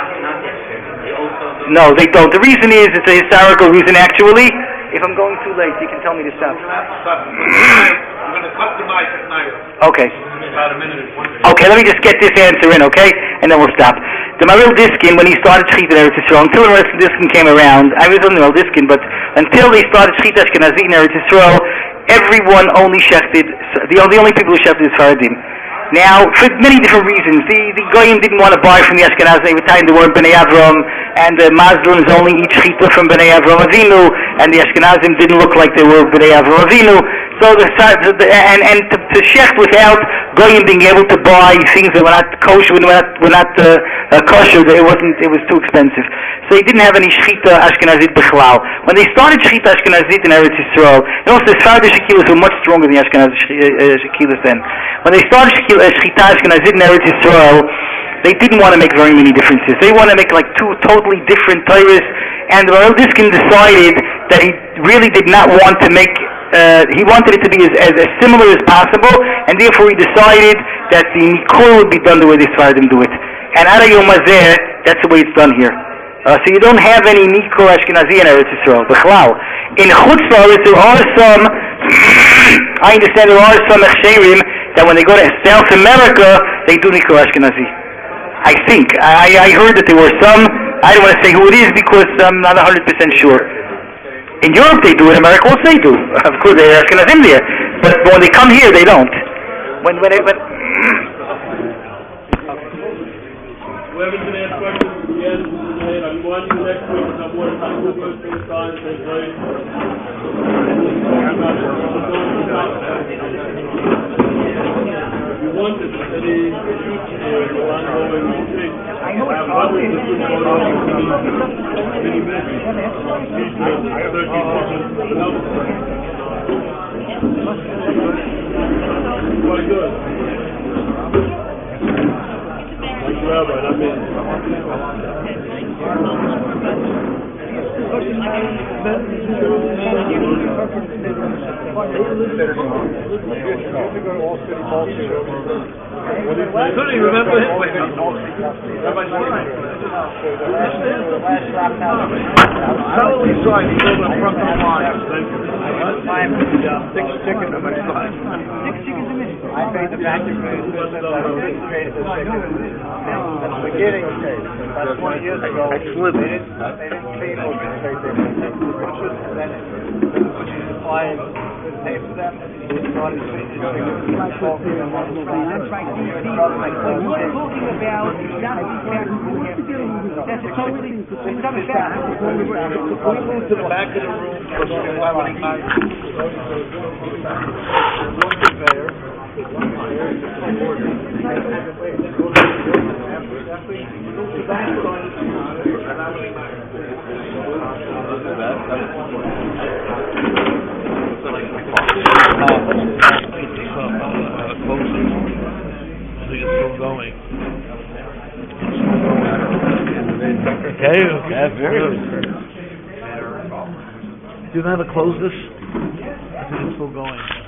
No, they don't. The reason is, it's a historical reason actually. If I'm going too late, you can tell me to stop. I'm going to cut the mic at night. Okay. About a minute and twenty. Okay, let me just get this answer in, okay? And then we'll stop. The Maril Diskin, when he started Shechit in Eretz Yisrael, until the rest of Diskin came around, I was on the Maril Diskin, but until they started Shechit Ashkenazi in Eretz Yisrael, everyone only shechted, the, the only people who shechted is Faradim. Now, for many different reasons, the, the Goyim didn't want to buy from the Ashkenazim. They were tired of the word Bnei Avram, and the Muslims only eat Shechita from Bnei Avram Avinu, and the Ashkenazim didn't look like they were Bnei Avram Avinu. So the, the and and to, to shecht without Goyim being able to buy things that were not kosher, were not were not uh, uh, kosher, it wasn't, it was too expensive. So he didn't have any Shechita Ashkenazit Bechlal. When they started Shechita Ashkenazit in Eretz Yisrael, and also the Sephardic Shechilas were much stronger than the Ashkenazi Shechilas then. When they started Shechita Ashkenazit in Eretz Yisrael, they didn't want to make very many differences. They want to make like two totally different Torahs, and the Rav Diskin decided that he really did not want to make, uh, he wanted it to be as, as, as similar as possible, and therefore he decided that the Nikor would be done the way the Sfardim do it. And Ara Yom Hazeh, that's the way it's done here. Uh, so you don't have any Nikor Ashkenazi in Eretz Yisrael, Bechlal. In Chutz La'aretz there are some, I understand there are some Echsherim that when they go to South America, they do Nikor Ashkenazi. I think. I, I heard that there were some. I don't want to say who it is because I'm not one hundred percent sure. In Europe they do it. In America also they do. Of course they're Ashkenazim there. But when they come here they don't. When when they... When Whoever's going to ask questions, yes, I'm going to next week with some more time to go through the time, say, great. If you wanted any ongoing meeting, I have one with the food going on many minutes. Quite good. Thank you, Rabbi. I mean, couldn't you remember him? Probably right. He's over in front of the line. Six chicken number five. Six chickens a minute. I paid the back of it. That's the beginning stage. About twenty years ago, they didn't, they didn't pay for it. Then would you supply it, pay for them? You started changing things. You're talking about that's a totally it's coming back. We moved to the back of the room for one conveyor. Okay, okay, very good. Do you know how to close this? I think it's still going.